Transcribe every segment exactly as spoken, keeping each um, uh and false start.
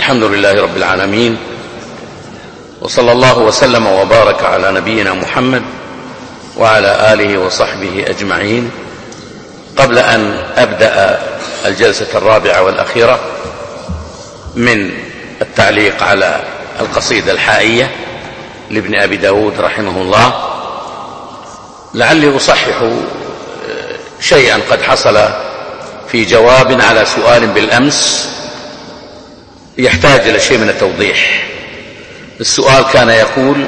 الحمد لله رب العالمين، وصلى الله وسلم وبارك على نبينا محمد وعلى آله وصحبه أجمعين. قبل أن أبدأ الجلسة الرابعة والأخيرة من التعليق على القصيدة الحائية لابن أبي داود رحمه الله، لعلي أصحح شيئا قد حصل في جواب على سؤال بالأمس يحتاج إلى شيء من التوضيح. السؤال كان يقول: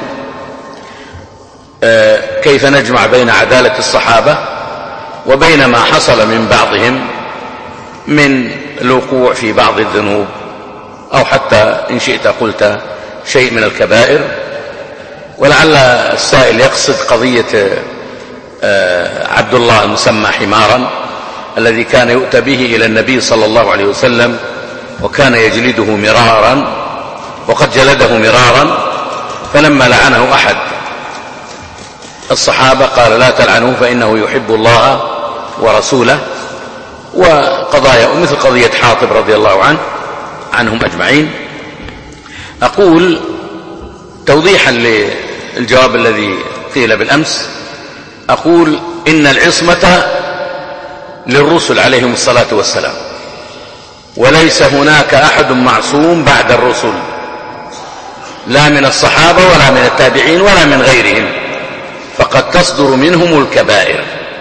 كيف نجمع بين عدالة الصحابة وبين ما حصل من بعضهم من الوقوع في بعض الذنوب، أو حتى إن شئت قلت شيء من الكبائر. ولعل السائل يقصد قضية عبد الله المسمى حمارا الذي كان يؤتى به إلى النبي صلى الله عليه وسلم وكان يجلده مرارا، وقد جلده مرارا، فلما لعنه أحد الصحابة قال: لا تلعنوه فإنه يحب الله ورسوله. وقضايا مثل قضية حاطب رضي الله عنه عنهم أجمعين. أقول توضيحا للجواب الذي قيل بالأمس، أقول إن العصمة للرسل عليهم الصلاة والسلام، وليس هناك أحد معصوم بعد الرسل، لا من الصحابة ولا من التابعين ولا من غيرهم، فقد تصدر منهم الكبائر.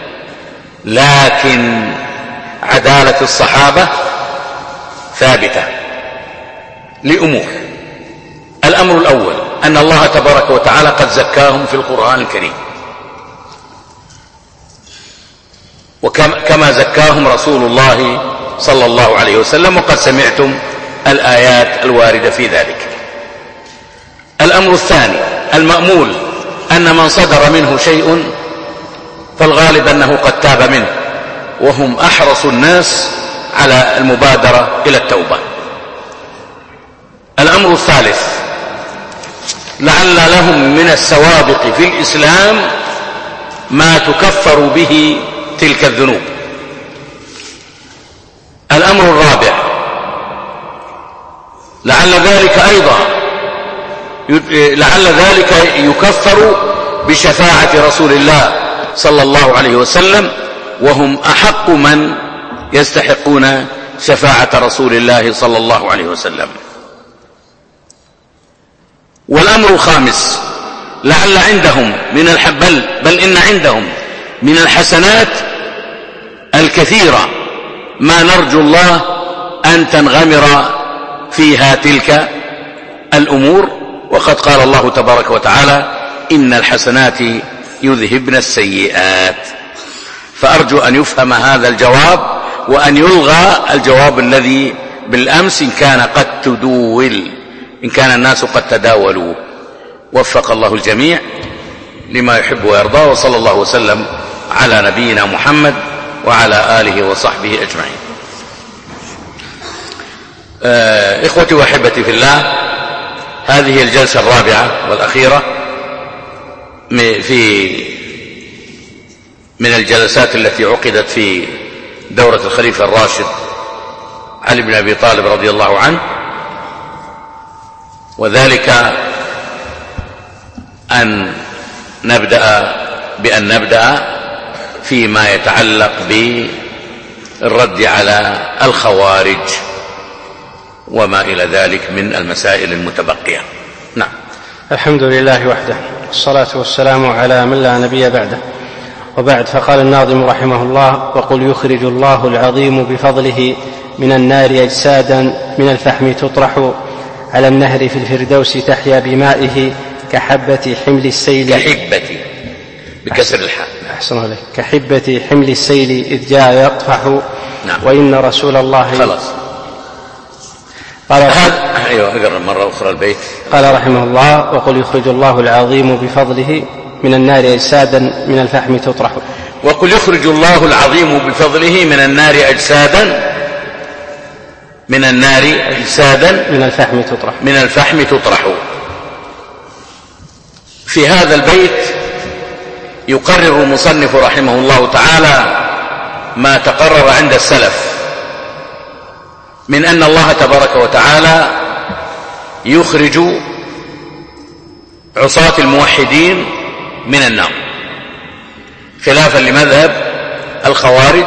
لكن عدالة الصحابة ثابتة لأمور. الأمر الأول أن الله تبارك وتعالى قد زكاهم في القرآن الكريم، وكما زكاهم رسول الله صلى الله عليه وسلم، وقد سمعتم الآيات الواردة في ذلك. الأمر الثاني المأمول أن من صدر منه شيء فالغالب أنه قد تاب منه، وهم أحرص الناس على المبادرة إلى التوبة. الأمر الثالث لعل لهم من السوابق في الإسلام ما تكفر به تلك الذنوب. الأمر الرابع لعل ذلك أيضا لعل ذلك يكفر بشفاعة رسول الله صلى الله عليه وسلم، وهم أحق من يستحقون شفاعة رسول الله صلى الله عليه وسلم. والأمر الخامس لعل عندهم من الحبل بل إن عندهم من الحسنات الكثيرة ما نرجو الله أن تنغمر فيها تلك الأمور، وقد قال الله تبارك وتعالى: إن الحسنات يذهبن السيئات. فأرجو أن يفهم هذا الجواب، وأن يلغى الجواب الذي بالأمس إن كان قد تدول إن كان الناس قد تداولوا. وفق الله الجميع لما يحب ويرضى، وصلى الله وسلم على نبينا محمد وعلى آله وصحبه أجمعين. آه إخوتي وأحبتي في الله، هذه الجلسة الرابعة والأخيرة في من الجلسات التي عقدت في دورة الخليفة الراشد علي بن أبي طالب رضي الله عنه، وذلك أن نبدأ بأن نبدأ فيما يتعلق بالرد على الخوارج وما إلى ذلك من المسائل المتبقية. نعم. الحمد لله وحده، والصلاة والسلام على من لا نبي بعده، وبعد. فقال الناظم رحمه الله: وقل يخرج الله العظيم بفضله من النار أجسادا من الفحم تطرح على النهر في الفردوس تحيا بمائه كحبة حمل السيل كحبة بكسر الحاء. أحسن عليك. كحبة حمل السيل إذ جاء يطفح. نعم. وإن رسول الله خلاص. قال هذا أيوة أقرأ مرة أخرى البيت. قال رحمه الله: وقل يخرج الله العظيم بفضله من النار أجسادا من الفحم تطرح. وقل يخرج الله العظيم بفضله من النار أجسادا من النار أجسادا من الفحم تطرح من الفحم تطرح. في هذا البيت يقرر المصنف رحمه الله تعالى ما تقرر عند السلف من أن الله تبارك وتعالى يخرج عصاة الموحدين من النار، خلافا لمذهب الخوارج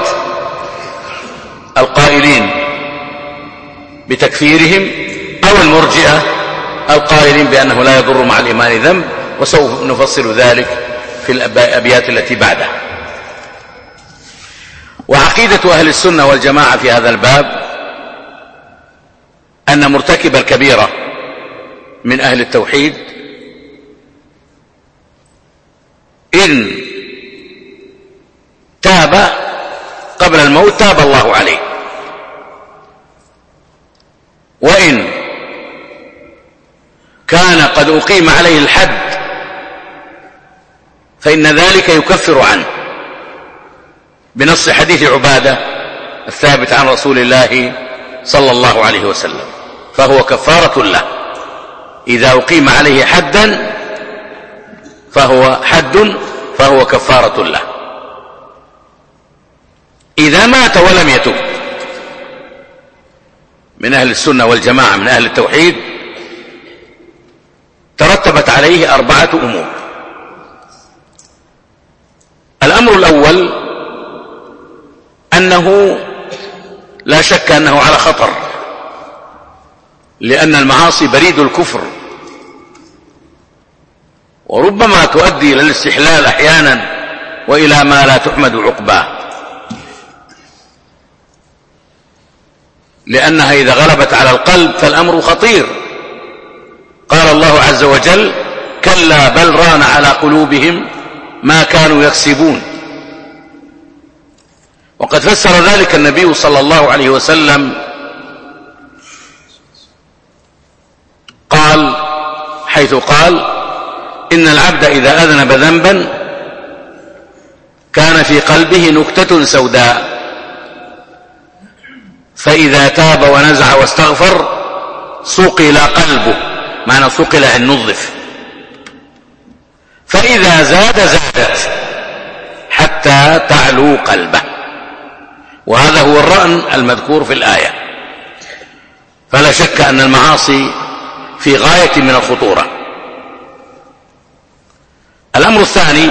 القائلين بتكفيرهم أو المرجئة القائلين بأنه لا يضر مع الإيمان ذنب، وسوف نفصل ذلك في الأبيات التي بعدها. وعقيدة أهل السنة والجماعة في هذا الباب أن مرتكب الكبيرة من أهل التوحيد إن تاب قبل الموت تاب الله عليه، وإن كان قد أقيم عليه الحد فإن ذلك يكفر عنه بنص حديث عبادة الثابت عن رسول الله صلى الله عليه وسلم، فهو كفارة له. إذا أقيم عليه حدا فهو حد فهو كفارة له. إذا مات ولم يتب من أهل السنة والجماعة من أهل التوحيد ترتبت عليه أربعة أمور. الأمر الأول أنه لا شك أنه على خطر، لأن المعاصي بريد الكفر، وربما تؤدي إلى الاستحلال أحيانا وإلى ما لا تحمد عقباه، لأنها إذا غلبت على القلب فالأمر خطير. قال الله عز وجل: كلا بل ران على قلوبهم ما كانوا يكسبون. وقد فسر ذلك النبي صلى الله عليه وسلم، قال حيث قال: إن العبد إذا أذنب ذنبا كان في قلبه نكتة سوداء، فإذا تاب ونزع واستغفر صقل قلبه، معنى صقل أن نظف، فإذا زاد زادت حتى تعلو قلبه. وهذا هو الرأن المذكور في الآية. فلا شك أن المعاصي في غاية من الخطورة. الأمر الثاني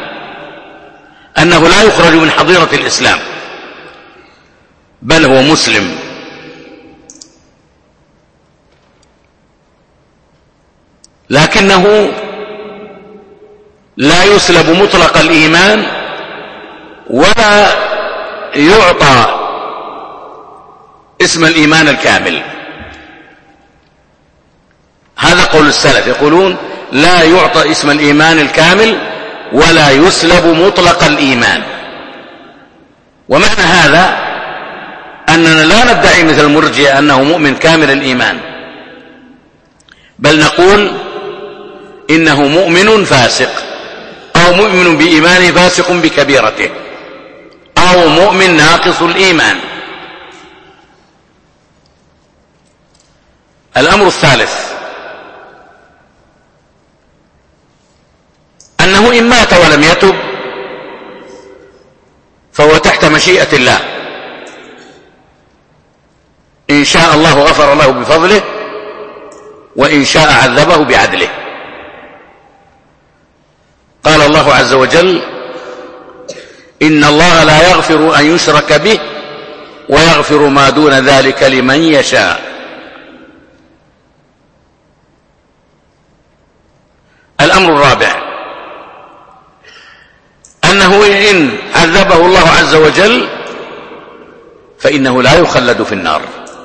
أنه لا يخرج من حظيرة الإسلام، بل هو مسلم، لكنه لا يسلب مطلق الإيمان ولا يعطى اسم الإيمان الكامل. هذا قول السلف، يقولون لا يعطى اسم الإيمان الكامل ولا يسلب مطلق الإيمان. ومعنى هذا أننا لا ندعي مثل المرجئة أنه مؤمن كامل الإيمان، بل نقول إنه مؤمن فاسق، أو مؤمن بإيمانه فاسق بكبيرته، أو مؤمن ناقص الإيمان. الأمر الثالث أنه إن مات ولم يتب فهو تحت مشيئة الله، إن شاء الله غفر له بفضله، وإن شاء عذبه بعدله. قال الله عز وجل: إن الله لا يغفر أن يشرك به ويغفر ما دون ذلك لمن يشاء. الأمر الرابع أنه إن عذبه الله عز وجل فإنه لا يخلد في النار،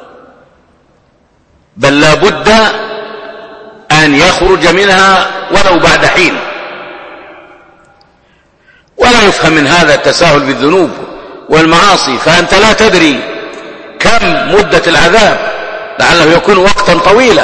بل لا بد أن يخرج منها ولو بعد حين. ولا يفهم من هذا التساهل بالذنوب والمعاصي، فأنت لا تدري كم مدة العذاب، لعله يكون وقتا طويلا،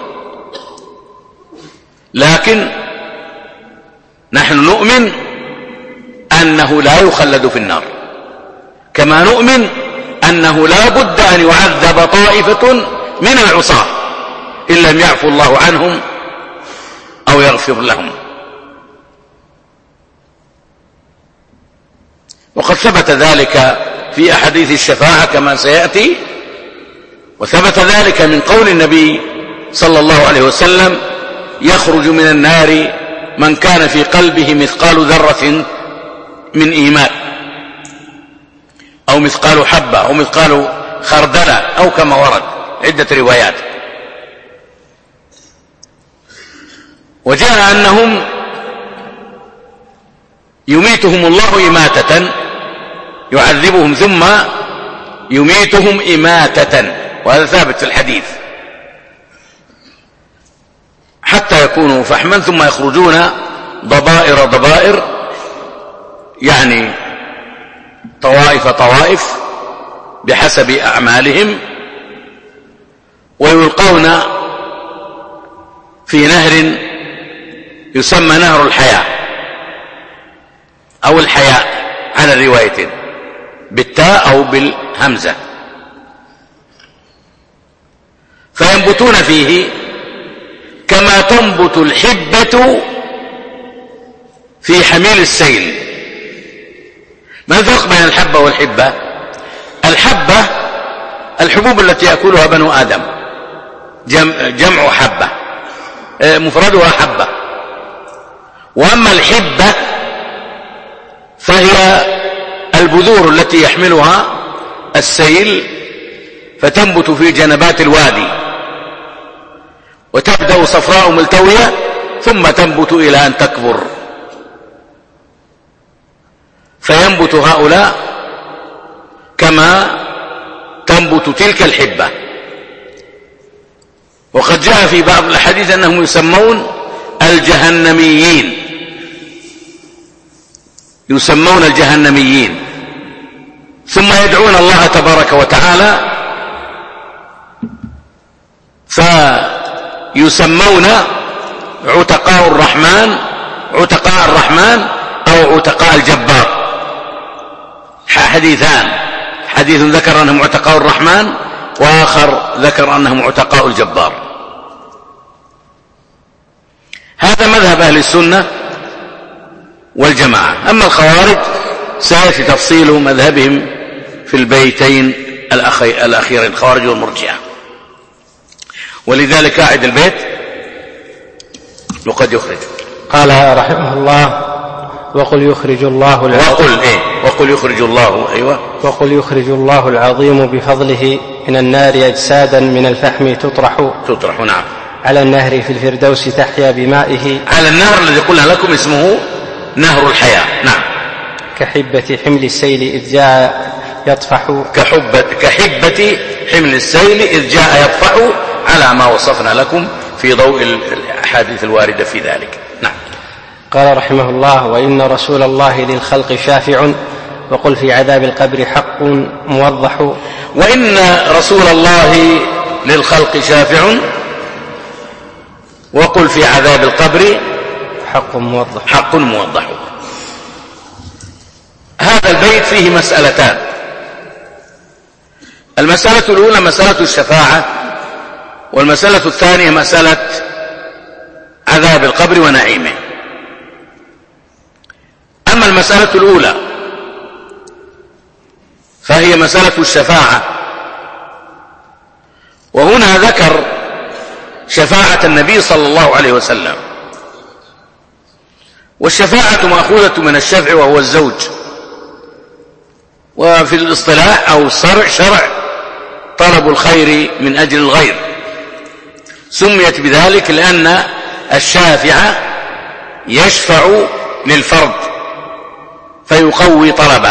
لكن نحن نؤمن أنه لا يخلد في النار، كما نؤمن أنه لا بد أن يعذب طائفة من العصاة إن لم يعفو الله عنهم أو يغفر لهم. وقد ثبت ذلك في أحاديث الشفاعة كما سيأتي، وثبت ذلك من قول النبي صلى الله عليه وسلم يخرج من النار من كان في قلبه مثقال ذرة من إيمان، أو مثقال حبة، أو مثقال خردلة، أو كما ورد عدة روايات. وجاء أنهم يميتهم الله إماتة، يعذبهم ثم يميتهم إماتة، وهذا ثابت في الحديث، حتى يكونوا فحما ثم يخرجون ضبائر ضبائر، يعني طوائف طوائف بحسب أعمالهم، ويلقون في نهر يسمى نهر الحياة أو الحياء على الروايتين، بالتاء أو بالهمزة، فينبتون فيه كما تنبت الحبة في حميل السيل. ما الفرق بين الحبة والحبة؟ الحبة الحبوب التي يأكلها بنو آدم، جمع حبة، مفردها حبة. وأما الحبة فهي البذور التي يحملها السيل فتنبت في جنبات الوادي، وتبدأ صفراء ملتوية ثم تنبت إلى أن تكبر، فينبت هؤلاء كما تنبت تلك الحبة. وقد جاء في بعض الأحاديث أنهم يسمون الجهنميين، يسمون الجهنميين، ثم يدعون الله تبارك وتعالى فيسمون عتقاء الرحمن، عتقاء الرحمن أو عتقاء الجبار. حديثان، حديث ذكر أنهم عتقاء الرحمن، وآخر ذكر أنهم عتقاء الجبار. هذا مذهب أهل السنة والجماعة. أما الخوارج سيأتي تفصيل مذهبهم في البيتين الأخيرين، الخوارج والمرجئة. ولذلك قاعد البيت وقد يخرج. قال رحمه الله: وقل يخرج الله العظيم. وقل إيه؟ وقل يخرج الله، أيوة. وقل يخرج الله العظيم بفضله من النار أجسادا من الفحم تطرح تطرح نعم على النهر في الفردوس تحيا بمائه. على النهر الذي قلنا لكم اسمه نهر الحياة. نعم. كحبة حمل السيل إذ جاء يطفح كحبة, كحبة حمل السيل إذ جاء يطفح، على ما وصفنا لكم في ضوء الأحاديث الواردة في ذلك. نعم. قال رحمه الله: وإن رسول الله للخلق شافع، وقل في عذاب القبر حق موضح. وإن رسول الله للخلق شافع، وقل في عذاب القبر حق موضح حق موضح. هذا البيت فيه مسألتان. المسألة الأولى مسألة الشفاعة، والمسألة الثانية مسألة عذاب القبر ونعيمه. أما المسألة الأولى فهي مسألة الشفاعة، وهنا ذكر شفاعة النبي صلى الله عليه وسلم. والشفاعة مأخوذة من الشفع وهو الزوج، وفي الاصطلاح أو الشرع شرع طلب الخير من أجل الغير، سميت بذلك لأن الشافع يشفع للفرد فيقوي طلبه.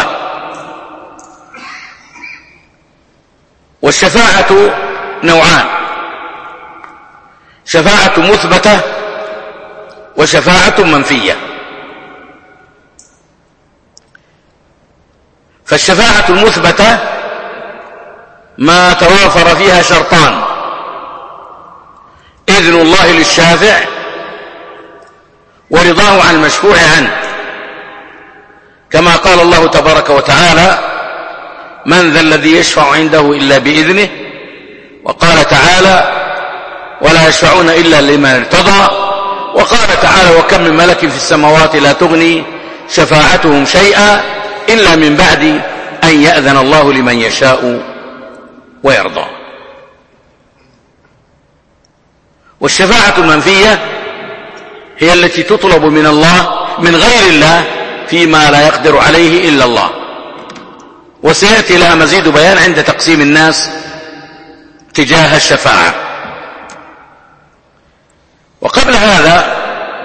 والشفاعة نوعان: شفاعة مثبتة وشفاعة منفية. فالشفاعة المثبتة ما توافر فيها شرطان: إذن الله للشافع، ورضاه عن المشفوع عنه، كما قال الله تبارك وتعالى: من ذا الذي يشفع عنده إلا بإذنه. وقال تعالى: ولا يشفعون إلا لمن ارتضى. وقال تعالى: وكم من ملك في السماوات لا تغني شفاعتهم شيئا إلا من بعد أن يأذن الله لمن يشاء ويرضى. والشفاعة المنفية هي التي تطلب من الله من غير الله فيما لا يقدر عليه إلا الله، وسيأتي لها مزيد بيان عند تقسيم الناس تجاه الشفاعة. وقبل هذا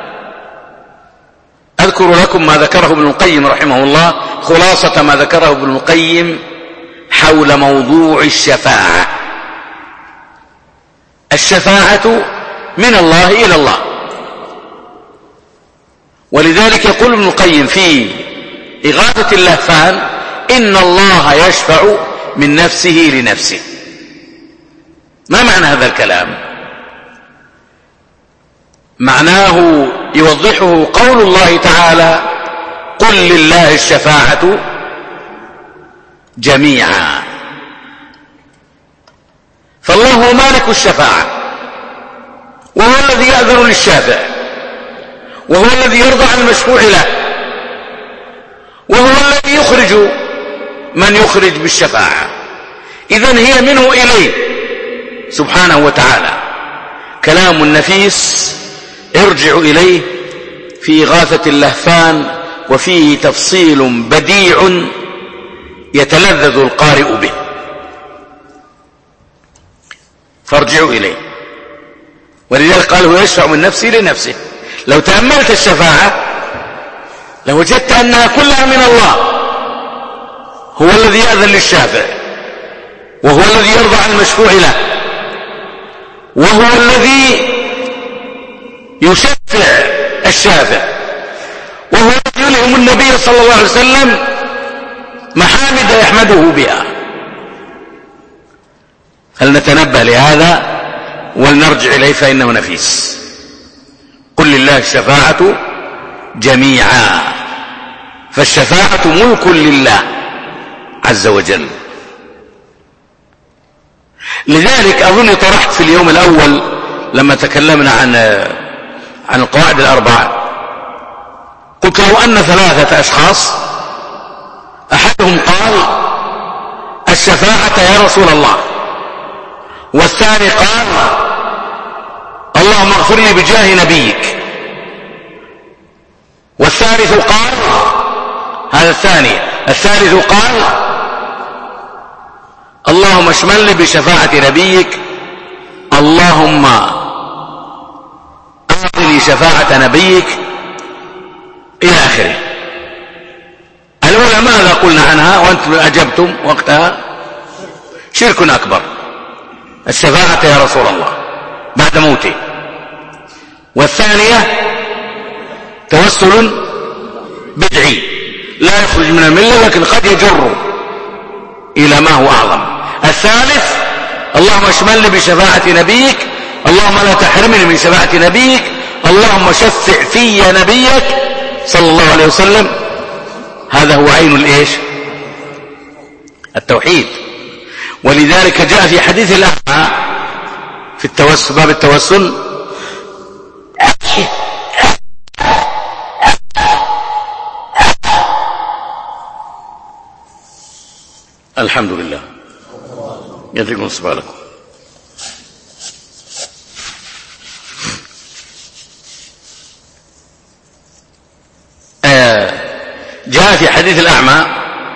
أذكر لكم ما ذكره ابن القيم رحمه الله، خلاصة ما ذكره ابن القيم حول موضوع الشفاعة. الشفاعة من الله إلى الله، ولذلك يقول ابن القيم في إغاثة اللهفان: إن الله يشفع من نفسه لنفسه. ما معنى هذا الكلام؟ معناه يوضحه قول الله تعالى: قل لله الشفاعة جميعا. فالله هو مالك الشفاعة، وهو الذي يأذن للشافع، وهو الذي يرضى عن المشفوع له، وهو الذي يخرج من يخرج بالشفاعة. إذن هي منه إليه سبحانه وتعالى. كلام نفيس ارجع إليه في إغاثة اللهفان، وفيه تفصيل بديع يتلذذ القارئ به، فارجعوا إليه. ولذلك قال: هو يشفع من نفسه لنفسه. لو تأملت الشفاعة لوجدت أنها كلها من الله، هو الذي يأذن للشافع، وهو الذي يرضى عن المشفوع له، وهو الذي يشفع الشافع، وهو الذي يلهم النبي صلى الله عليه وسلم محامد يحمده بها. فلنتنبه لهذا ولنرجع إليه فإنه نفيس. قل لله الشفاعة جميعا، فالشفاعة ملك لله عز وجل. لذلك أظن طرحت في اليوم الأول لما تكلمنا عن عن القواعد الأربع، قلت لو أن ثلاثة أشخاص أحدهم قال: الشفاعة يا رسول الله، والثاني قال: اللهم اغفر لي بجاه نبيك، والثالث قال، هذا الثاني، الثالث قال: اللهم اشملني بشفاعة نبيك، اللهم أعطني شفاعة نبيك، إلى آخره. الأولى ماذا قلنا عنها وأنتم أجبتم وقتها؟ شرك أكبر، الشفاعة يا رسول الله بعد موته. والثانية توسل بدعي لا يخرج من الملة لكن قد يجر إلى ما هو أعظم. الثالث: اللهم اشملني بشفاعة نبيك، اللهم لا تحرمني من شفاعة نبيك، اللهم شفع في نبيك صلى الله عليه وسلم. هذا هو عين الإيش؟ التوحيد. ولذلك جاء في حديث الأعمى في التوسل، باب التوسل: الحمد لله يعطيكم صبالكم. آه جاء في حديث الأعمى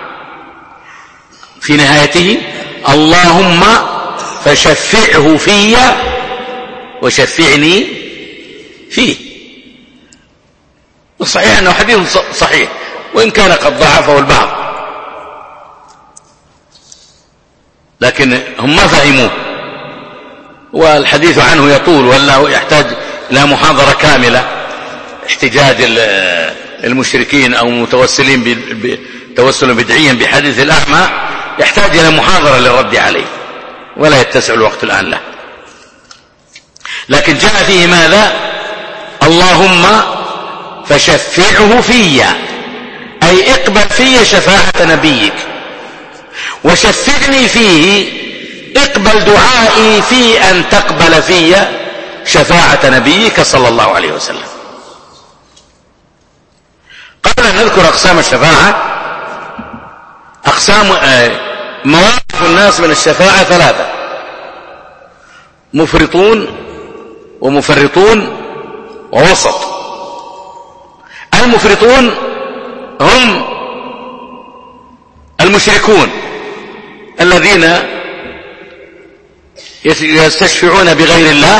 في نهايته: اللهم فشفعه في وشفعني فيه. والصحيح أنه حديث صحيح، وإن كان قد ضعفه البعض، لكن هم ما فهموه، والحديث عنه يطول ولا يحتاج إلى محاضرة كاملة. احتجاج المشركين أو متوسلين بتوسل بدعيا بحديث الأعمى يحتاج إلى محاضرة للرد عليه، ولا يتسع الوقت الآن له. لكن جاء فيه ماذا؟ اللهم فشفعه في، أي اقبل في شفاعة نبيك، وشفعني فيه، اقبل دعائي في أن تقبل في شفاعة نبيك صلى الله عليه وسلم. قبل أن نذكر أقسام الشفاعة، أقسام مواقف الناس من الشفاعة ثلاثة: مفرطون، ومفرطون ووسط. المفرطون هم المشركون الذين يستشفعون بغير الله،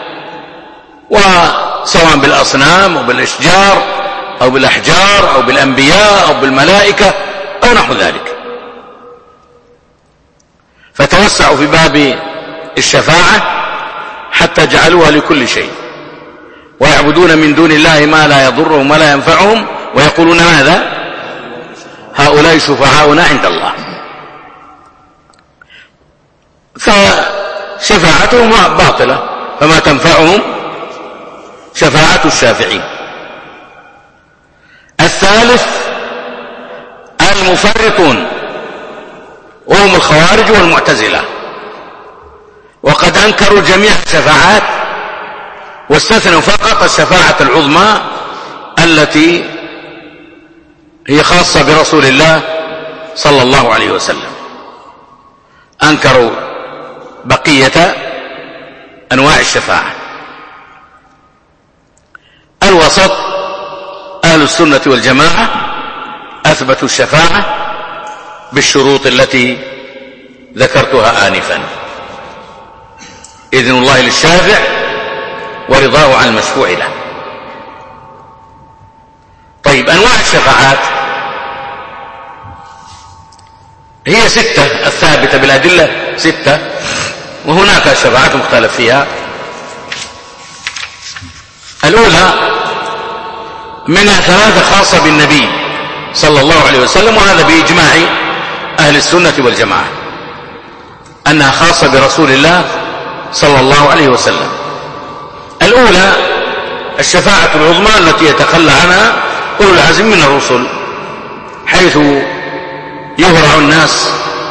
وسواء بالأصنام أو بالأشجار أو بالأحجار أو بالأنبياء أو بالملائكة أو نحو ذلك، فتوسعوا في باب الشفاعة حتى جعلوها لكل شيء، ويعبدون من دون الله ما لا يضرهم ولا ينفعهم، ويقولون ماذا؟ هؤلاء شفعاؤنا عند الله. فشفاعتهم باطلة، فما تنفعهم شفاعة الشافعين. الثالث المفرطون، وهم الخوارج والمعتزلة، وقد أنكروا جميع الشفاعات واستثنوا فقط الشفاعة العظمى التي هي خاصة برسول الله صلى الله عليه وسلم. أنكروا بقية أنواع الشفاعة. الوسط أهل السنة والجماعة أثبتوا الشفاعة بالشروط التي ذكرتها آنفا: إذن الله للشافع ورضاه عن المشفوع له. طيب، أنواع الشفاعات هي ستة الثابتة بالأدلة ستة، وهناك شفاعات مختلف فيها. الأولى منها ثلاثة خاصة بالنبي صلى الله عليه وسلم، وهذا بإجماع أهل السنة والجماعة أنها خاصة برسول الله صلى الله عليه وسلم. الأولى الشفاعة العظمى التي يتخلى عنها أولو العزم من الرسل، حيث يهرع الناس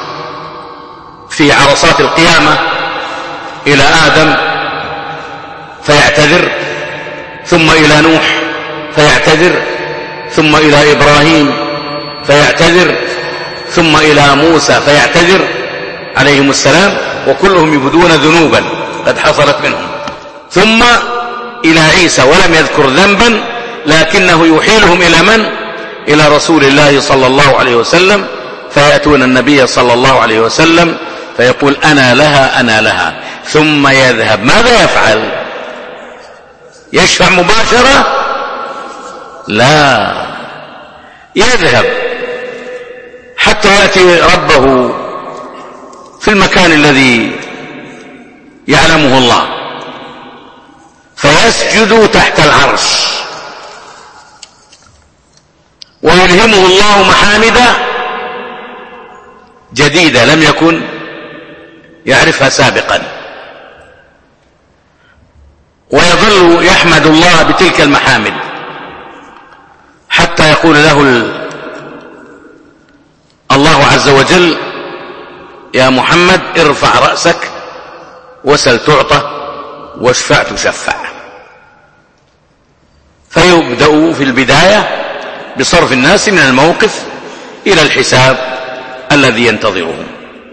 في عرصات القيامة إلى آدم فيعتذر، ثم إلى نوح فيعتذر، ثم إلى إبراهيم فيعتذر، ثم إلى موسى فيعتذر عليهم السلام، وكلهم يبدون ذنوبا قد حصلت منهم، ثم إلى عيسى ولم يذكر ذنبا، لكنه يحيلهم إلى من؟ إلى رسول الله صلى الله عليه وسلم، فيأتون النبي صلى الله عليه وسلم فيقول أنا لها أنا لها، ثم يذهب. ماذا يفعل؟ يشفع مباشرة؟ لا، يذهب حتى يأتي ربه في المكان الذي يعلمه الله، فيسجد تحت العرش، ويلهمه الله محامد جديدة لم يكن يعرفها سابقا، ويظل يحمد الله بتلك المحامد حتى يقول له الله عز وجل يا محمد ارفع رأسك وسل تعطى واشفع تشفع. فيبدأ في البداية بصرف الناس من الموقف إلى الحساب الذي ينتظرهم.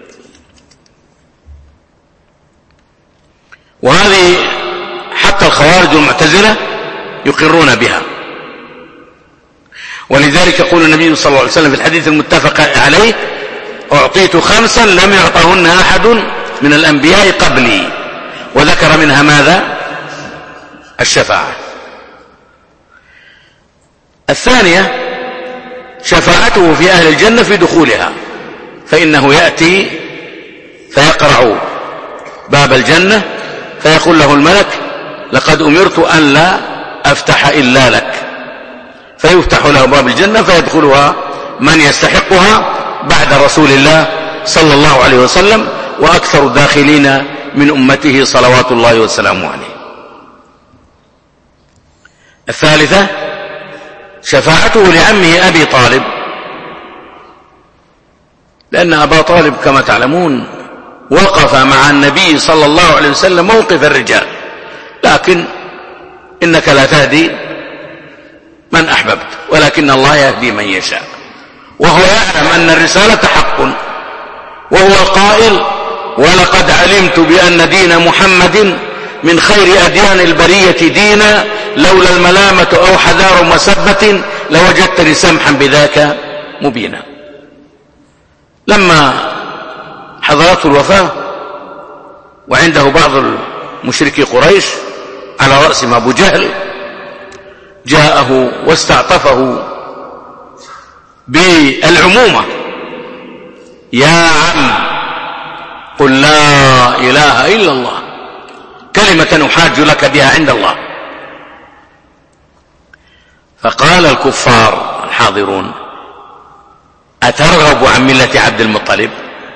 وهذه حتى الخوارج والمعتزلة يقرون بها، ولذلك يقول النبي صلى الله عليه وسلم في الحديث المتفق عليه أعطيت خمسا لم يعطهن أحد من الأنبياء قبلي، وذكر منها ماذا؟ الشفاعة. الثانية شفاعته في أهل الجنة في دخولها، فإنه يأتي فيقرع باب الجنة فيقول له الملك لقد أمرت أن لا أفتح إلا لك، فيفتح له باب الجنة فيدخلها من يستحقها بعد رسول الله صلى الله عليه وسلم، وأكثر الداخلين من أمته صلوات الله وسلامه عليه. الثالثة شفاعته لعمه أبي طالب، لأن أبا طالب كما تعلمون وقف مع النبي صلى الله عليه وسلم موقف الرجال، لكن إنك لا تهدي من أحببت ولكن الله يهدي من يشاء، وهو يعلم أن الرسالة حق، وهو القائل ولقد علمت بأن دين محمد من خير أديان البرية دينا، لولا الملامة أو حذار مسبة لوجدتني سمحا بذاك مبينا. لما حضرته الوفاة وعنده بعض مشركي قريش على رأسهم أبو جهل، جاءه واستعطفه بالعمومة: يا عم قل لا إله إلا الله كلمة أحاج لك بها عند الله. فقال الكفار الحاضرون: أترغب عن ملة عبد المطلب؟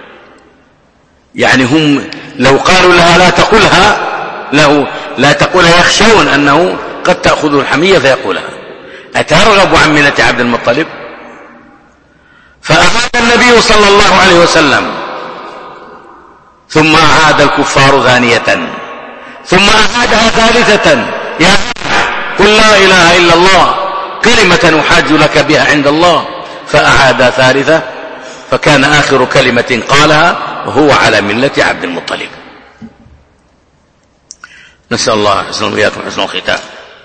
يعني هم لو قالوا لها لا تقولها له لا تقولها يخشون أنه قد تأخذ الحمية فيقولها. أترغب عن ملة عبد المطلب؟ فأعاد النبي صلى الله عليه وسلم، ثم أعاد الكفار ثانية، ثم أعادها ثالثة: يا قل لا إله إلا الله كلمة أحاج لك بها عند الله. فأعاد ثالثة، فكان آخر كلمة قالها وهو على ملة عبد المطلب. نسأل الله حسن وإياكم حسن الختام.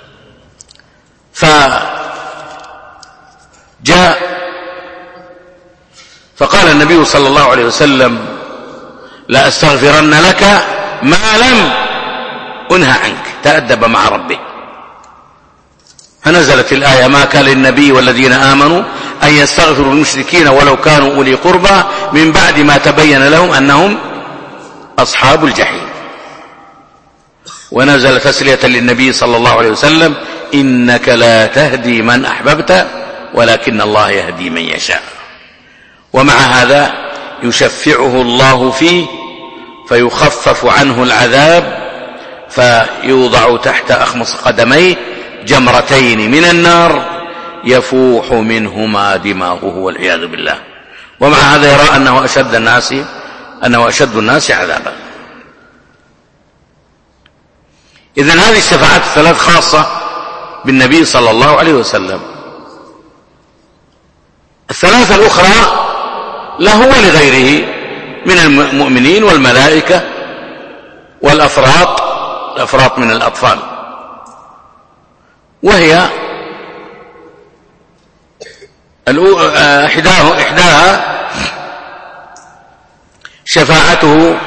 فجاء فقال النبي صلى الله عليه وسلم: لا أستغفرن لك ما لم أنهى عنك. تأدب مع ربه. فنزلت الآية: ما كان للنبي والذين آمنوا أن يستغفروا للمشركين ولو كانوا أولي قربى من بعد ما تبين لهم أنهم أصحاب الجحيم. ونزل تسلية للنبي صلى الله عليه وسلم: إنك لا تهدي من أحببت ولكن الله يهدي من يشاء. ومع هذا يشفعه الله فيه فيخفف عنه العذاب، فيوضع تحت أخمص قدميه جمرتين من النار يفوح منهما دماغه والعياذ بالله. ومع هذا يرى أنه أشد الناس أنه أشد الناس عذابا. إذن هذه الشفاعات الثلاث خاصة بالنبي صلى الله عليه وسلم. الثلاثة الأخرى له ولغيره من المؤمنين والملائكة والأفراط الأفراط من الأطفال، وهي إحداها شفاعته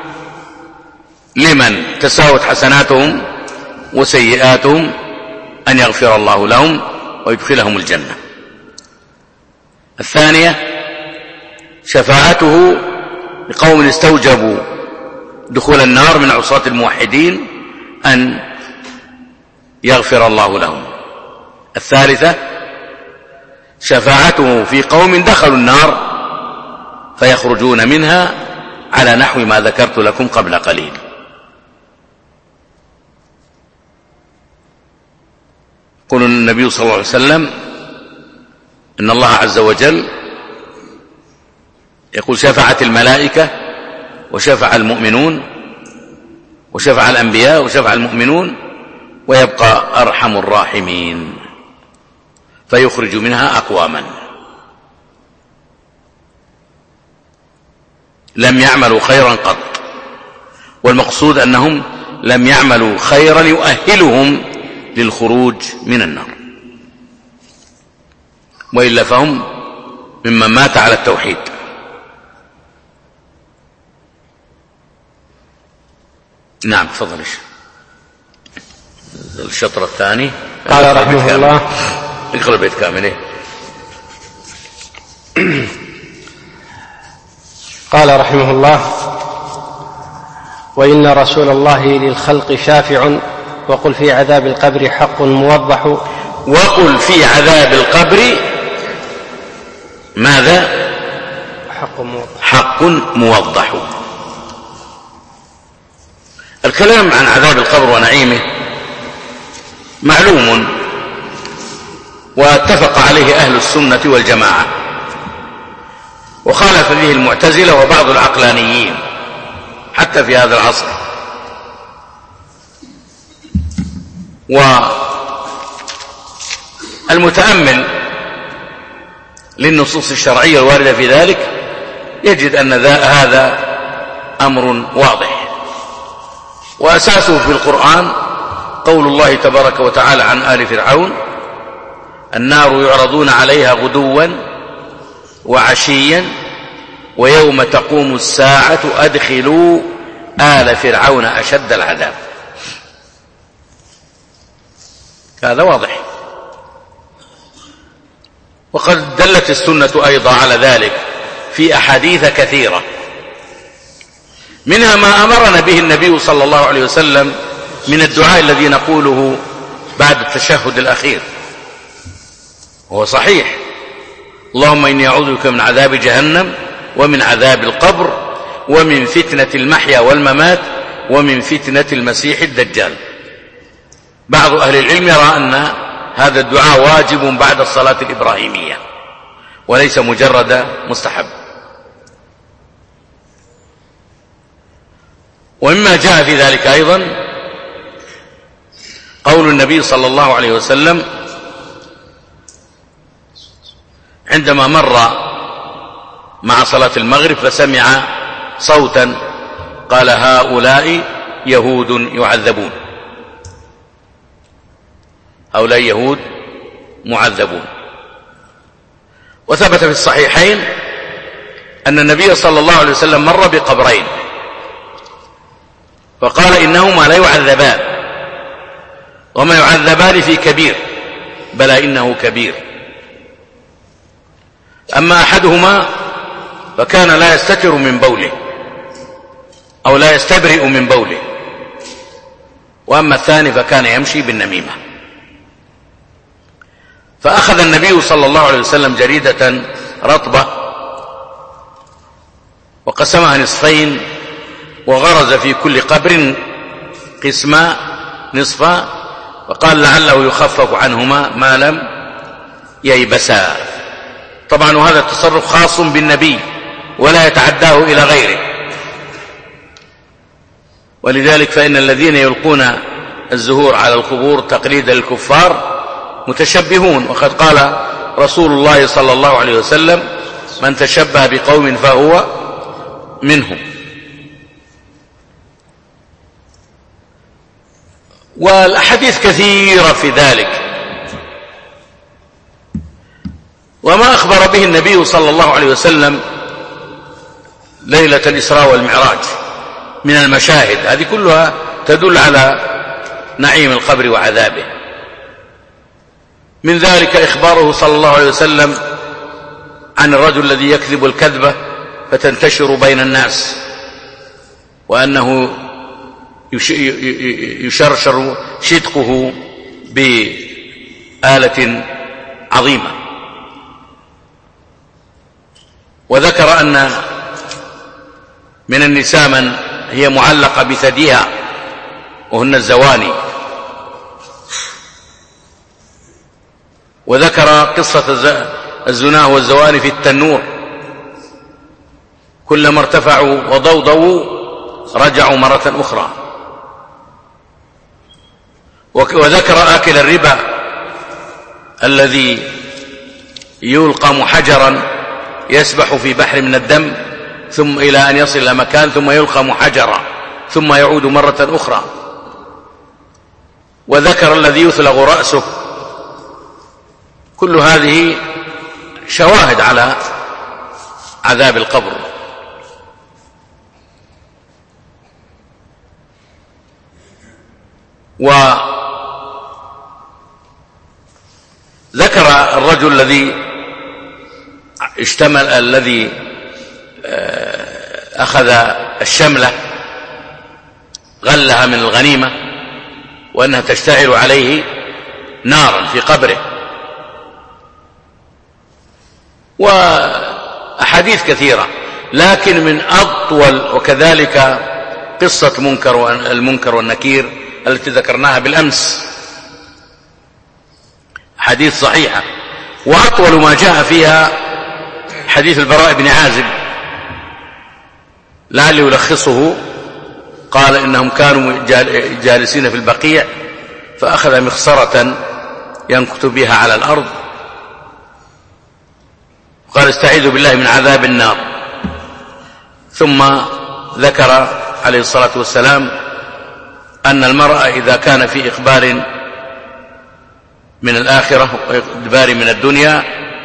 لمن تساوت حسناتهم وسيئاتهم أن يغفر الله لهم ويدخلهم الجنة. الثانية شفاعته لقوم استوجبوا دخول النار من عصاة الموحدين أن يغفر الله لهم. الثالثة شفاعته في قوم دخلوا النار فيخرجون منها على نحو ما ذكرت لكم قبل قليل. يقول النبي صلى الله عليه وسلم إن الله عز وجل يقول: شفعت الملائكة وشفع المؤمنون وشفع الأنبياء وشفع المؤمنون ويبقى أرحم الراحمين فيخرج منها أقواما لم يعملوا خيرا قط، والمقصود أنهم لم يعملوا خيرا يؤهلهم للخروج من النار، وإلا فهم ممن مات على التوحيد. نعم تفضل. الشطر الثاني قال رحمه الله: اقرأ البيت كامل. قال رحمه الله: وإن رسول الله للخلق شافع، وقل في عذاب القبر حق موضح. وقل في عذاب القبر ماذا؟ حق موضح. حق موضح. الكلام عن عذاب القبر ونعيمه معلوم واتفق عليه أهل السنة والجماعة، وخالف به المعتزلة وبعض العقلانيين حتى في هذا العصر. والمتأمل للنصوص الشرعية الواردة في ذلك يجد أن هذا أمر واضح، وأساسه في القرآن قول الله تبارك وتعالى عن آل فرعون: النار يعرضون عليها غدوا وعشيا ويوم تقوم الساعة أدخلوا آل فرعون أشد العذاب. هذا واضح. وقد دلت السنة أيضا على ذلك في أحاديث كثيرة، منها ما أمرنا به النبي صلى الله عليه وسلم من الدعاء الذي نقوله بعد التشهد الأخير، وهو صحيح: اللهم إني أعوذ بك من عذاب جهنم ومن عذاب القبر ومن فتنة المحيا والممات ومن فتنة المسيح الدجال. بعض أهل العلم يرى أن هذا الدعاء واجب بعد الصلاة الإبراهيمية وليس مجرد مستحب. ومما جاء في ذلك أيضا قول النبي صلى الله عليه وسلم عندما مر مع صلاة المغرب فسمع صوتا قال: هؤلاء يهود يعذبون، هؤلاء يهود معذبون. وثبت في الصحيحين أن النبي صلى الله عليه وسلم مر بقبرين فقال: إنهما لا يعذبان وما يعذبان في كبير، بلى إنه كبير. أما أحدهما فكان لا يستتر من بوله أو لا يستبرئ من بوله، وأما الثاني فكان يمشي بالنميمة. فأخذ النبي صلى الله عليه وسلم جريدة رطبة وقسمها نصفين وغرز في كل قبر قسما نصفا، وقال: لعله يخفف عنهما ما لم ييبسا. طبعا وهذا التصرف خاص بالنبي ولا يتعداه إلى غيره، ولذلك فإن الذين يلقون الزهور على القبور تقليدا للكفار متشبهون. وقد قال رسول الله صلى الله عليه وسلم: من تشبه بقوم فهو منهم. والأحاديث كثيرة في ذلك، وما أخبر به النبي صلى الله عليه وسلم ليلة الإسراء والمعراج من المشاهد، هذه كلها تدل على نعيم القبر وعذابه. من ذلك إخباره صلى الله عليه وسلم عن الرجل الذي يكذب الكذبة فتنتشر بين الناس، وأنه يشرشر شدقه بآلة عظيمة. وذكر أن من النساء من هي معلقة بثديها وهن الزواني. وذكر قصة الزناه والزواني في التنور، كلما ارتفعوا وضوضوا رجعوا مرة أخرى. وذكر آكل الربا الذي يلقم حجرا يسبح في بحر من الدم ثم إلى أن يصل إلى مكان ثم يلقم حجرا ثم يعود مرة أخرى. وذكر الذي يثلغ رأسه. كل هذه شواهد على عذاب القبر. وذكر الرجل الذي اشتمل الذي أخذ الشملة غلها من الغنيمة وأنها تشتعل عليه نارا في قبره. وأحاديث كثيرة، لكن من أطول وكذلك قصة منكر المنكر والنكير التي ذكرناها بالأمس، حديث صحيحة. وأطول ما جاء فيها حديث البراء بن عازب، لعل يلخصه. قال إنهم كانوا جالسين في البقيع فأخذ مخصرة ينكت بها على الأرض، قال: استعيذوا بالله من عذاب النار. ثم ذكر عليه الصلاة والسلام أن المرء إذا كان في إقبال من الآخرة وإدبار من الدنيا،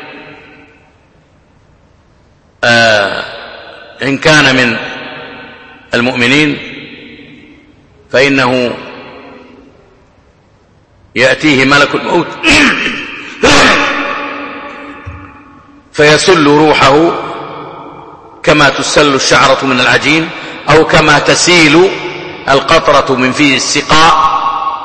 آه إن كان من المؤمنين فإنه يأتيه ملك الموت فيسل روحه كما تسل الشعرة من العجين، أو كما تسيل القطرة من فيه السقاء،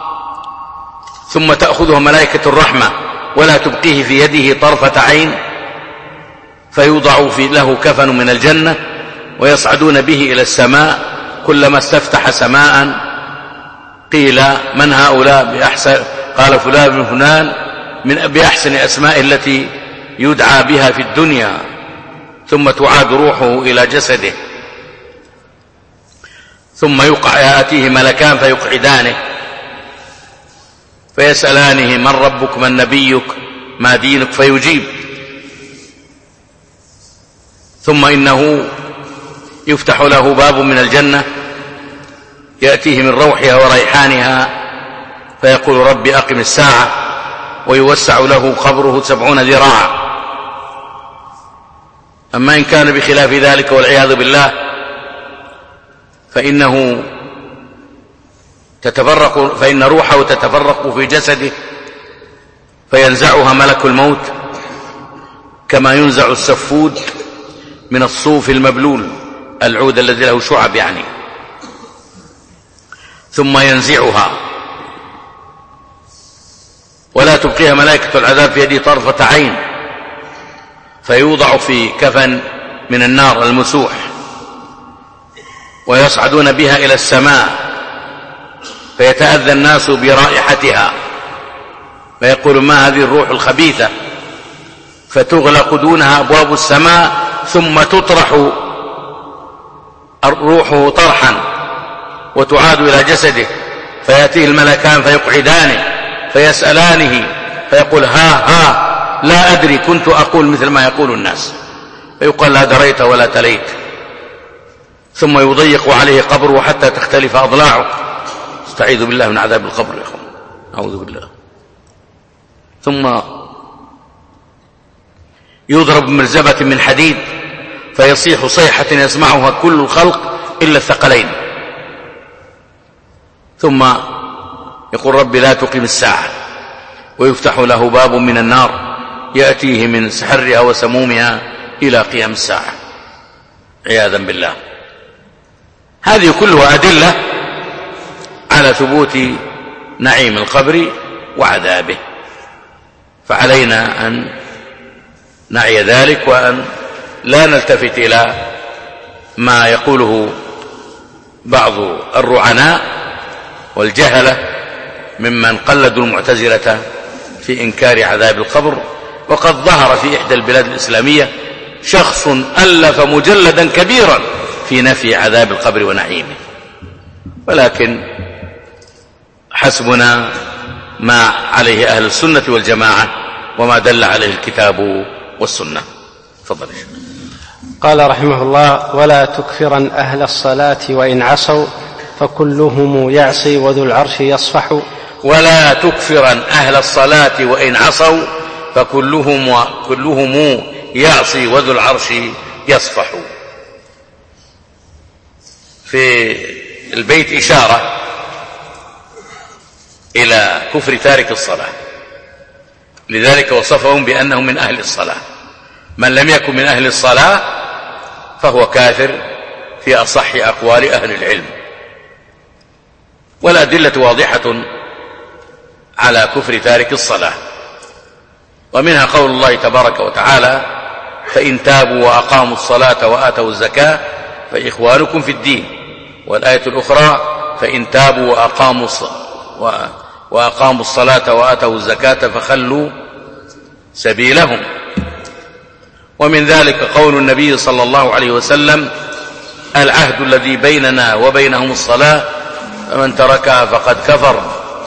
ثم تأخذه ملائكة الرحمة ولا تبقيه في يده طرفة عين، فيوضع في له كفن من الجنة ويصعدون به إلى السماء. كلما استفتح سماء قيل من هؤلاء بأحسن، قال فلان بن فلان من بأحسن أسماء التي يدعى بها في الدنيا، ثم تعاد روحه إلى جسده، ثم يقع يأتيه ملكان فيقعدانه فيسألانه من ربك من نبيك ما دينك، فيجيب. ثم إنه يفتح له باب من الجنة يأتيه من روحها وريحانها فيقول رب أقم الساعة، ويوسع له قبره سبعون ذراعا. أما إن كان بخلاف ذلك والعياذ بالله فإنه تتفرق فإن روحه تتفرق في جسده فينزعها ملك الموت كما ينزع السفود من الصوف المبلول، العود الذي له شعب يعني، ثم ينزعها ولا تبقيها ملائكة العذاب في يده طرفة عين، فيوضع في كفن من النار المسوح ويصعدون بها إلى السماء، فيتأذى الناس برائحتها فيقول ما هذه الروح الخبيثة، فتغلق دونها أبواب السماء ثم تطرح روحه طرحا وتعاد إلى جسده، فيأتيه الملكان فيقعدانه فيسألانه فيقول ها ها لا أدري كنت أقول مثل ما يقول الناس، فيقال لا دريت ولا تليت. ثم يضيق عليه قبره حتى تختلف أضلاعه. استعيذ بالله من عذاب القبر يا أخوان، أعوذ بالله. ثم يضرب بمرزبة من حديد فيصيح صيحة يسمعها كل الخلق إلا الثقلين، ثم يقول رب لا تقم الساعة، ويفتح له باب من النار يأتيه من سحرها وسمومها إلى قيام الساعة عياذا بالله. هذه كلها أدلة على ثبوت نعيم القبر وعذابه، فعلينا أن نعي ذلك وأن لا نلتفت إلى ما يقوله بعض الرعناء والجهلة ممن قلدوا المعتزلة في إنكار عذاب القبر. وقد ظهر في إحدى البلاد الإسلامية شخص ألف مجلدا كبيرا في نفي عذاب القبر ونعيمه، ولكن حسبنا ما عليه أهل السنة والجماعة وما دل عليه الكتاب والسنة. تفضل. قال رحمه الله ولا تكفرن أهل الصلاة وإن عصوا فكلهم يعصي وذو العرش يصفح. ولا تكفرن أهل الصلاة وإن عصوا فكلهم كلهم يعصي وذو العرش يصفح. في البيت إشارة إلى كفر تارك الصلاة، لذلك وصفهم بأنهم من أهل الصلاة. من لم يكن من أهل الصلاة فهو كافر في أصح أقوال أهل العلم. والأدلة واضحة على كفر تارك الصلاة، ومنها قول الله تبارك وتعالى فإن تابوا وأقاموا الصلاة وآتوا الزكاة فإخوانكم في الدين. والآية الأخرى فإن تابوا وأقاموا وأقاموا الصلاة وآتوا الزكاة فخلوا سبيلهم. ومن ذلك قول النبي صلى الله عليه وسلم العهد الذي بيننا وبينهم الصلاة فمن تركها فقد كفر.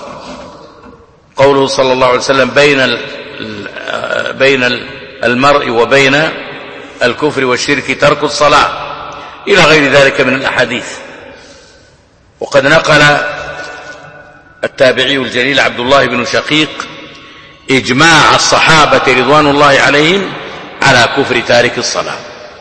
قوله صلى الله عليه وسلم بين بين المرء وبين الكفر والشرك ترك الصلاة، إلى غير ذلك من الأحاديث. وقد نقل التابعي الجليل عبد الله بن شقيق إجماع الصحابة رضوان الله عليهم على كفر تارك الصلاة.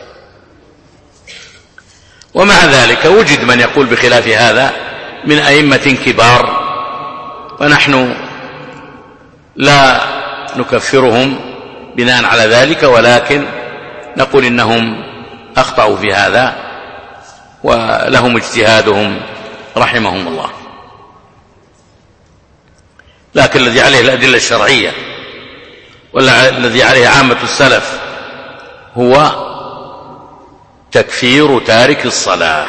ومع ذلك وجد من يقول بخلاف هذا من أئمة كبار، ونحن لا نكفرهم بناء على ذلك، ولكن نقول إنهم أخطأوا في هذا ولهم اجتهادهم رحمهم الله. لكن الذي عليه الأدلة الشرعية والذي عليه عامة السلف هو تكفير تارك الصلاة.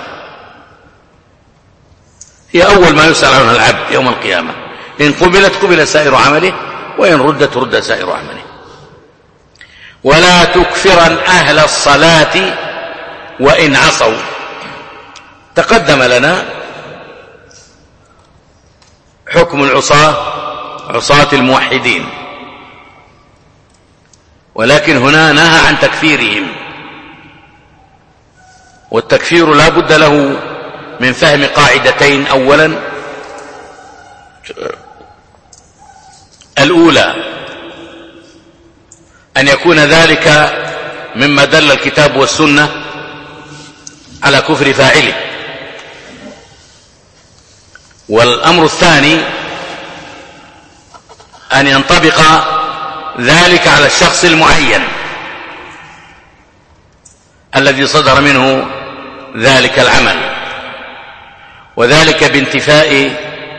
هي أول ما يسأل عنه العبد يوم القيامة، إن قبلت قبل سائر عمله، وإن ردت رد سائر عمله. ولا تكفرن أهل الصلاة وإن عصوا. تقدم لنا حكم العصاة عصاة الموحدين، ولكن هنا نهى عن تكفيرهم، والتكفير لا بد له من فهم قاعدتين. أولا الأولى أن يكون ذلك مما دل الكتاب والسنة على كفر فاعله، والأمر الثاني أن ينطبق ذلك على الشخص المعين الذي صدر منه ذلك العمل، وذلك بانتفاء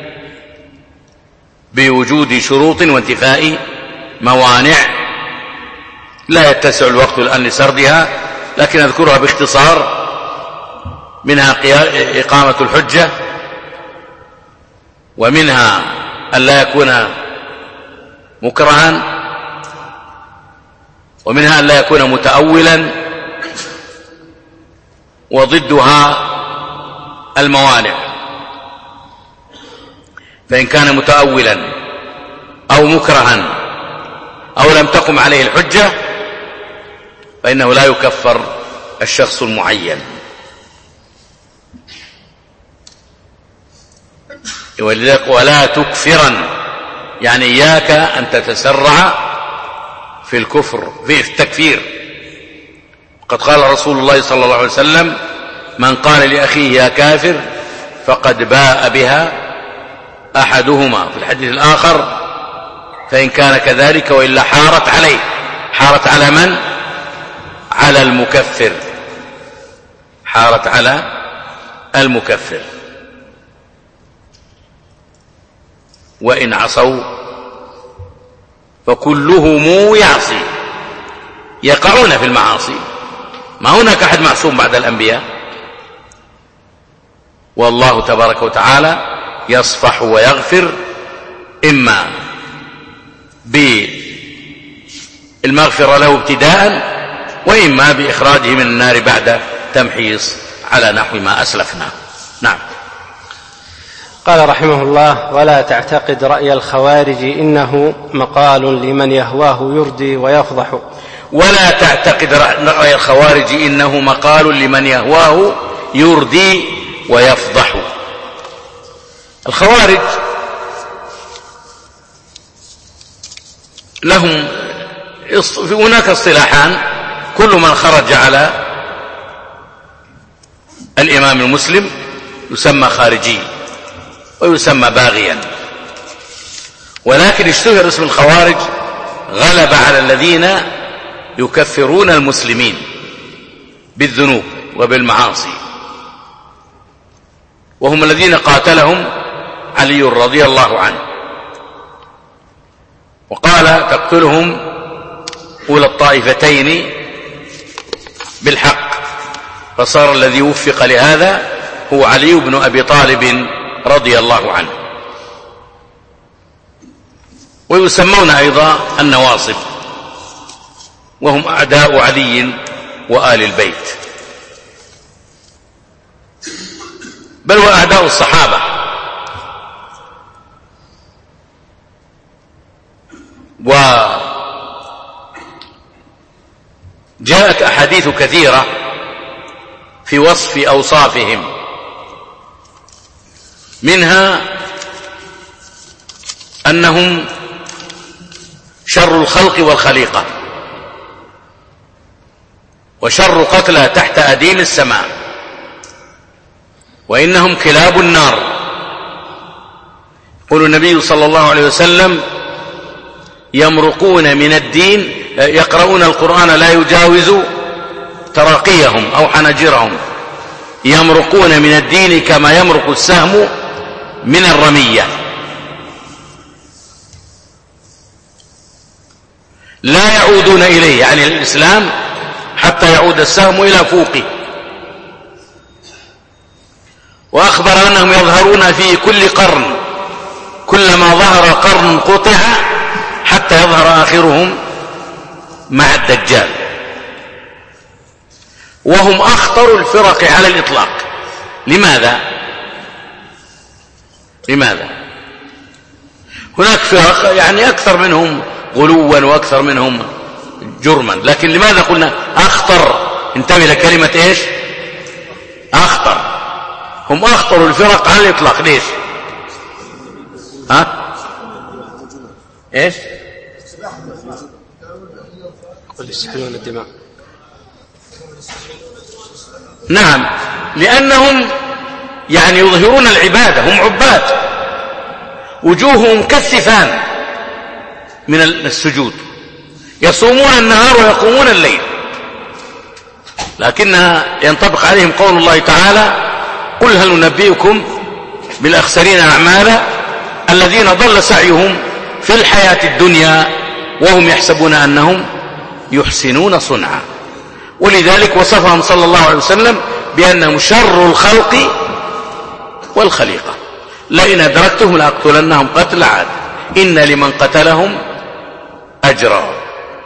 بوجود شروط وانتفاء موانع لا يتسع الوقت الآن لسردها، لكن أذكرها باختصار. منها إقامة الحجة، ومنها أن لا يكون مكرها، ومنها أن لا يكون متأولا، وضدها الموانع. فإن كان متأولا أو مكرها أو لم تقم عليه الحجة فإنه لا يكفر الشخص المعين. ولذلك ولا تكفرن، يعني إياك أن تتسرع في الكفر في التكفير. قد قال رسول الله صلى الله عليه وسلم: من قال لأخيه يا كافر فقد باء بها أحدهما. في الحديث الآخر: فإن كان كذلك وإلا حارت عليه. حارت على من؟ على المكفر. حارت على المكفر. وإن عصوا فكلهم يعصي، يقعون في المعاصي، ما هناك أحد معصوم بعد الأنبياء، والله تبارك وتعالى يصفح ويغفر، إما بالمغفرة له ابتداء، وإما بإخراجه من النار بعد تمحيص على نحو ما أسلفنا. نعم. قال رحمه الله: ولا تعتقد رأي الخوارج إنه مقال لمن يهواه يردي ويفضح. ولا تعتقد رأي الخوارج إنه مقال لمن يهواه يردي ويفضح. الخوارج لهم هناك اصطلاحان: كل من خرج على الإمام المسلم يسمى خارجي ويسمى باغيا، ولكن اشتهر اسم الخوارج غلب على الذين يكفرون المسلمين بالذنوب وبالمعاصي، وهم الذين قاتلهم علي رضي الله عنه، وقال: تقتلهم أولى الطائفتين بالحق. فصار الذي وفق لهذا هو علي بن أبي طالب رضي الله عنه. ويسمون أيضا النواصب، وهم أعداء علي وآل البيت، بل وأعداء الصحابة. وجاءت أحاديث كثيرة في وصف أوصافهم، منها أنهم شر الخلق والخليقة وشر قتلى تحت أديم السماء، وإنهم كلاب النار. يقول النبي صلى الله عليه وسلم: يمرقون من الدين، يقرؤون القرآن لا يجاوز تراقيهم أو حناجرهم، يمرقون من الدين كما يمرق السهم من الرمية، لا يعودون إليه يعني الإسلام حتى يعود السهم إلى فوقه. وأخبر أنهم يظهرون في كل قرن، كلما ظهر قرن قطع حتى يظهر آخرهم مع الدجال، وهم أخطر الفرق على الإطلاق. لماذا؟ لماذا؟ هناك فرق يعني أكثر منهم غلوا وأكثر منهم جرما، لكن لماذا قلنا أخطر؟ انتبه لكلمة إيش؟ أخطر. هم أخطر الفرق على الإطلاق. ليش؟ ها؟ إيش؟ قل يستحلون الدماء. نعم، لأنهم يعني يظهرون العبادة، هم عباد، وجوههم كالسفان من السجود، يصومون النهار ويقومون الليل، لكنها ينطبق عليهم قول الله تعالى: قل هل ننبئكم بالأخسرين أعمالا الذين ضل سعيهم في الحياة الدنيا وهم يحسبون أنهم يحسنون صنعا. ولذلك وصفهم صلى الله عليه وسلم بأنهم شر الخلق والخليقة. لئن أدركتهم لأقتلنهم قتل عاد إن لمن قتلهم أجرا.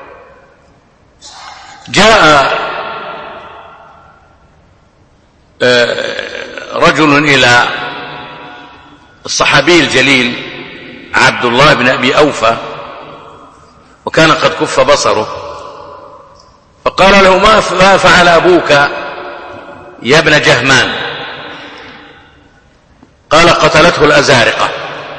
جاء رجل إلى الصحابي الجليل عبد الله بن أبي أوفى، وكان قد كف بصره، فقال له: ما فعل أبوك يا ابن جهمان؟ قال: قتلته الأزارقة.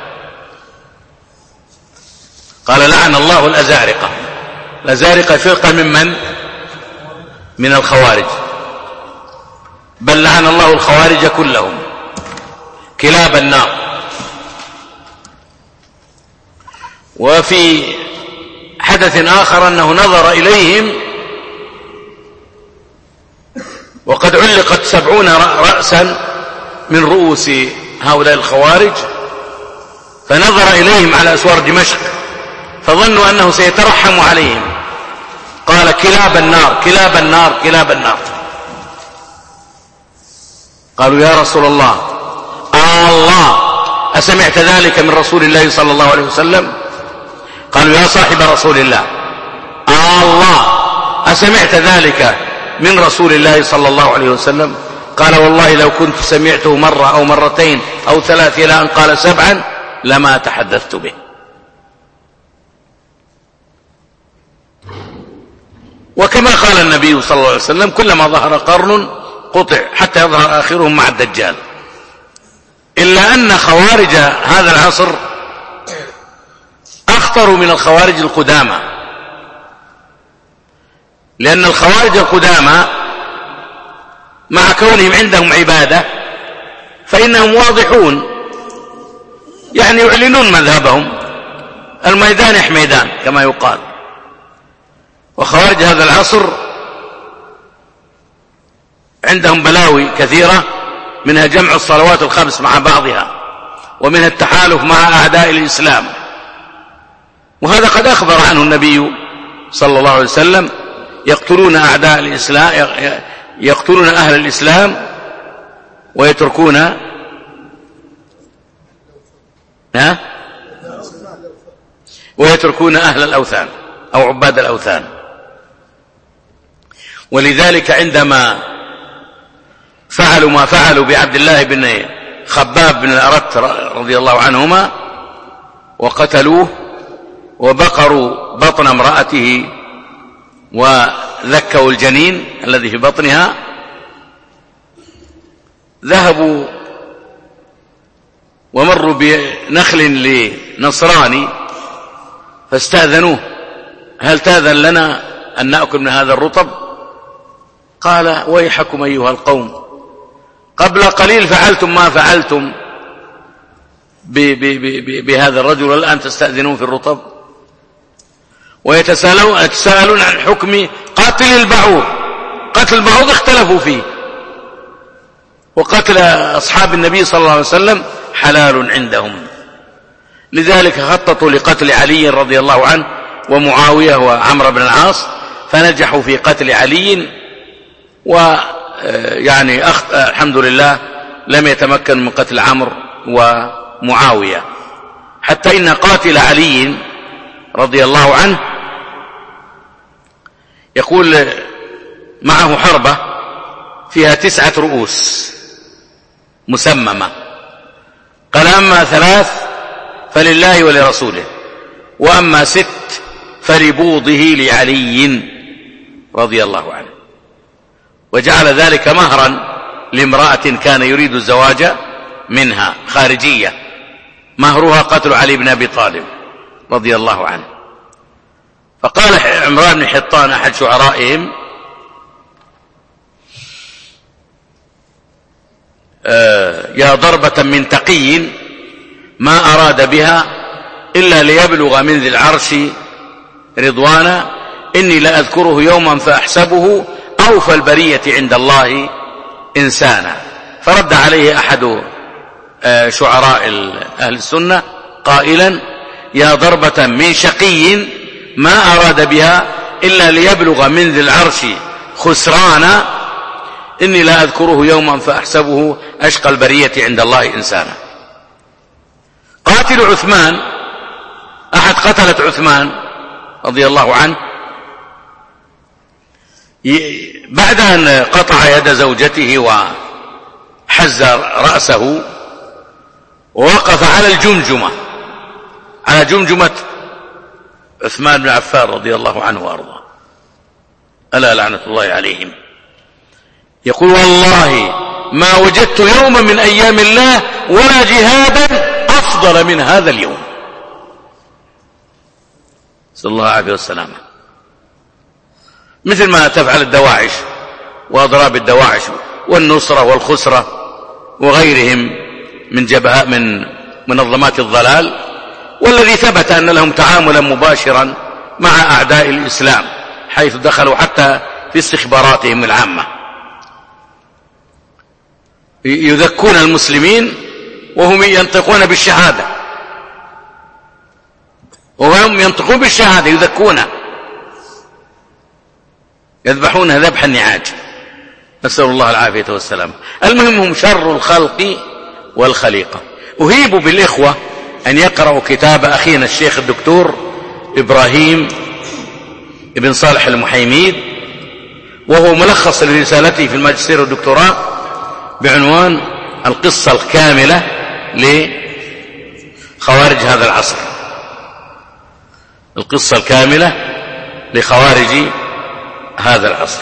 قال: لعن الله الأزارقة. الأزارقة فرقة ممن؟ من الخوارج، بل لعن الله الخوارج كلهم، كلاب النار. وفي حدث آخر أنه نظر إليهم وقد علقت سبعون رأسا من رؤوس هؤلاء الخوارج، فنظر إليهم على أسوار دمشق فظنوا أنه سيترحم عليهم، قال: كلاب النار كلاب النار كلاب النار. قالوا: يا رسول الله، آه الله أسمعت ذلك من رسول الله صلى الله عليه وسلم؟ قالوا: يا صاحب رسول الله، آه الله أسمعت ذلك من رسول الله صلى الله عليه وسلم؟ قال: والله لو كنت سمعته مرة أو مرتين أو ثلاث إلى أن قال سبعا لما تحدثت به. وكما قال النبي صلى الله عليه وسلم: كلما ظهر قرن قطع حتى يظهر آخرهم مع الدجال. إلا أن خوارج هذا العصر أخطر من الخوارج القدامى، لأن الخوارج القدامى مع كونهم عندهم عبادة فإنهم واضحون، يعني يعلنون مذهبهم، الميدان حميدان كما يقال. وخوارج هذا العصر عندهم بلاوي كثيرة، منها جمع الصلوات الخمس مع بعضها، ومنها التحالف مع أعداء الإسلام، وهذا قد أخبر عنه النبي صلى الله عليه وسلم: يقتلون أعداء الإسلام، يقتلون أهل الإسلام ويتركون ها ويتركون أهل الأوثان أو عباد الأوثان. ولذلك عندما فعلوا ما فعلوا بعبد الله بن خباب بن الأرت رضي الله عنهما وقتلوه وبقروا بطن امرأته وذكوا الجنين الذي في بطنها، ذهبوا ومروا بنخل نصراني فاستأذنوه: هل تأذن لنا أن نأكل من هذا الرطب؟ قال: ويحكم أيها القوم، قبل قليل فعلتم ما فعلتم بهذا الرجل والآن تستأذنون في الرطب. ويتساءلون عن حكم قتل البعوض. قتل البعوض اختلفوا فيه، وقتل أصحاب النبي صلى الله عليه وسلم حلال عندهم، لذلك خططوا لقتل علي رضي الله عنه ومعاوية وعمرو بن العاص، فنجحوا في قتل علي، ويعني الحمد لله لم يتمكن من قتل عمرو ومعاوية، حتى إن قاتل علي رضي الله عنه يقول معه حربة فيها تسعة رؤوس مسممة، قال: أما ثلاث فلله ولرسوله، وأما ست فلبوضه لعلي رضي الله عنه، وجعل ذلك مهرا لامرأة كان يريد الزواج منها خارجية، مهرها قتل علي بن أبي طالب رضي الله عنه. فقال عمران بن حطان أحد شعرائهم: آه يا ضربة من تقي ما أراد بها إلا ليبلغ من ذي العرش رضوانا، إني لأذكره يوما فأحسبه أوفى البرية عند الله إنسانا. فرد عليه أحد آه شعراء أهل السنة قائلا: يا ضربة من شقي ما أراد بها إلا ليبلغ من ذي العرش خسرانا، إني لا أذكره يوما فأحسبه أشقى البرية عند الله إنسانا. قاتل عثمان، أحد قتلة عثمان رضي الله عنه، بعد أن قطع يد زوجته وحز رأسه ووقف على الجمجمة، على جمجمة عثمان بن عفان رضي الله عنه وأرضاه، ألا لعنة الله عليهم، يقول: والله ما وجدت يوما من أيام الله ولا جهادا أفضل من هذا اليوم. صلى الله عليه وسلم. مثل ما تفعل الدواعش وأضراب الدواعش والنصرة والخسرة وغيرهم من جبهة من منظمات الضلال، والذي ثبت أن لهم تعاملا مباشرا مع أعداء الإسلام، حيث دخلوا حتى في استخباراتهم العامة، يذكون المسلمين وهم ينطقون بالشهادة، وهم ينطقون بالشهادة يذكون، يذبحون ذبح النعاج، نسأل الله العافية والسلام. المهم هم شر الخلق والخليقة. أهيب بالإخوة أن يقرأوا كتاب أخينا الشيخ الدكتور إبراهيم ابن صالح المحيميد، وهو ملخص لرسالته في الماجستير والدكتوراه بعنوان القصة الكاملة لخوارج هذا العصر. القصة الكاملة لخوارج هذا العصر.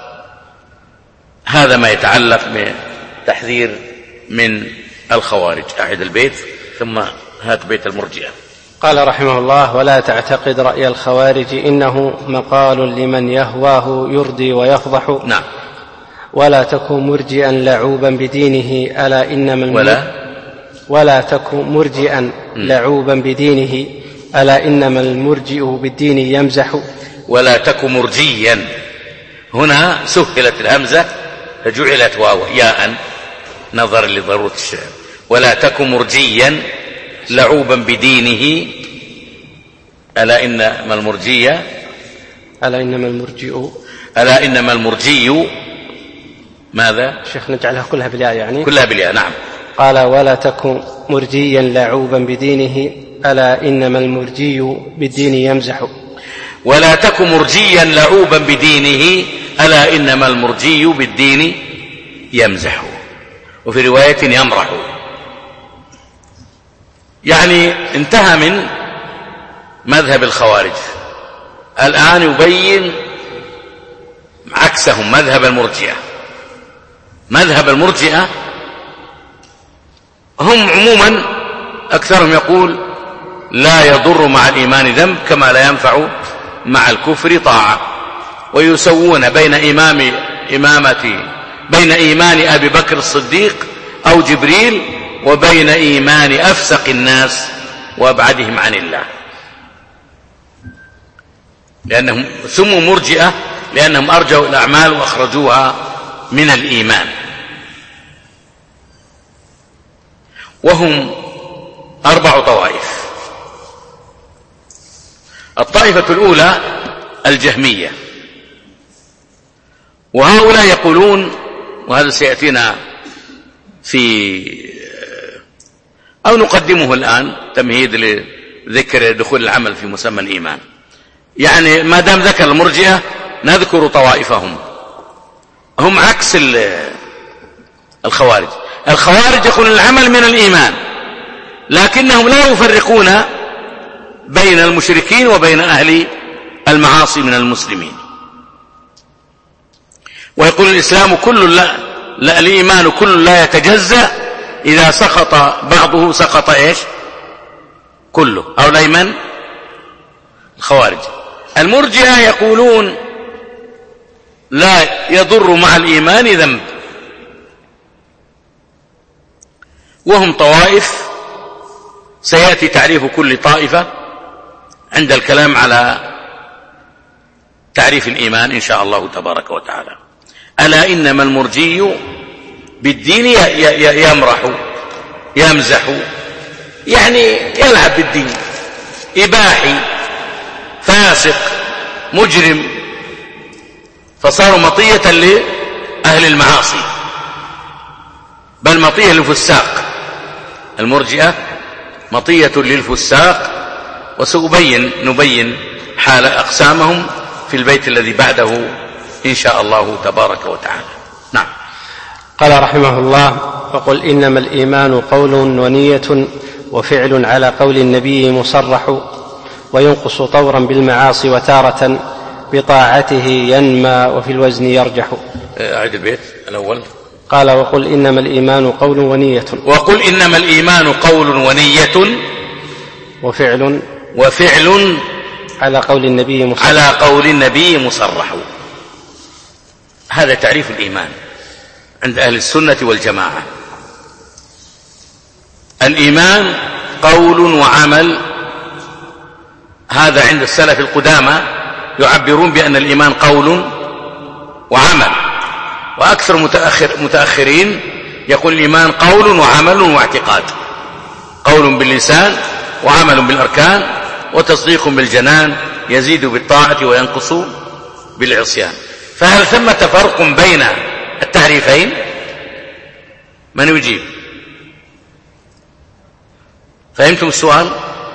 هذا ما يتعلق بتحذير من الخوارج. أعد البيت ثم هات بيت المرجئة. قال رحمه الله: ولا تعتقد رأي الخوارج إنه مقال لمن يهواه يردي ويفضح. نعم. ولا تكن مرجئا لعوبا بدينه ألا إنما الم... ولا ولا تكن مرجئا لعوبا بدينه ألا إنما المرجئ بالدين يمزح. ولا تكن مرجيا، هنا سهلت الهمزة فجعلت واو ياء نظرا لضرورة الشعر. ولا تكن مرجيا لعوبا بدينه ألا إنما المرجية ألا إنما المرجئ ألا إنما المرجي ماذا؟ شيخ نجعلها كلها بالياء يعني؟ كلها بالياء. نعم. قال: ولا تكن مرجيا لعوبا بدينه ألا إنما المرجي بالدين يمزح. ولا تكن مرجيا لعوبا بدينه ألا إنما المرجي بالدين يمزح، وفي رواية يمرح. يعني انتهى من مذهب الخوارج، الآن يبين عكسهم مذهب المرجئة. مذهب المرجئة هم عموما أكثرهم يقول لا يضر مع الإيمان ذنب كما لا ينفع مع الكفر طاعة. ويسوون بين إمام إمامة بين إيمان أبي بكر الصديق أو جبريل وبين إيمان أفسق الناس وأبعدهم عن الله، لأنهم سموا مرجئة لأنهم أرجوا الأعمال وأخرجوها من الإيمان. وهم أربع طوائف. الطائفة الأولى الجهمية، وهؤلاء يقولون، وهذا سيأتينا في أو نقدمه الآن تمهيد لذكر دخول العمل في مسمى الإيمان، يعني ما دام ذكر المرجئة نذكر طوائفهم. هم عكس الخوارج. الخوارج يقولون العمل من الإيمان، لكنهم لا يفرقون بين المشركين وبين أهل المعاصي من المسلمين، ويقول الإسلام كل لا, لا الإيمان كل لا يتجزأ، إذا سقط بعضه سقط إيش كله. أو الأيمن الخوارج. المرجئة يقولون لا يضر مع الإيمان ذنب، وهم طوائف سيأتي تعريف كل طائفة عند الكلام على تعريف الإيمان إن شاء الله تبارك وتعالى. ألا إنما المرجي بالدين يمرح يمزح، يعني يلعب بالدين، إباحي فاسق مجرم، فصاروا مطية لأهل المعاصي، بل مطية للفساق. المرجئة مطية للفساق، وسأبين نبين حال أقسامهم في البيت الذي بعده إن شاء الله تبارك وتعالى. نعم. قال رحمه الله: وقل إنما الإيمان قول ونية وفعل على قول النبي مصرح، وينقص طورا بالمعاصي وتارة بطاعته ينمى وفي الوزن يرجح. أعد البيت الأول. قال: وقل إنما الإيمان قول ونية. وقل إنما الإيمان قول ونية وفعل وفعل على قول النبي مصرح. على قول النبي مصرح. هذا تعريف الإيمان عند أهل السنة والجماعة. الإيمان قول وعمل. هذا عند السلف القدامى يعبرون بأن الإيمان قول وعمل، وأكثر متأخر متأخرين يقول الإيمان قول وعمل واعتقاد، قول باللسان وعمل بالأركان وتصديق بالجنان يزيد بالطاعة وينقص بالعصيان. فهل ثمة فرق بين التعريفين؟ من يجيب؟ فهمتم السؤال؟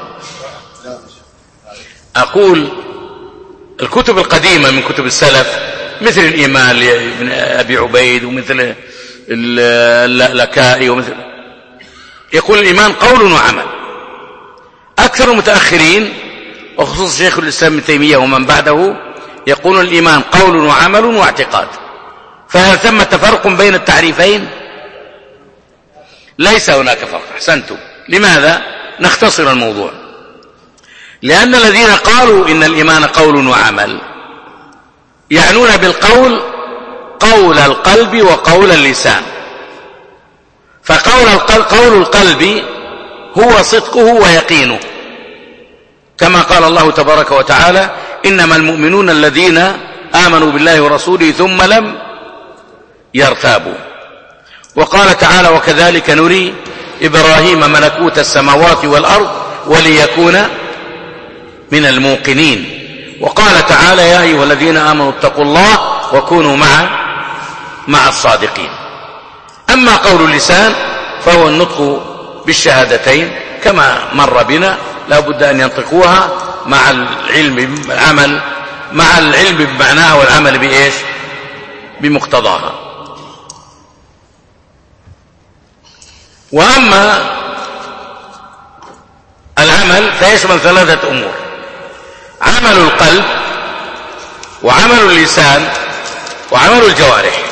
أقول الكتب القديمة من كتب السلف مثل الإيمان لابن أبي عبيد ومثل اللكائي ومثل، يقول الإيمان قول وعمل. أكثر المتأخرين وخصوصا شيخ الإسلام ابن تيمية ومن بعده يقولون الإيمان قول وعمل واعتقاد. فهل ثمة فرق بين التعريفين؟ ليس هناك فرق. أحسنتم. لماذا؟ نختصر الموضوع. لأن الذين قالوا إن الإيمان قول وعمل يعنون بالقول قول القلب وقول اللسان. فقول القلب, قول القلب هو صدقه ويقينه، كما قال الله تبارك وتعالى: إنما المؤمنون الذين آمنوا بالله ورسوله ثم لم يرتابوا. وقال تعالى: وكذلك نري إبراهيم ملكوت السماوات والأرض وليكون من الموقنين. وقال تعالى: يا أيها الذين آمنوا اتقوا الله وكونوا مع مع الصادقين. أما قول اللسان فهو النطق بالشهادتين كما مر بنا، لا بد أن ينطقوها مع العلم بالعمل، مع العلم بمعناها والعمل بإيش؟ بمقتضاها. وأما العمل فيشمل ثلاثة أمور: عمل القلب وعمل اللسان وعمل الجوارح.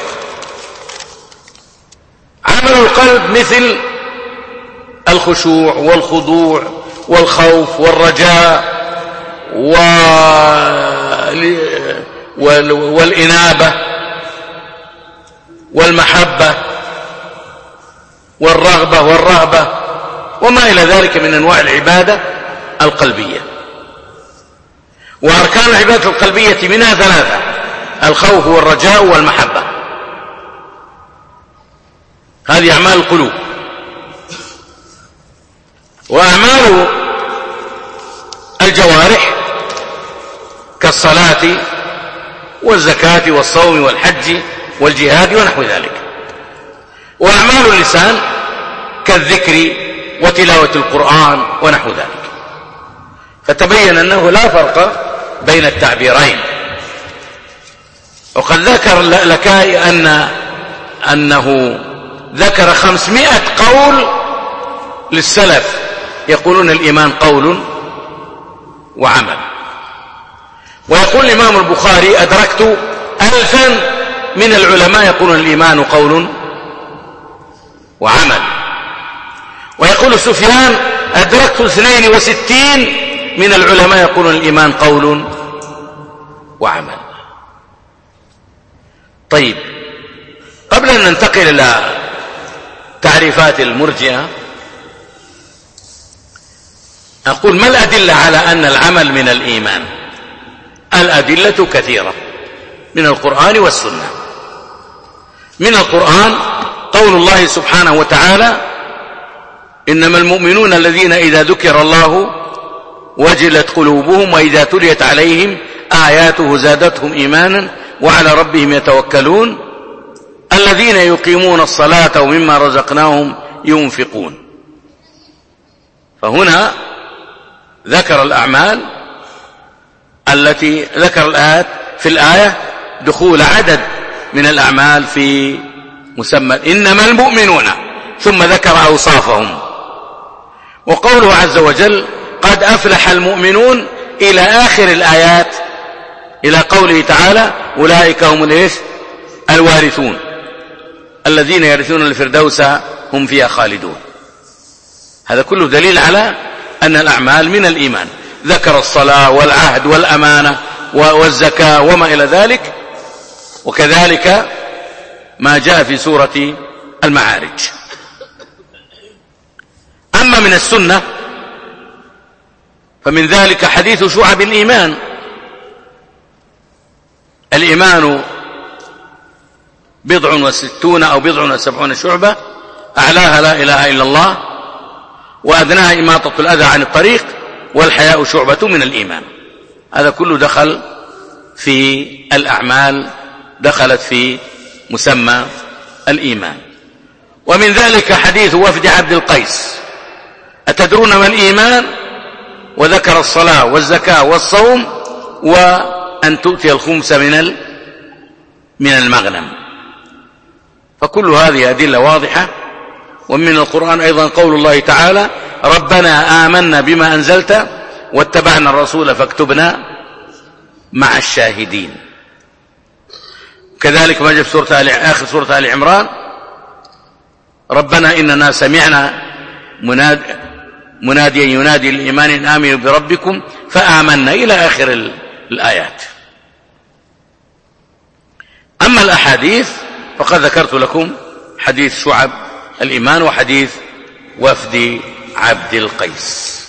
عمل القلب مثل الخشوع والخضوع والخوف والرجاء والإنابة والمحبة والرغبة والرهبة وما إلى ذلك من أنواع العبادة القلبية. وأركان العبادة القلبية منها ثلاثة: الخوف والرجاء والمحبة. هذه أعمال القلوب. وأعمال الجوارح كالصلاة والزكاة والصوم والحج والجهاد ونحو ذلك. وأعمال اللسان كالذكر وتلاوة القرآن ونحو ذلك. فتبين أنه لا فرق بين التعبيرين. وقد ذكر لك أن أنه ذكر خمسمائة قول للسلف يقولون الإيمان قول وعمل. ويقول الإمام البخاري: أدركت ألفا من العلماء يقولون الإيمان قول وعمل. ويقول سفيان: أدركت اثنين وستين من العلماء يقولون الإيمان قول وعمل. طيب، قبل أن ننتقل إلى تعريفات المرجئة أقول: ما الأدلة على أن العمل من الإيمان؟ الأدلة كثيرة من القرآن والسنة. من القرآن قول الله سبحانه وتعالى: إنما المؤمنون الذين إذا ذكر الله وجلت قلوبهم وإذا تليت عليهم آياته زادتهم إيمانا وعلى ربهم يتوكلون الذين يقيمون الصلاة ومما رزقناهم ينفقون. فهنا ذكر الأعمال التي ذكر الآيات في الآية دخول عدد من الأعمال في مسمى إنما المؤمنون، ثم ذكر أوصافهم. وقوله عز وجل: قد أفلح المؤمنون إلى آخر الآيات، إلى قوله تعالى: أولئك هم الوارثون الذين يرثون الفردوس هم فيها خالدون. هذا كله دليل على أن الأعمال من الإيمان. ذكر الصلاة والعهد والأمانة والزكاة وما إلى ذلك، وكذلك ما جاء في سورة المعارج. أما من السنة فمن ذلك حديث شعب الإيمان. الإيمان بضع وستون أو بضع وسبعون شعبة، أعلاها لا إله إلا الله، وأدناها إماطة الأذى عن الطريق، والحياء شعبة من الإيمان. هذا كله دخل في الأعمال، دخلت في مسمى الإيمان. ومن ذلك حديث وفد عبد القيس: أتدرون ما الإيمان؟ وذكر الصلاة والزكاة والصوم وأن تؤتي الخمس من من المغنم. فكل هذه أدلة واضحة. ومن القرآن أيضا قول الله تعالى: ربنا آمنا بما أنزلت واتبعنا الرسول فاكتبنا مع الشاهدين. كذلك ما جاء في سورة آل آخر سورة آل عمران: ربنا إننا سمعنا مناد مناديا ينادي للإيمان أن آمنوا بربكم فآمنا، إلى آخر الآيات. أما الأحاديث فقد ذكرت لكم حديث شعب الإيمان وحديث وفد عبد القيس.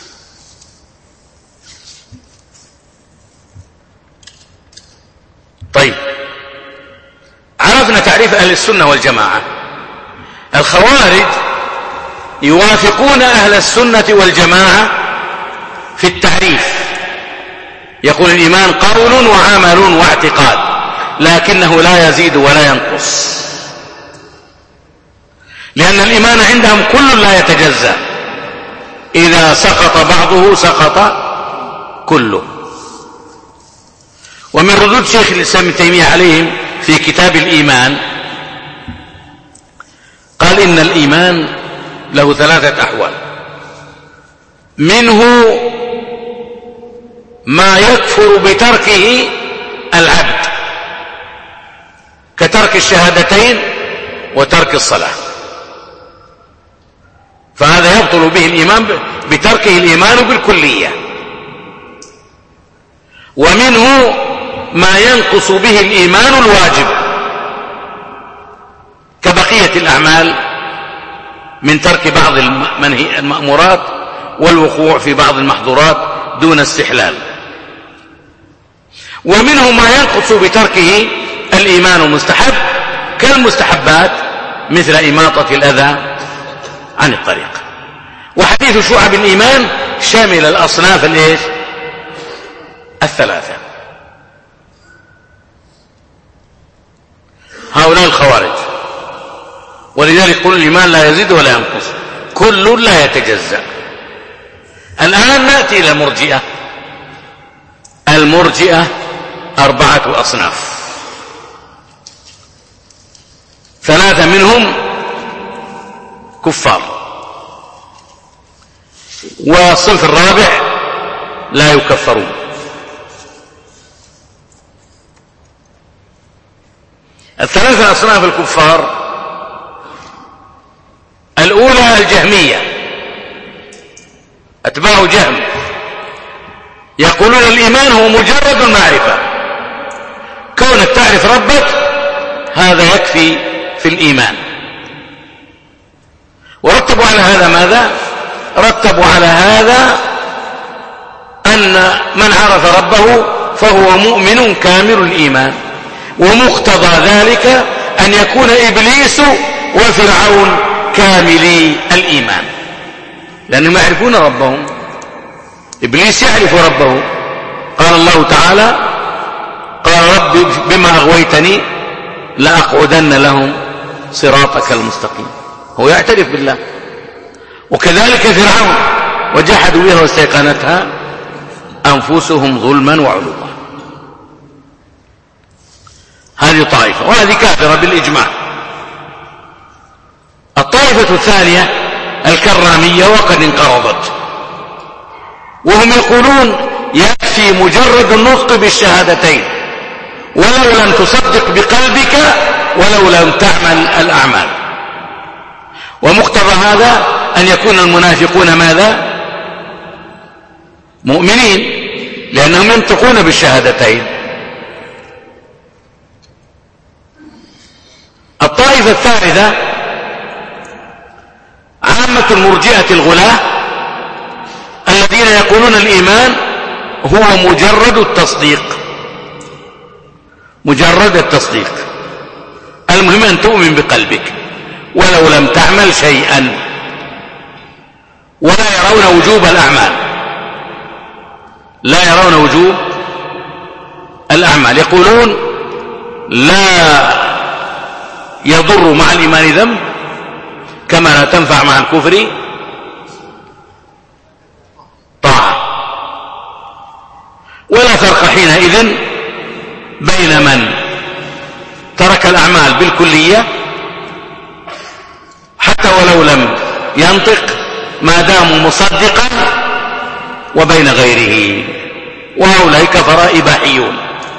طيب، عرفنا تعريف أهل السنة والجماعة. الخوارج يوافقون أهل السنة والجماعة في التعريف، يقول الإيمان قول وعمل واعتقاد، لكنه لا يزيد ولا ينقص، لأن الإيمان عندهم كل لا يتجزأ، إذا سقط بعضه سقط كله. ومن ردود شيخ الإسلام ابن تيمية عليهم في كتاب الإيمان قال: إن الإيمان له ثلاثة أحوال، منه ما يكفر بتركه العبد كترك الشهادتين وترك الصلاة، فهذا يبطل به الإيمان بتركه الإيمان بالكلية. ومنه ما ينقص به الإيمان الواجب كبقية الأعمال من ترك بعض المأمورات والوقوع في بعض المحظورات دون استحلال. ومنه ما ينقص بتركه الإيمان المستحب كالمستحبات مثل إماطة الأذى عن الطريق. وحديث شعب الإيمان شامل الأصناف الإيش الثلاثة. هؤلاء الخوارج، ولذلك يقول الإيمان لا يزيد ولا ينقص، كل لا يتجزأ. الآن نأتي إلى المرجئة. المرجئة أربعة أصناف، ثلاثة منهم كفار، والصنف الرابع لا يكفرون. الثلاثة أصناف الكفار: الأولى الجهمية، أتباع جهم، يقولون الإيمان هو مجرد المعرفة، كونك تعرف ربك هذا يكفي في الإيمان. ورتبوا على هذا ماذا؟ رتبوا على هذا أن من عرف ربه فهو مؤمن كامل الإيمان، ومقتضى ذلك أن يكون إبليس وفرعون كاملي الإيمان، لأنهم يعرفون ربهم. إبليس يعرف ربه، قال الله تعالى: قال رب بما أغويتني لأقعدن لهم صراطك المستقيم. هو يعترف بالله. وكذلك فرعون: وجحدوا بها واستيقنتها أنفسهم ظلما وعلوا. هذه طائفة، وهذه كافرة بالإجماع. الطائفة الثانية الكرامية، وقد انقرضت، وهم يقولون يكفي مجرد النطق بالشهادتين ولو لم تصدق بقلبك ولو لم تعمل الأعمال. ومقتضى هذا أن يكون المنافقون ماذا؟ مؤمنين، لأنهم ينطقون بالشهادتين. الطائفة الثالثة عامة المرجئة الغلاة، الذين يقولون الإيمان هو مجرد التصديق، مجرد التصديق، المهم أن تؤمن بقلبك ولو لم تعمل شيئا، ولا يرون وجوب الأعمال، لا يرون وجوب الأعمال. يقولون لا يضر مع الإيمان ذنب كما لا تنفع مع الكفر طاعة. ولا فرق حينئذ بين من ترك الأعمال بالكلية حتى ولو لم ينطق ما دام مصدقا وبين غيره، وهؤلاء كفر إباحيون.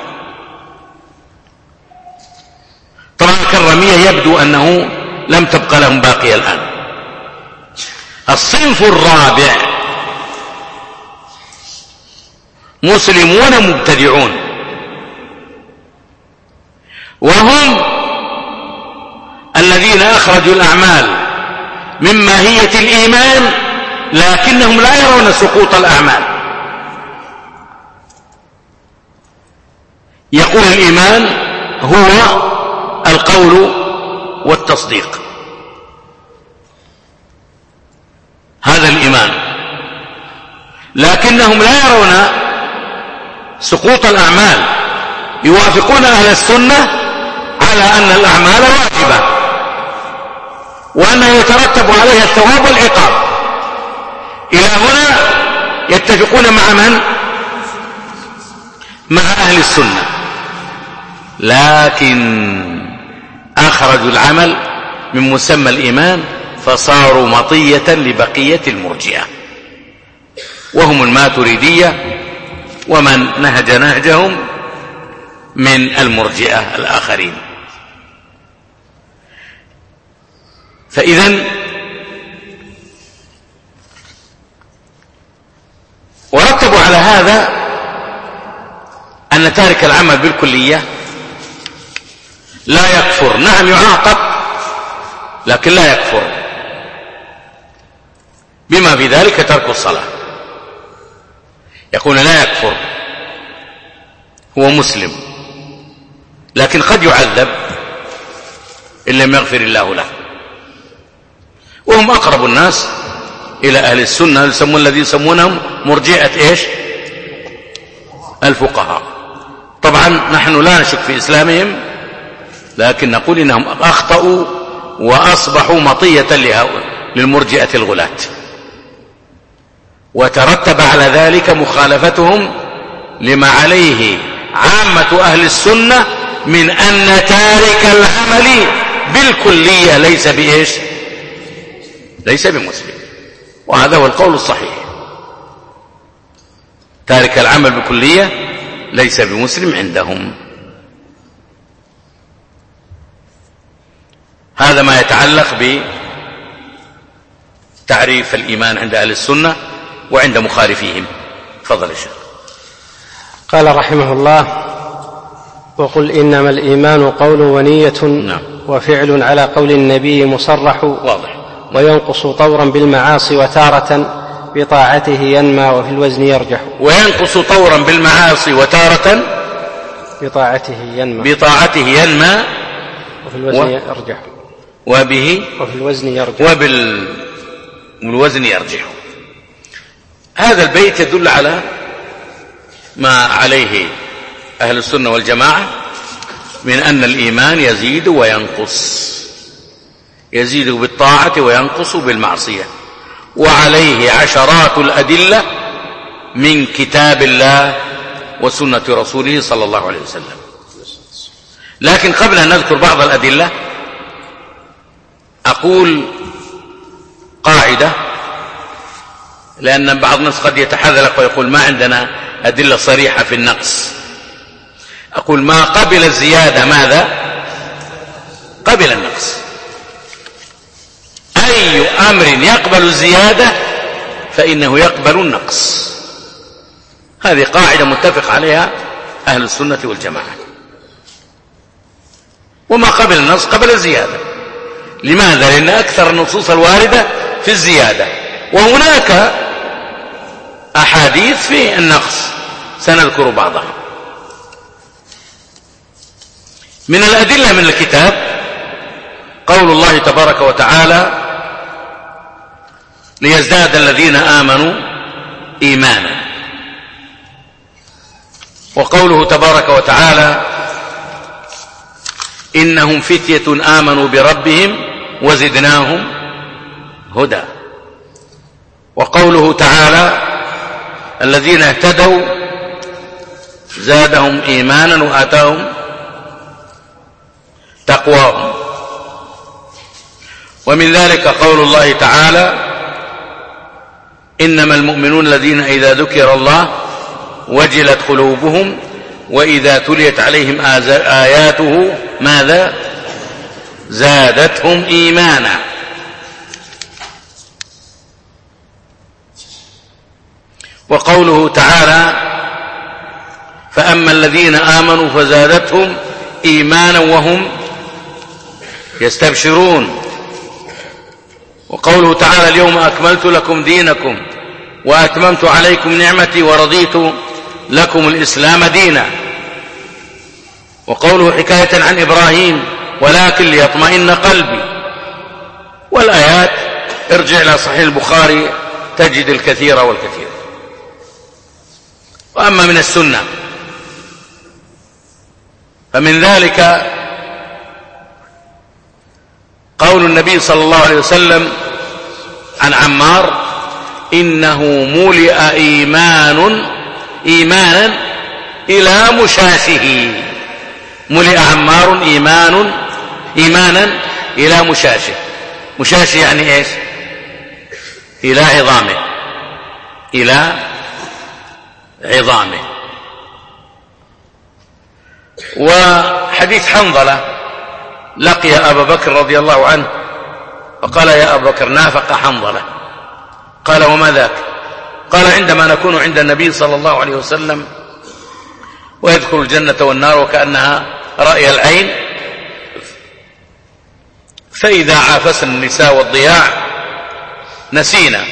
طبعا الكرامية يبدو أنه لم تبقى لهم باقية الآن. الصنف الرابع مسلمون مبتدعون، وهم الذين أخرجوا الأعمال من ماهية الإيمان لكنهم لا يرون سقوط الأعمال. يقول الإيمان هو القول والتصديق، هذا الإيمان، لكنهم لا يرون سقوط الأعمال. يوافقون أهل السنة على أن الأعمال واجبة وأنه يترتب عليها الثواب والعقاب. إلى هنا يتفقون مع من؟ مع أهل السنة. لكن أخرجوا العمل من مسمى الإيمان فصاروا مطية لبقية المرجئة، وهم الماتريدية ومن نهج نهجهم من المرجئة الآخرين. فإذن، فإذا كان الإيمان هو مجرد التصديق، كونك تعرف ربك هذا يكفي في الإيمان. ومن ثم يأتي الإحسان، وهو ورتبوا على هذا أن تارك العمل بالكلية لا يكفر، نعم يعاقب لكن لا يكفر، بما في ذلك ترك الصلاة. يقول لا يكفر، هو مسلم لكن قد يعذب إن لم يغفر الله له. وهم أقرب الناس إلى أهل السنة، يسمون الذين يسمونهم مرجئة إيش؟ الفقهاء. طبعا نحن لا نشك في إسلامهم، لكن نقول إنهم أخطأوا وأصبحوا مطية لهؤلاء للمرجئة الغلاة، وترتب على ذلك مخالفتهم لما عليه عامة أهل السنة من أن تارك العمل بالكلية ليس بإيش؟ ليس بمسلم، وهذا هو القول الصحيح. تارك العمل بالكلية ليس بمسلم عندهم. هذا ما يتعلق بتعريف الإيمان عند أهل السنة وعند مخالفيهم. تفضل الشيخ. قال رحمه الله: وقل إنما الإيمان قول ونية نعم. وفعل على قول النبي مصرح، واضح. وينقص طورا بالمعاصي وتارة بطاعته ينمى وفي الوزن يرجح. وينقص طورا بالمعاصي وتارة بطاعته ينمى بطاعته ينمى وفي الوزن و... يرجح وبه وفي الوزن يرجح وبالوزن يرجح. هذا البيت يدل على ما عليه أهل السنة والجماعة من أن الإيمان يزيد وينقص، يزيد بالطاعة وينقص بالمعصية، وعليه عشرات الأدلة من كتاب الله وسنة رسوله صلى الله عليه وسلم. لكن قبل أن نذكر بعض الأدلة أقول قاعدة، لأن بعض الناس قد يتحذلق ويقول ما عندنا أدلة صريحة في النقص. أقول ما قبل الزيادة ماذا؟ قبل النقص. أي أمر يقبل الزيادة فإنه يقبل النقص. هذه قاعدة متفق عليها أهل السنة والجماعة. وما قبل النقص قبل الزيادة. لماذا؟ لأن أكثر النصوص الواردة في الزيادة، وهناك أحاديث في النقص سنذكر بعضها. من الأدلة من الكتاب قول الله تبارك وتعالى: ليزداد الذين آمنوا إيمانا. وقوله تبارك وتعالى: إنهم فتية آمنوا بربهم وزدناهم هدى. وقوله تعالى: الذين اهتدوا زادهم إيمانا وآتاهم تقواهم. ومن ذلك قول الله تعالى: إنما المؤمنون الذين إذا ذكر الله وجلت قلوبهم وإذا تليت عليهم آياته ماذا؟ زادتهم إيمانا. وقوله تعالى: فأما الذين آمنوا فزادتهم إيمانا وهم يستبشرون. وقوله تعالى: اليوم أكملت لكم دينكم وأتممت عليكم نعمتي ورضيت لكم الإسلام دينا. وقوله حكاية عن إبراهيم: ولكن ليطمئن قلبي. والآيات ارجع إلى صحيح البخاري تجد الكثير والكثير. وأما من السنة فمن ذلك قول النبي صلى الله عليه وسلم عن عمار: إنه ملئ إيمان إيمانا إلى مشاشه. ملئ عمار إيمان إيمانا إلى مشاشه. مشاشه يعني إيش؟ إلى عظامه، إلى عظامه. وحديث حنظلة لقي أبا بكر رضي الله عنه فقال: يا أبا بكر، نافق حنظلة. قال: وما ذاك؟ قال عندما نكون عند النبي صلى الله عليه وسلم ويذكر الجنة والنار وكأنها رأي العين، فإذا عافسنا النساء والضياع نسينا،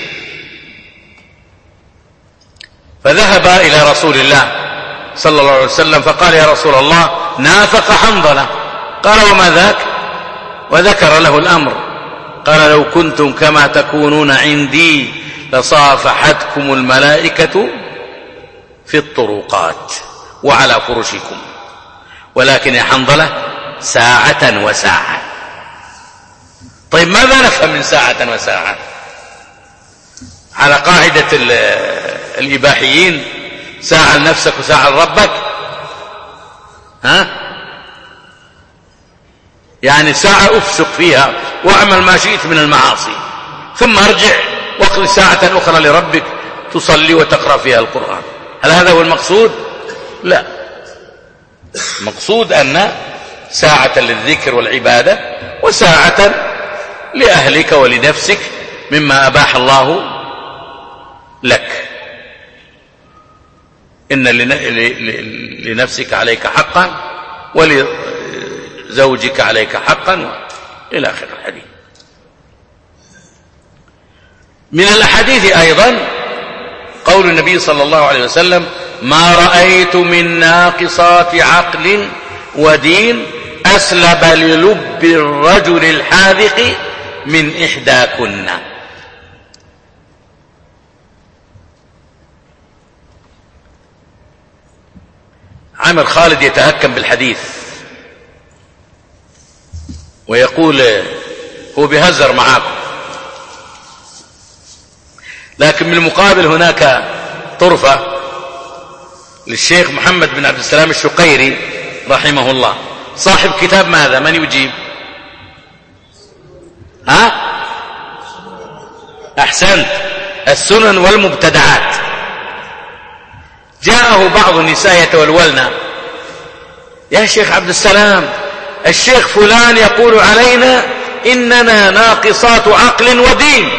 فذهب إلى رسول الله صلى الله عليه وسلم فقال يا رسول الله نافق حنظلة. قال وما ذاك؟ وذكر له الأمر. قال لو كنتم كما تكونون عندي لصافحتكم الملائكة في الطرقات وعلى فرشكم، ولكن يا حنظلة ساعة وساعة. طيب ماذا نفهم من ساعة وساعة؟ على قاعدة الإباحيين، ساعة لنفسك وساعة لربك، ها؟ يعني ساعة أفسق فيها وأعمل ما شئت من المعاصي، ثم أرجع واقضي ساعة أخرى لربك تصلي وتقرأ فيها القرآن. هل هذا هو المقصود؟ لا، المقصود أن ساعة للذكر والعبادة وساعة لأهلك ولنفسك مما أباح الله لك. إن لنفسك عليك حقا ولزوجك عليك حقا إلى آخر الحديث. من الأحاديث أيضا قول النبي صلى الله عليه وسلم ما رأيت من ناقصات عقل ودين أسلب للب الرجل الحاذق من إحداكن. عامر خالد يتهكم بالحديث ويقول هو بيهزر معاكم، لكن من المقابل هناك طرفة للشيخ محمد بن عبد السلام الشقيري رحمه الله، صاحب كتاب ماذا؟ من يجيب؟ ها؟ أحسنت، السنن والمبتدعات. جاءه بعض النساء يتولولن يا شيخ عبد السلام الشيخ فلان يقول علينا إننا ناقصات عقل ودين.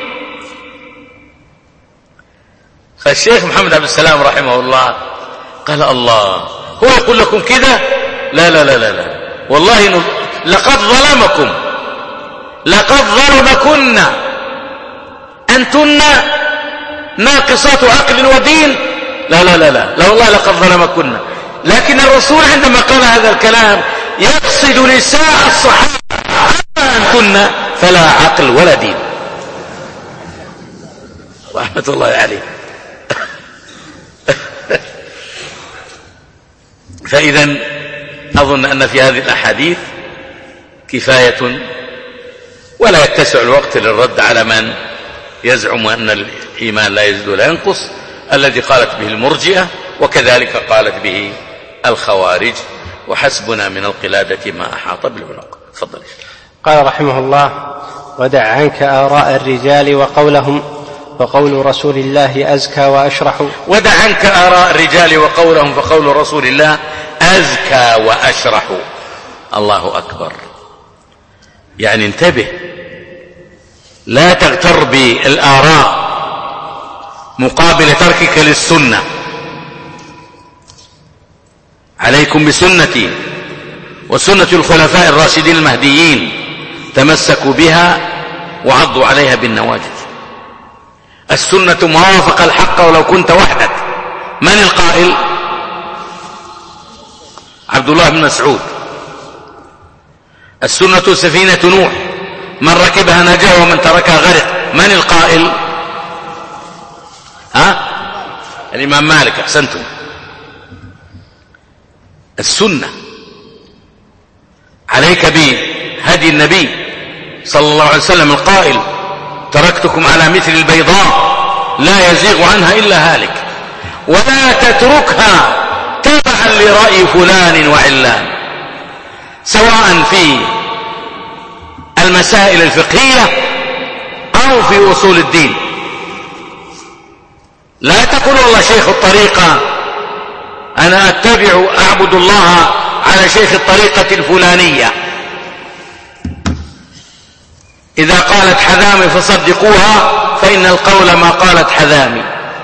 فالشيخ محمد عبد السلام رحمه الله قال الله هو يقول لكم كذا؟ لا لا لا لا, لا. والله لقد ظلمكم، لقد ظلمكن، أنتن ناقصات عقل ودين. لا لا لا لا, لا والله لقد ظلمكن. لكن الرسول عندما قال هذا الكلام يقصد نساء الصحابة، أنتن فلا عقل ولا دين رحمة الله عليه. فإذا أظن أن في هذه الأحاديث كفاية، ولا يتسع الوقت للرد على من يزعم أن الإيمان لا يزيد ولا ينقص، الذي قالت به المرجئة وكذلك قالت به الخوارج، وحسبنا من القلادة ما أحاط بالعنق. تفضل. قال رحمه الله ودع عنك آراء الرجال وقولهم فقول رسول الله أزكى وأشرح. ودع عنك آراء الرجال وقولهم فقول رسول الله أزكى وأشرح. الله أكبر. يعني انتبه، لا تغتر بالآراء مقابل تركك للسنة. عليكم بسنتي وسنة الخلفاء الراشدين المهديين، تمسكوا بها وعضوا عليها بالنواجذ. السنة موافق الحق ولو كنت وحدك. من القائل؟ عبد الله بن مسعود. السنة سفينة نوح، من ركبها نجا ومن تركها غرق. من القائل؟ ها؟ الإمام مالك. أحسنتم. السنة عليك بهدي النبي صلى الله عليه وسلم القائل تركتكم على مثل البيضاء لا يزيغ عنها إلا هالك، ولا تتركها تبعا لرأي فلان وعلان، سواء في المسائل الفقهية أو في أصول الدين. لا تقول والله شيخ الطريقة أنا أتبع أعبد الله على شيخ الطريقة الفلانية، إذا قالت حذامي فصدقوها فإن القول ما قالت حذامي.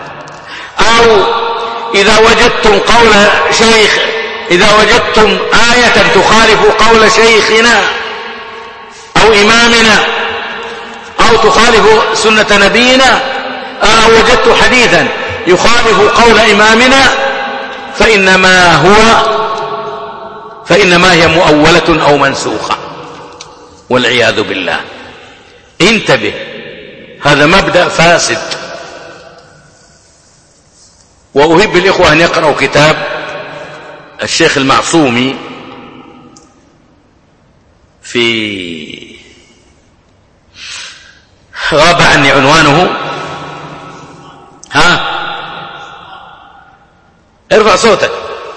أو إذا وجدتم قول شيخ إذا وجدتم آية تخالف قول شيخنا أو إمامنا أو تخالف سنة نبينا أو وجدت حديثا يخالف قول إمامنا فإنما هو فإنما هي مؤولة أو منسوخة والعياذ بالله. انتبه، هذا مبدأ فاسد. وأحب الإخوة أن يقرأوا كتاب الشيخ المعصومي في غاب عني عنوانه. ها ارفع صوتك.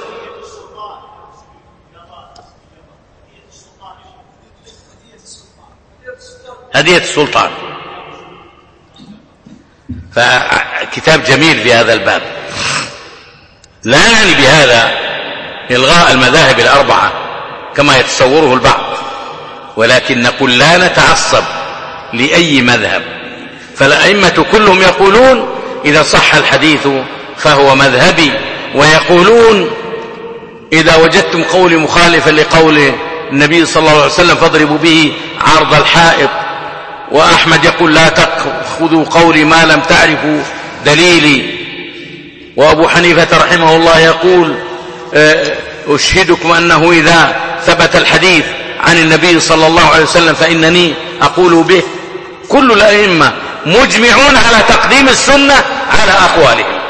هدية السلطان، فكتاب جميل في هذا الباب. لا يعني بهذا إلغاء المذاهب الأربعة كما يتصوره البعض، ولكن نقول لا نتعصب لأي مذهب، فالأئمة كلهم يقولون إذا صح الحديث فهو مذهبي، ويقولون إذا وجدتم قولي مخالفا لقول النبي صلى الله عليه وسلم فاضربوا به عرض الحائط. وأحمد يقول لا تأخذوا قولي ما لم تعرفوا دليلي. وأبو حنيفة رحمه الله يقول أشهدكم أنه إذا ثبت الحديث عن النبي صلى الله عليه وسلم فإنني أقول به. كل الأئمة مجمعون على تقديم السنة على أقوالهم.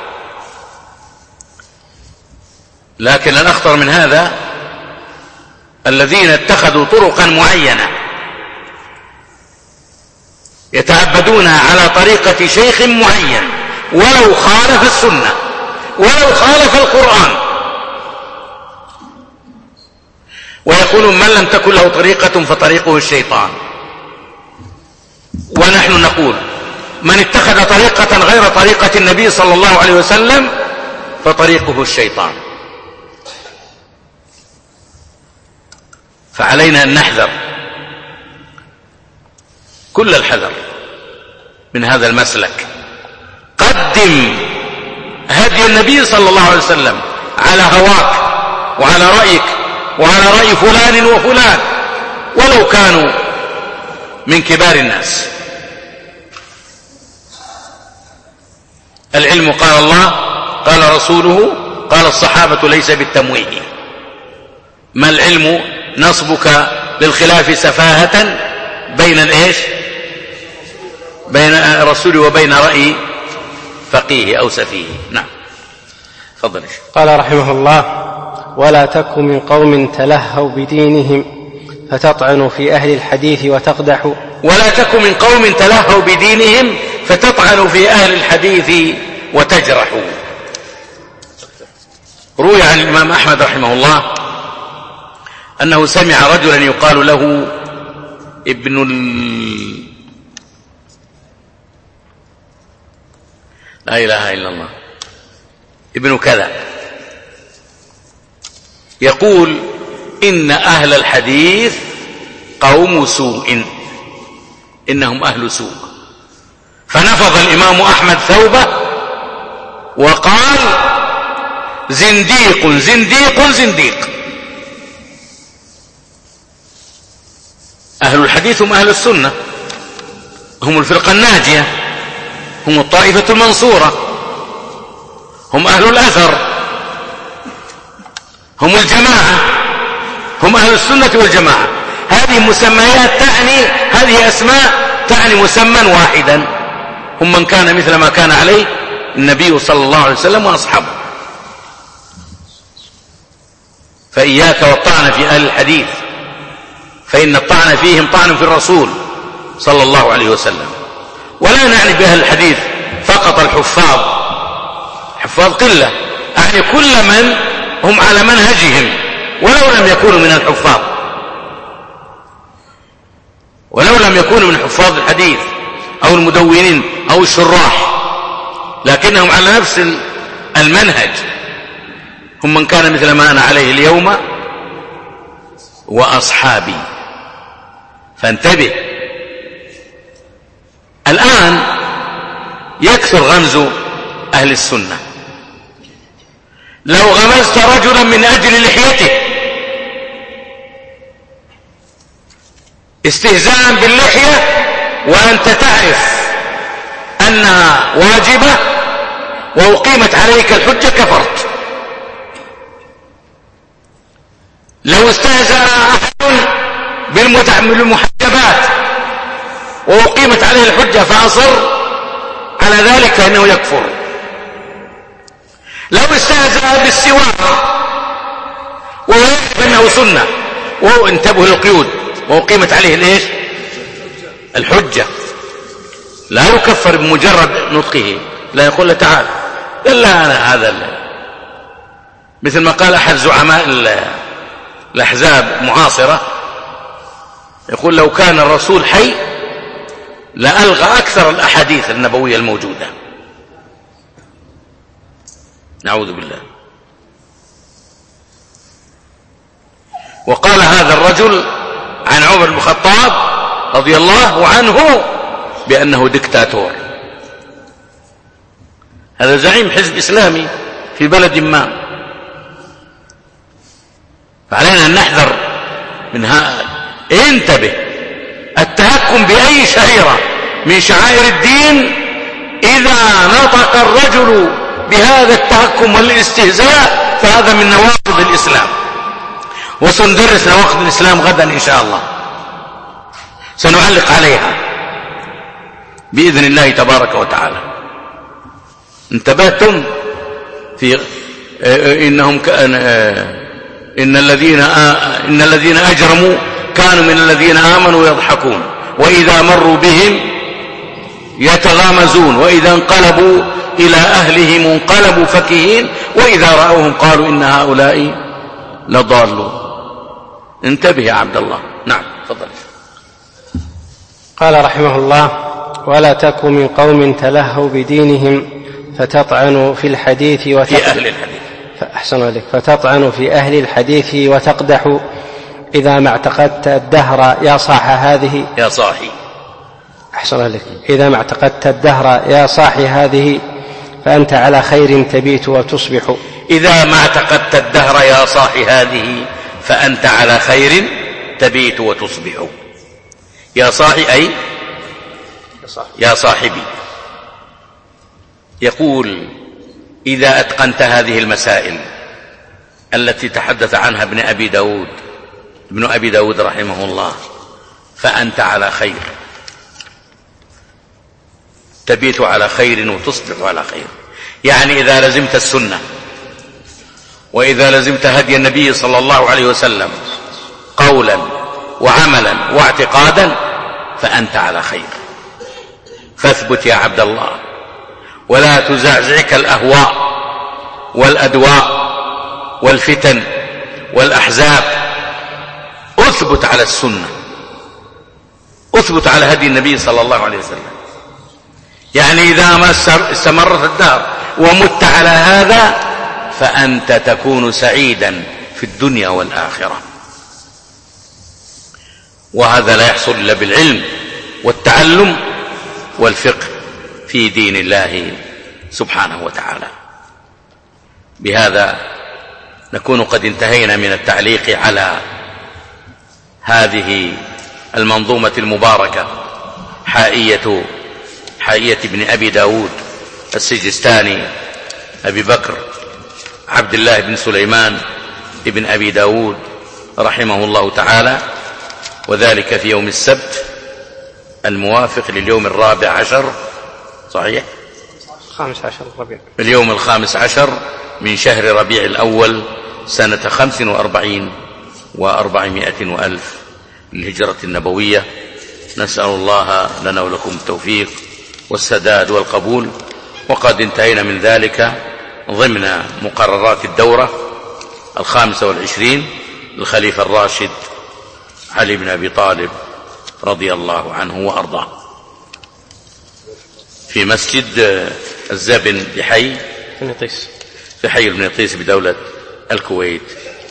لكن الأخطر من هذا الذين اتخذوا طرقا معينة يتعبدون على طريقة شيخ معين ولو خالف السنة ولو خالف القرآن، ويقولون من لم تكن له طريقة فطريقه الشيطان. ونحن نقول من اتخذ طريقة غير طريقة النبي صلى الله عليه وسلم فطريقه الشيطان. فعلينا أن نحذر كل الحذر من هذا المسلك. قدم هدي النبي صلى الله عليه وسلم على هواك وعلى رأيك وعلى رأي فلان وفلان ولو كانوا من كبار الناس. العلم قال الله قال رسوله قال الصحابة ليس بالتمويه. ما العلم نصبك للخلاف سفاهة بين الايش بين الرسول وبين رأي فقيه أو سفيه. نعم تفضل. قال رحمه الله ولا تك من قوم تلهوا بدينهم فتطعنوا في أهل الحديث وتقدحوا. ولا تك من قوم تلهوا بدينهم فتطعنوا في أهل الحديث وتجرحوا. روي عن الإمام أحمد رحمه الله أنه سمع رجلا يقال له ابن ال... لا إله إلا الله ابن كذا يقول إن أهل الحديث قوم سوء، إنهم أهل سوء. فنفض الإمام أحمد ثوبه وقال زنديق زنديق زنديق. أهل الحديث هم أهل السنة، هم الفرقة الناجية، هم الطائفة المنصورة، هم أهل الأثر، هم الجماعة، هم أهل السنة والجماعة. هذه مسميات تعني هذه أسماء تعني مسمى واحدا، هم من كان مثل ما كان عليه النبي صلى الله عليه وسلم وأصحابه. فإياك والطعن في أهل الحديث، فإن الطعن فيهم طعن في الرسول صلى الله عليه وسلم. ولا نعني بأهل الحديث فقط الحفاظ، حفاظ قلة، يعني كل من هم على منهجهم ولو لم يكونوا من الحفاظ، ولو لم يكونوا من حفاظ الحديث أو المدونين أو الشراح، لكنهم على نفس المنهج. هم من كان مثل ما أنا عليه اليوم وأصحابي. فانتبه. الآن يكثر غمز أهل السنة. لو غمزت رجلا من أجل لحيته استهزاء باللحية وأنت تعرف أنها واجبة وأقيمت عليك الحجة كفرت. لو استهزأ أحد بالمحجبات وأقيمت عليه الحجة فأصر على ذلك فإنه يكفر. لو استهزأ بالسواك وهو يعرف أنه سنة وانتبه للقيود وأقيمت عليه الإيش؟ الحجة، لا يكفر بمجرد نطقه، لا يقول له تعال، لا أنا هذا مثل ما قال أحد زعماء الأحزاب المعاصرة يقول لو كان الرسول حي لألغى أكثر الأحاديث النبوية الموجودة. نعوذ بالله. وقال هذا الرجل عن عمر بن الخطاب رضي الله عنه بأنه دكتاتور. هذا زعيم حزب إسلامي في بلد ما. فعلينا أن نحذر من هذا. انتبه، التهكم بأي شعيرة من شعائر الدين إذا نطق الرجل بهذا التهكم والاستهزاء فهذا من نواقض الإسلام، وسندرس نواقض الإسلام غدا إن شاء الله، سنعلق عليها بإذن الله تبارك وتعالى. انتبهتم في إنهم كان إن الذين إن الذين أجرموا كانوا من الذين آمنوا يضحكون وإذا مروا بهم يتغامزون وإذا انقلبوا إلى أهلهم انقلبوا فكهين وإذا رأوهم قالوا إن هؤلاء لضالون. انتبه يا عبد الله. نعم تفضل. قال رحمه الله: ولا تكن من قوم تلهوا بدينهم فتطعنوا في الحديث وتقدح في أهل الحديث أحسن عليك فتطعنوا في أهل الحديث وتقدحوا إذا ما اعتقدت الدهر يا صاح هذه يا صاحي أحسن عليك إذا ما اعتقدت الدهر يا صاحي هذه فأنت على خير تبيت وتصبح. إذا ما اعتقدت الدهر يا صاحي هذه فأنت على خير تبيت وتصبح. يا صاحي أي يا صاحبي. يقول: إذا أتقنت هذه المسائل التي تحدث عنها ابن أبي داود ابن أبي داود رحمه الله فأنت على خير، تبيت على خير وتصبح على خير. يعني إذا لزمت السنة وإذا لزمت هدي النبي صلى الله عليه وسلم قولا وعملا واعتقادا فأنت على خير. فاثبت يا عبد الله ولا تزعزعك الأهواء والأدواء والفتن والأحزاب. أثبت على السنة، أثبت على هدي النبي صلى الله عليه وسلم. يعني إذا ما استمرت الدهر ومت على هذا فأنت تكون سعيدا في الدنيا والآخرة. وهذا لا يحصل إلا بالعلم والتعلم والفقه في دين الله سبحانه وتعالى. بهذا نكون قد انتهينا من التعليق على هذه المنظومة المباركة حائية حائية ابن أبي داود السجستاني أبي بكر عبد الله بن سليمان ابن أبي داود رحمه الله تعالى، وذلك في يوم السبت الموافق لليوم الرابع عشر صحيح خامس عشر ربيع اليوم الخامس عشر من شهر ربيع الأول سنة خمس وأربعين وأربعمائة وألف للهجرة النبوية. نسأل الله لنا ولكم التوفيق والسداد والقبول. وقد انتهينا من ذلك ضمن مقررات الدورة الخامسة والعشرين للخليفة الراشد علي بن أبي طالب رضي الله عنه وأرضاه في مسجد الزبن بحي في حي البنيطيس بدولة الكويت.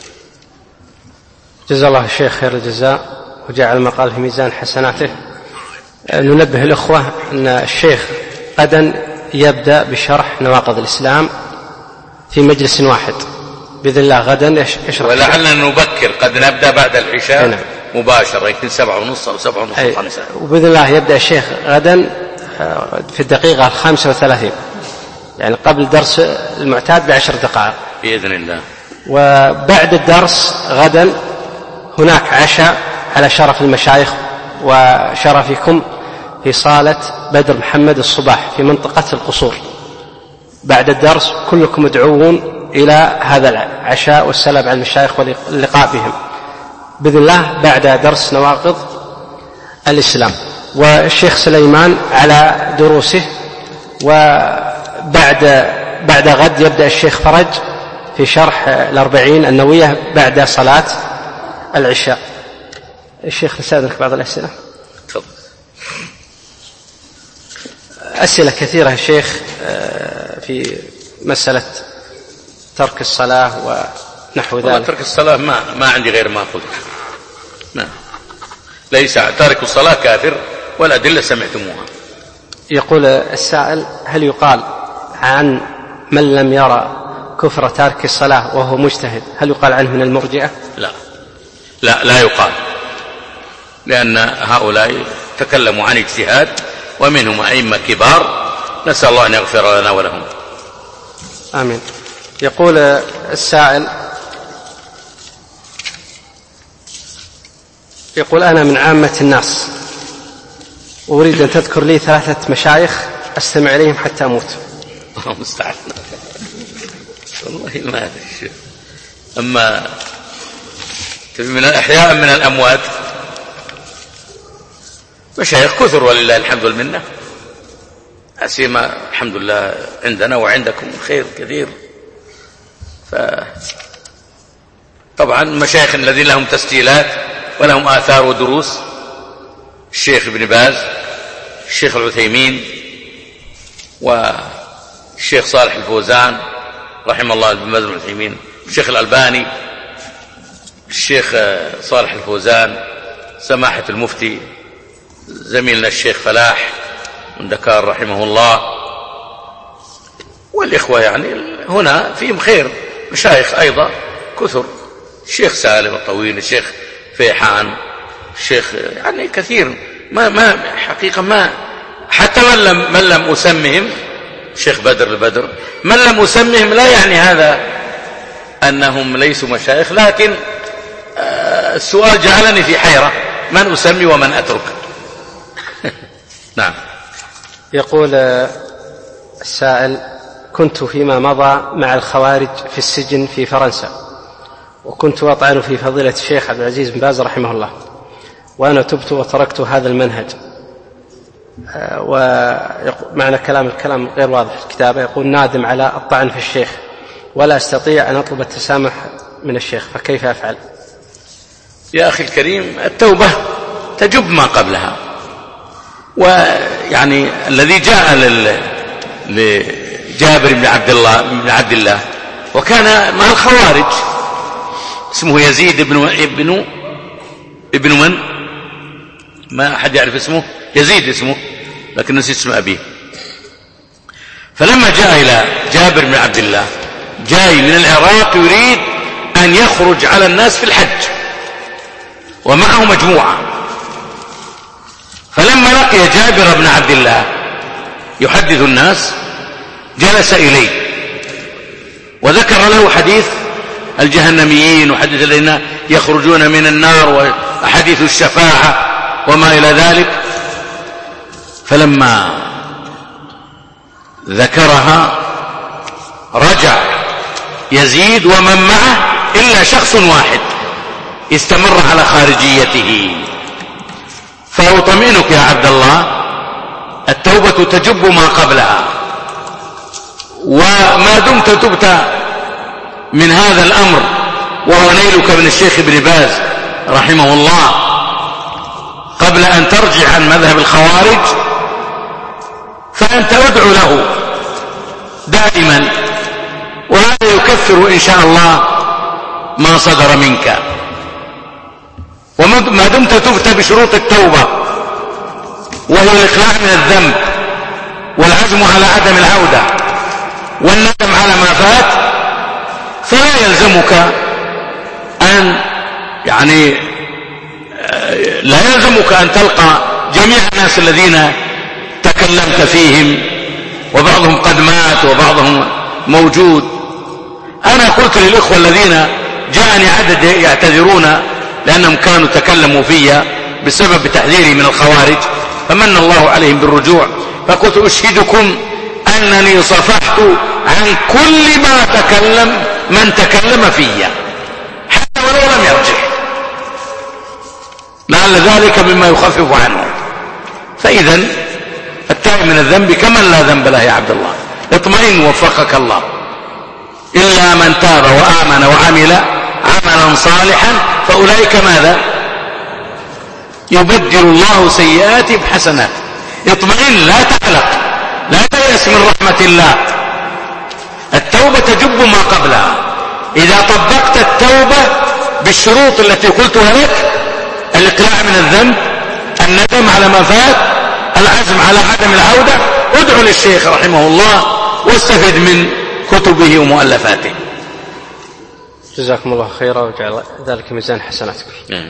جزا الله الشيخ خير الجزاء وجعل المقال في ميزان حسناته. ننبه الأخوة أن الشيخ غدا يبدأ بشرح نواقض الإسلام في مجلس واحد بإذن الله غدا يشرح. ولعلنا نبكر، قد نبدأ بعد العشاء نعم. مباشرة، يمكن سبعة ونص أو سبعة ونص أو خمسة، وبإذن الله يبدأ الشيخ غدا في الدقيقة الخامسة وثلاثين، يعني قبل درس المعتاد بعشر دقائق بإذن الله. وبعد الدرس غدا هناك عشاء على شرف المشايخ وشرفكم في صالة بدر محمد الصباح في منطقة القصور. بعد الدرس كلكم مدعوون إلى هذا العشاء والسلام على المشايخ واللقاء بهم بإذن الله بعد درس نواقض الإسلام. والشيخ سليمان على دروسه. وبعد بعد غد يبدأ الشيخ فرج في شرح الأربعين النووية بعد صلاة العشاء. الشيخ نستأذنك بعض الأسئلة. تفضل. أسئلة كثيرة يا شيخ في مسألة ترك الصلاة ونحو ذلك. ترك الصلاة ما ما عندي غير ما قلت، نعم، ليس تارك الصلاة كافر والأدلة سمعتموها. يقول السائل: هل يقال عن من لم يرى كفر تارك الصلاة وهو مجتهد هل يقال عنه من المرجئة؟ لا لا لا يقال، لأن هؤلاء تكلموا عن اجتهاد ومنهم أئمة كبار، نسأل الله أن يغفر لنا ولهم. آمين. يقول السائل: يقول أنا من عامة الناس وأريد أن تذكر لي ثلاثة مشايخ أستمع إليهم حتى أموت. الله المستعان. والله ما أدري. أما من الأحياء من الأموات مشايخ كثر ولله الحمد والمنة، أسيما الحمد لله عندنا وعندكم خير كثير. طبعا مشايخ الذين لهم تسجيلات ولهم آثار ودروس: الشيخ ابن باز، الشيخ العثيمين، والشيخ صالح الفوزان رحمه الله ابن باز العثيمين، الشيخ الألباني، الشيخ صالح الفوزان، سماحة المفتي زميلنا الشيخ فلاح من دكار رحمه الله، والإخوة يعني هنا فيهم خير، مشايخ أيضا كثر، الشيخ سالم الطويل، الشيخ فيحان، الشيخ يعني كثير، ما ما حقيقة ما حتى من لم من لم أسمهم، الشيخ بدر البدر من لم أسمهم لا يعني هذا أنهم ليسوا مشايخ، لكن السؤال جعلني في حيرة من أسمي ومن أترك. نعم. يقول السائل: كنت فيما مضى مع الخوارج في السجن في فرنسا، وكنت أطعن في فضيلة الشيخ عبد العزيز بن باز رحمه الله، وأنا تبت وتركت هذا المنهج. ومعنى كلام الكلام غير واضح في الكتابة. يقول: نادم على الطعن في الشيخ ولا أستطيع أن أطلب التسامح من الشيخ، فكيف أفعل؟ يا أخي الكريم، التوبة تجب ما قبلها. ويعني الذي جاء لجابر بن عبد الله بن عبد الله وكان مع الخوارج، اسمه يزيد ابن ابن ابن من؟ ما أحد يعرف اسمه؟ يزيد اسمه، لكن نسيت اسم أبيه. فلما جاء إلى جابر بن عبد الله جاي من العراق يريد أن يخرج على الناس في الحج ومعه مجموعة، فلما لقي جابر بن عبد الله يحدث الناس جلس إليه وذكر له حديث الجهنميين وحديث الذين يخرجون من النار وحديث الشفاعة وما إلى ذلك. فلما ذكرها رجع يزيد ومن معه إلا شخص واحد استمر على خارجيته. فأطمئنك يا عبد الله، التوبة تجب ما قبلها، وما دمت تبت من هذا الأمر وهو نيلك من الشيخ ابن باز رحمه الله قبل أن ترجع عن مذهب الخوارج، فأنت ادعو له دائما، وهذا يكفر إن شاء الله ما صدر منك. وما دمت تبت بشروط التوبة وهو الإقلاع من الذنب والعزم على عدم العودة والندم على ما فات، فلا يلزمك أن يعني لا يلزمك أن تلقى جميع الناس الذين تكلمت فيهم وبعضهم قد مات وبعضهم موجود. أنا قلت للإخوة الذين جاءني عدد يعتذرون لأنهم كانوا تكلموا في بسبب تحذيري من الخوارج فمن الله عليهم بالرجوع، فقلت أشهدكم أنني صفحت عن كل ما تكلم من تكلم في حتى ولو لم يرجع، لعل ذلك مما يخفف عنه. فإذا التائب من الذنب كمن لا ذنب له يا عبد الله. اطمئن وفقك الله. إلا من تاب وآمن وعمل عملا صالحا فأولئك ماذا؟ يبدل الله سيئات بحسنات. اطمئن، لا تقلق، لا تيأس من رحمة الله. التوبة تجب ما قبلها. إذا طبقت التوبة بالشروط التي قلتها لك: الإقلاع من الذنب، الندم على ما فات، العزم على عدم العودة، ادعو للشيخ رحمه الله واستفد من كتبه ومؤلفاته. جزاكم الله خيرا وجعل ذلك ميزان حسناتكم.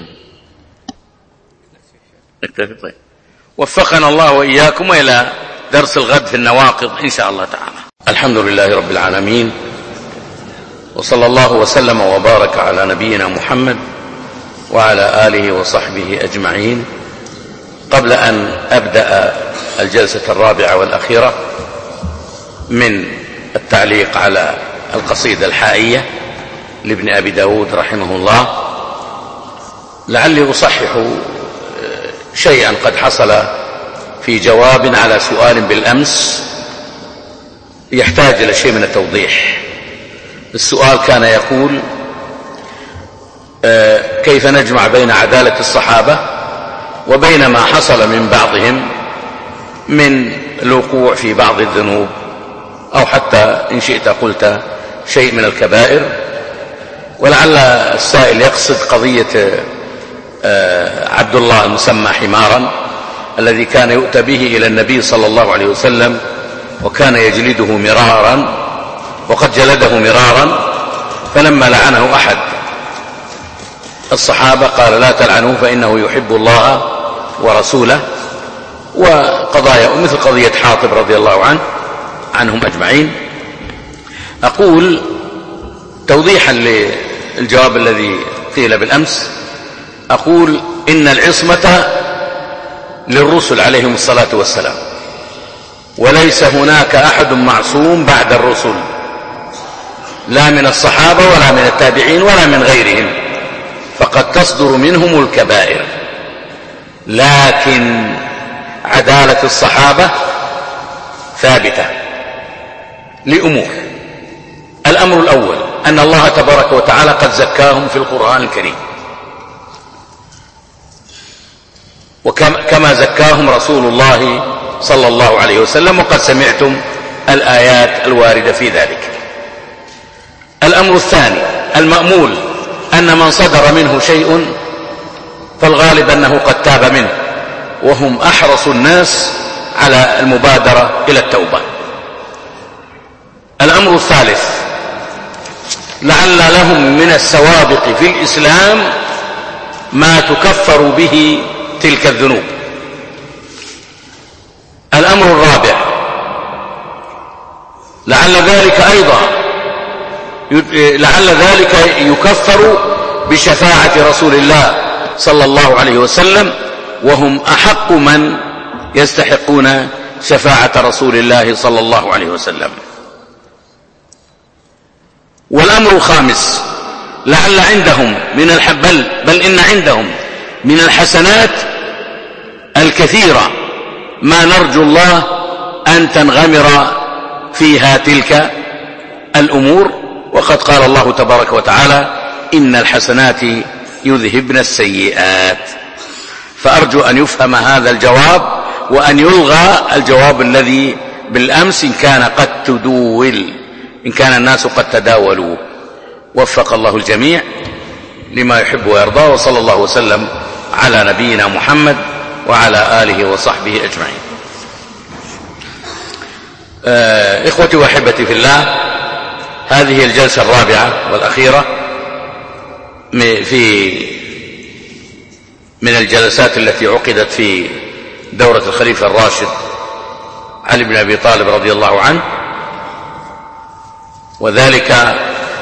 نكتفي. طيب، وفقنا الله وإياكم إلى درس الغد في النواقض إن شاء الله تعالى. الحمد لله رب العالمين، وصلى الله وسلم وبارك على نبينا محمد وعلى آله وصحبه أجمعين. قبل أن أبدأ الجلسة الرابعة والأخيرة من التعليق على القصيدة الحائية لابن أبي داود رحمه الله، لعلي أصحح شيئا قد حصل في جواب على سؤال بالأمس يحتاج إلى شيء من التوضيح. السؤال كان يقول: كيف نجمع بين عدالة الصحابة وبين ما حصل من بعضهم من الوقوع في بعض الذنوب، أو حتى إن شئت قلت شيء من الكبائر. ولعل السائل يقصد قضية عبد الله المسمى حمارا الذي كان يؤتى به إلى النبي صلى الله عليه وسلم وكان يجلده مرارا، وقد جلده مرارا، فلما لعنه أحد الصحابة قال: لا تلعنوه فإنه يحب الله ورسوله. وقضايا مثل قضية حاطب رضي الله عنه عنهم أجمعين. أقول توضيحا للجواب الذي قيل بالأمس، أقول إن العصمة للرسل عليهم الصلاة والسلام، وليس هناك أحد معصوم بعد الرسل، لا من الصحابة ولا من التابعين ولا من غيرهم، فقد تصدر منهم الكبائر. لكن عدالة الصحابة ثابتة لأمور. الأمر الأول أن الله تبارك وتعالى قد زكاهم في القرآن الكريم، وكما زكاهم رسول الله صلى الله عليه وسلم، وقد سمعتم الآيات الواردة في ذلك. الأمر الثاني المأمول أن من صدر منه شيء فالغالب أنه قد تاب منه، وهم أحرص الناس على المبادرة إلى التوبة. الأمر الثالث لعل لهم من السوابق في الإسلام ما تكفر به تلك الذنوب. الأمر الرابع لعل ذلك أيضا لعل ذلك يكفر بشفاعة رسول الله صلى الله عليه وسلم، وهم أحق من يستحقون شفاعة رسول الله صلى الله عليه وسلم. والأمر الخامس لعل عندهم من الحبل بل إن عندهم من الحسنات الكثيرة ما نرجو الله أن تنغمر فيها تلك الأمور. وقد قال الله تبارك وتعالى: إن الحسنات يذهبن السيئات. فأرجو أن يفهم هذا الجواب وأن يلغى الجواب الذي بالأمس إن كان قد تدول إن كان الناس قد تداولوا. وفق الله الجميع لما يحب ويرضى، وصلى الله وسلم على نبينا محمد وعلى آله وصحبه أجمعين. آه إخوتي وأحبتي في الله، هذه الجلسة الرابعة والأخيرة في من الجلسات التي عقدت في دورة الخليفة الراشد علي بن أبي طالب رضي الله عنه، وذلك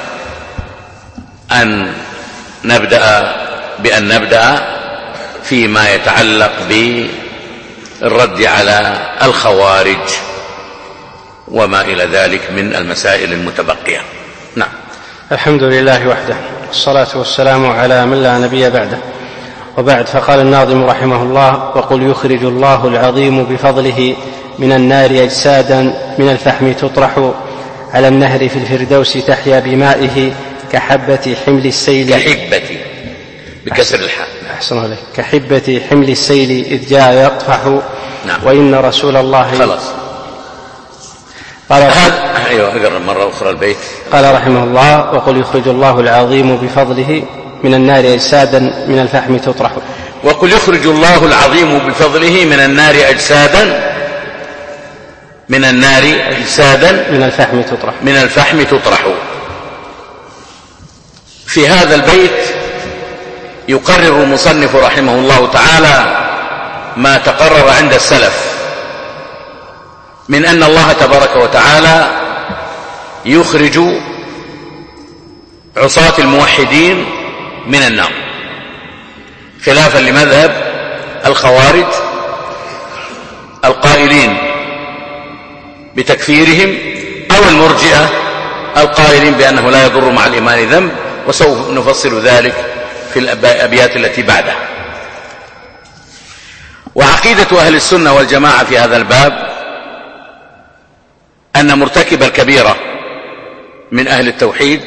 أن نبدأ بأن نبدأ فيما يتعلق بالرد على الخوارج وما إلى ذلك من المسائل المتبقية. نعم. الحمد لله وحده، والصلاة والسلام على من لا نبي بعده، وبعد. فقال الناظم رحمه الله: وقل يخرج الله العظيم بفضله من النار أجسادا من الفحم تطرح على النهر في الفردوس تحيا بمائه كحبة حمل السيل كحبة بكسر الحاء. أحسن عليك. كحبة حمل السيل إذ جاء يطفح. نعم. وإن رسول الله خلاص. قال هذا أيوة اقرأ مرة أخرى البيت. قال رحمه الله: وقل يخرج الله العظيم بفضله من النار أجسادا من الفحم تطرح. وقل يخرج الله العظيم بفضله من النار أجسادا من النار أجسادا من الفحم تطرح من الفحم تطرح. في هذا البيت يقرر المصنف رحمه الله تعالى ما تقرر عند السلف من أن الله تبارك وتعالى يخرج عصاة الموحدين من النار، خلافا لمذهب الخوارج القائلين بتكفيرهم أو المرجئة القائلين بأنه لا يضر مع الإيمان ذنب، وسوف نفصل ذلك في الأبيات التي بعدها. وعقيدة أهل السنة والجماعة في هذا الباب أن مرتكب الكبيرة من أهل التوحيد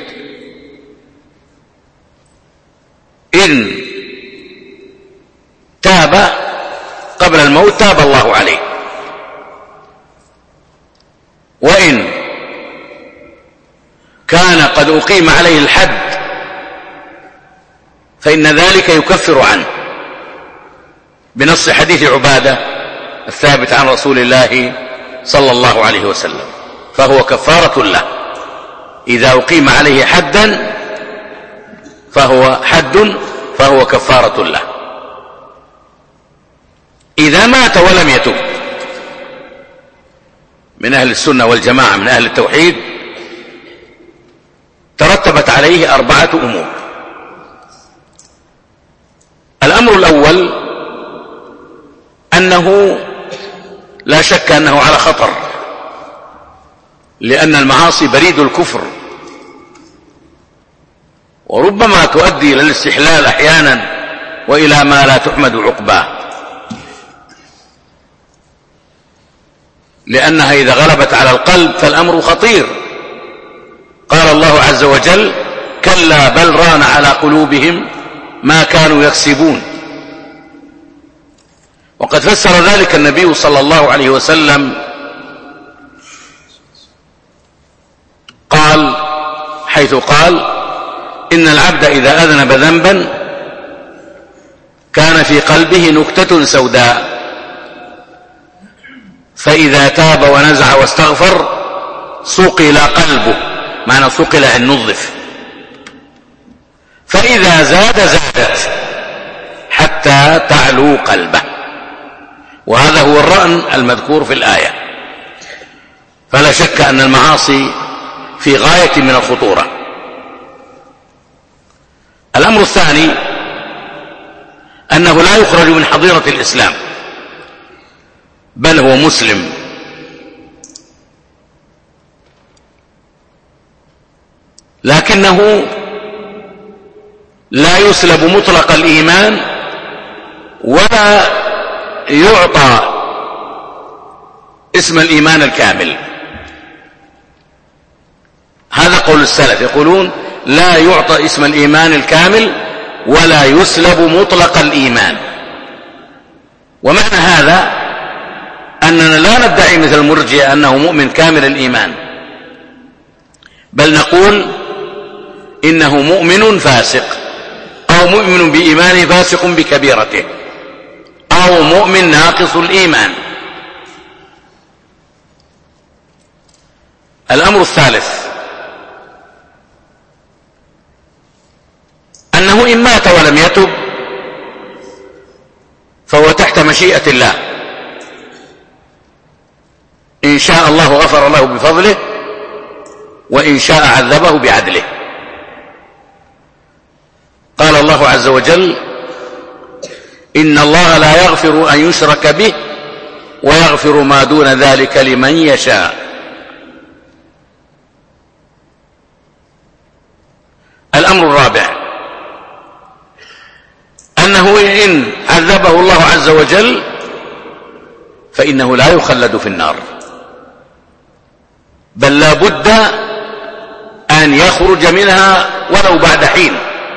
إن تاب قبل الموت تاب الله عليه، وإن كان قد أقيم عليه الحد فإن ذلك يكفر عنه بنص حديث عبادة الثابت عن رسول الله صلى الله عليه وسلم، فهو كفارة له. إذا أقيم عليه حدا فهو حد فهو كفارة له. إذا مات ولم يتب من أهل السنة والجماعة من أهل التوحيد ترتبت عليه أربعة أمور. الأمر الأول أنه لا شك أنه على خطر، لأن المعاصي بريد الكفر، وربما تؤدي إلى الاستحلال أحيانا وإلى ما لا تحمد عقباه، لأنها إذا غلبت على القلب فالأمر خطير. قال الله عز وجل: كلا بل ران على قلوبهم ما كانوا يكسبون. وقد فسر ذلك النبي صلى الله عليه وسلم، قال حيث قال: إن العبد إذا أذنب ذنبا كان في قلبه نكتة سوداء، فإذا تاب ونزع واستغفر صقل قلبه، معنى صقل أن نظف، فإذا زاد زادت حتى تعلو قلبه. وهذا هو الرأن المذكور في الآية. فلا شك أن المعاصي في غاية من الخطورة. الأمر الثاني أنه لا يخرج من حظيرة الإسلام، بل هو مسلم، لكنه لا يسلب مطلق الإيمان ولا يعطى اسم الإيمان الكامل. هذا قول السلف، يقولون لا يعطى اسم الإيمان الكامل ولا يسلب مطلق الإيمان. ومعنى هذا أننا لا ندعي مثل المرجئة أنه مؤمن كامل الإيمان، بل نقول إنه مؤمن فاسق، أو مؤمن بإيمانه فاسق بكبيرته، أو مؤمن ناقص الإيمان. الأمر الثالث أنه إن مات ولم يتب فهو تحت مشيئة الله، إن شاء الله غفر له بفضله، وإن شاء عذبه بعدله. قال الله عز وجل: إن الله لا يغفر أن يشرك به ويغفر ما دون ذلك لمن يشاء. الأمر الرابع أنه إن عذبه الله عز وجل فإنه لا يخلد في النار، بل لا بد أن يخرج منها ولو بعد حين.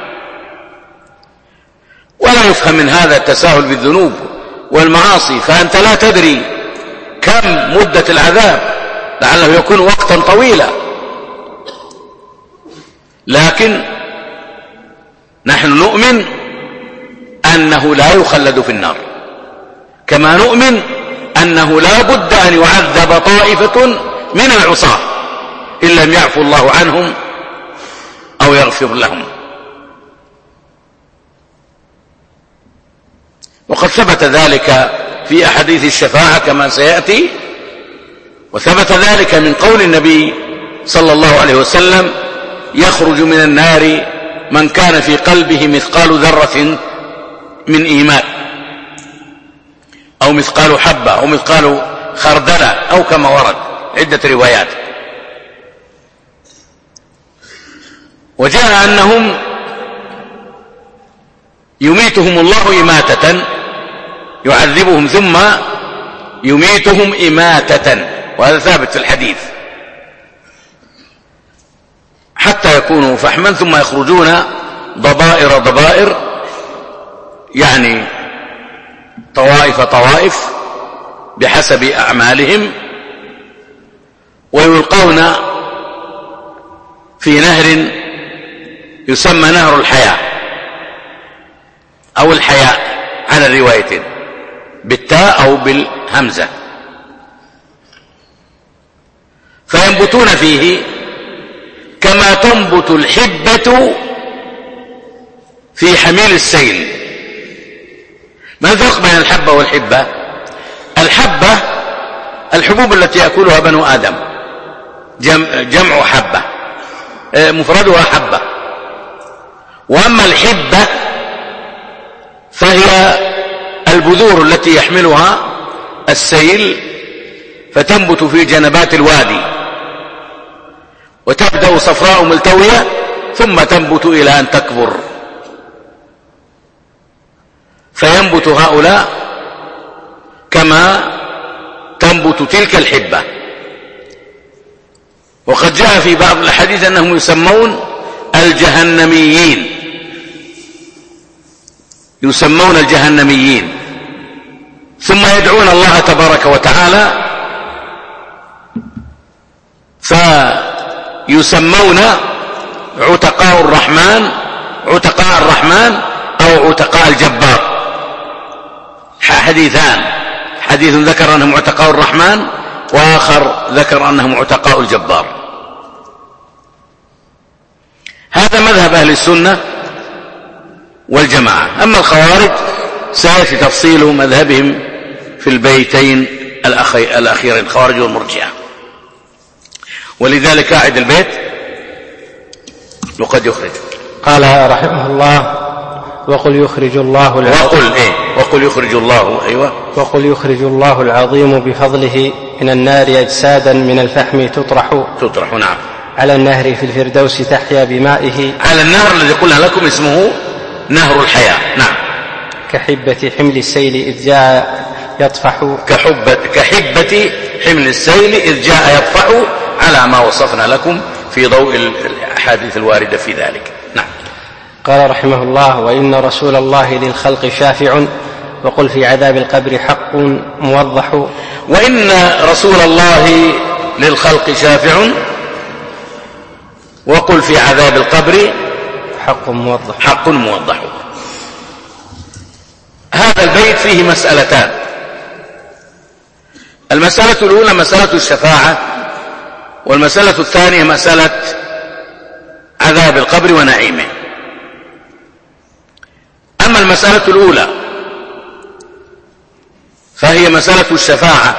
ولا يفهم من هذا التساهل بالذنوب والمعاصي، فأنت لا تدري كم مدة العذاب، لعله يكون وقتا طويلا، لكن نحن نؤمن أنه لا يخلد في النار، كما نؤمن أنه لا بد أن يعذب طائفة من العصاة إن لم يعفو الله عنهم أو يغفر لهم. وقد ثبت ذلك في أحاديث الشفاعة كما سيأتي، وثبت ذلك من قول النبي صلى الله عليه وسلم: يخرج من النار من كان في قلبه مثقال ذرة من إيمان، أو مثقال حبة، أو مثقال خردلة، أو كما ورد عدة روايات. وجاء أنهم يميتهم الله إماتة، يعذبهم ثم يميتهم إماتة، وهذا ثابت في الحديث، حتى يكونوا فحما ثم يخرجون ضبائر ضبائر، يعني طوائف طوائف بحسب أعمالهم، ويلقون في نهر يسمى نهر الحياة أو الحياء على الروايتين، بالتاء أو بالهمزة، فينبتون فيه كما تنبت الحبة في حميل السيل. ما الفرق بين الحبة والحبة؟ الحبة الحبوب التي يأكلها بنو آدم، جمع حبة، مفردها حبة. وأما الحبة فهي البذور التي يحملها السيل فتنبت في جنبات الوادي، وتبدأ صفراء ملتوية ثم تنبت إلى أن تكبر، فينبت هؤلاء كما تنبت تلك الحبة. وقد جاء في بعض الحديث أنهم يسمون الجهنميين، يسمون الجهنميين، ثم يدعون الله تبارك وتعالى فيسمون عتقاء الرحمن، عتقاء الرحمن أو عتقاء الجبار. حديثان، حديث ذكر أنهم عتقاء الرحمن، وآخر ذكر أنهم عتقاء الجبار. هذا مذهب أهل السنة والجماعة. أما الخوارج سيأتي تفصيل مذهبهم في البيتين الأخيرين، الخوارج والمرجئة. ولذلك قاعد البيت وقد يخرج. قال رحمه الله: وقل يخرج الله العظيم وقل إيه وقل يخرج الله أيوة وقل يخرج الله العظيم بفضله من النار أجسادا من الفحم تطرح تطرح نعم على النهر في الفردوس تحيا بمائه، على النهر الذي قلنا لكم اسمه نهر الحياة. نعم. كحبة حمل السيل إذ جاء يطفح كحبة, كحبة حمل السيل إذ جاء يطفح، على ما وصفنا لكم في ضوء الأحاديث الواردة في ذلك. نعم. قال رحمه الله: وإن رسول الله للخلق شافع، وقل في عذاب القبر حق موضح. وإن رسول الله للخلق شافع، وقل في عذاب القبر حق موضح حق موضح. هذا البيت فيه مسألتان. المسألة الأولى مسألة الشفاعة والمسألة الثانية مسألة عذاب القبر ونعيمه. أما المسألة الأولى فهي مسألة الشفاعة،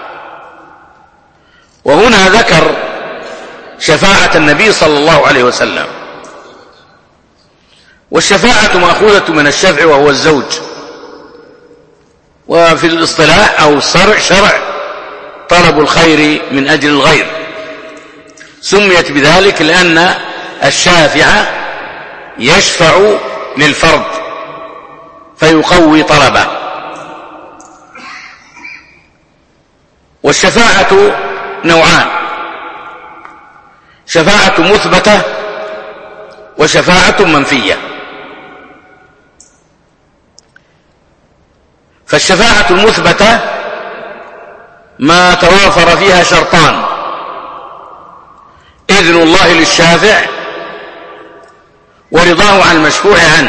وهنا ذكر شفاعة النبي صلى الله عليه وسلم، والشفاعة مأخوذة من الشفع وهو الزوج، وفي الاصطلاح أو الشرع شرع طلب الخير من أجل الغير، سميت بذلك لأن الشافع يشفع للفرد فيقوي طلبه. والشفاعة نوعان: شفاعة مثبتة وشفاعة منفية. فالشفاعة المثبتة ما توافر فيها شرطان: إذن الله للشافع ورضاه عن المشفوع عنه،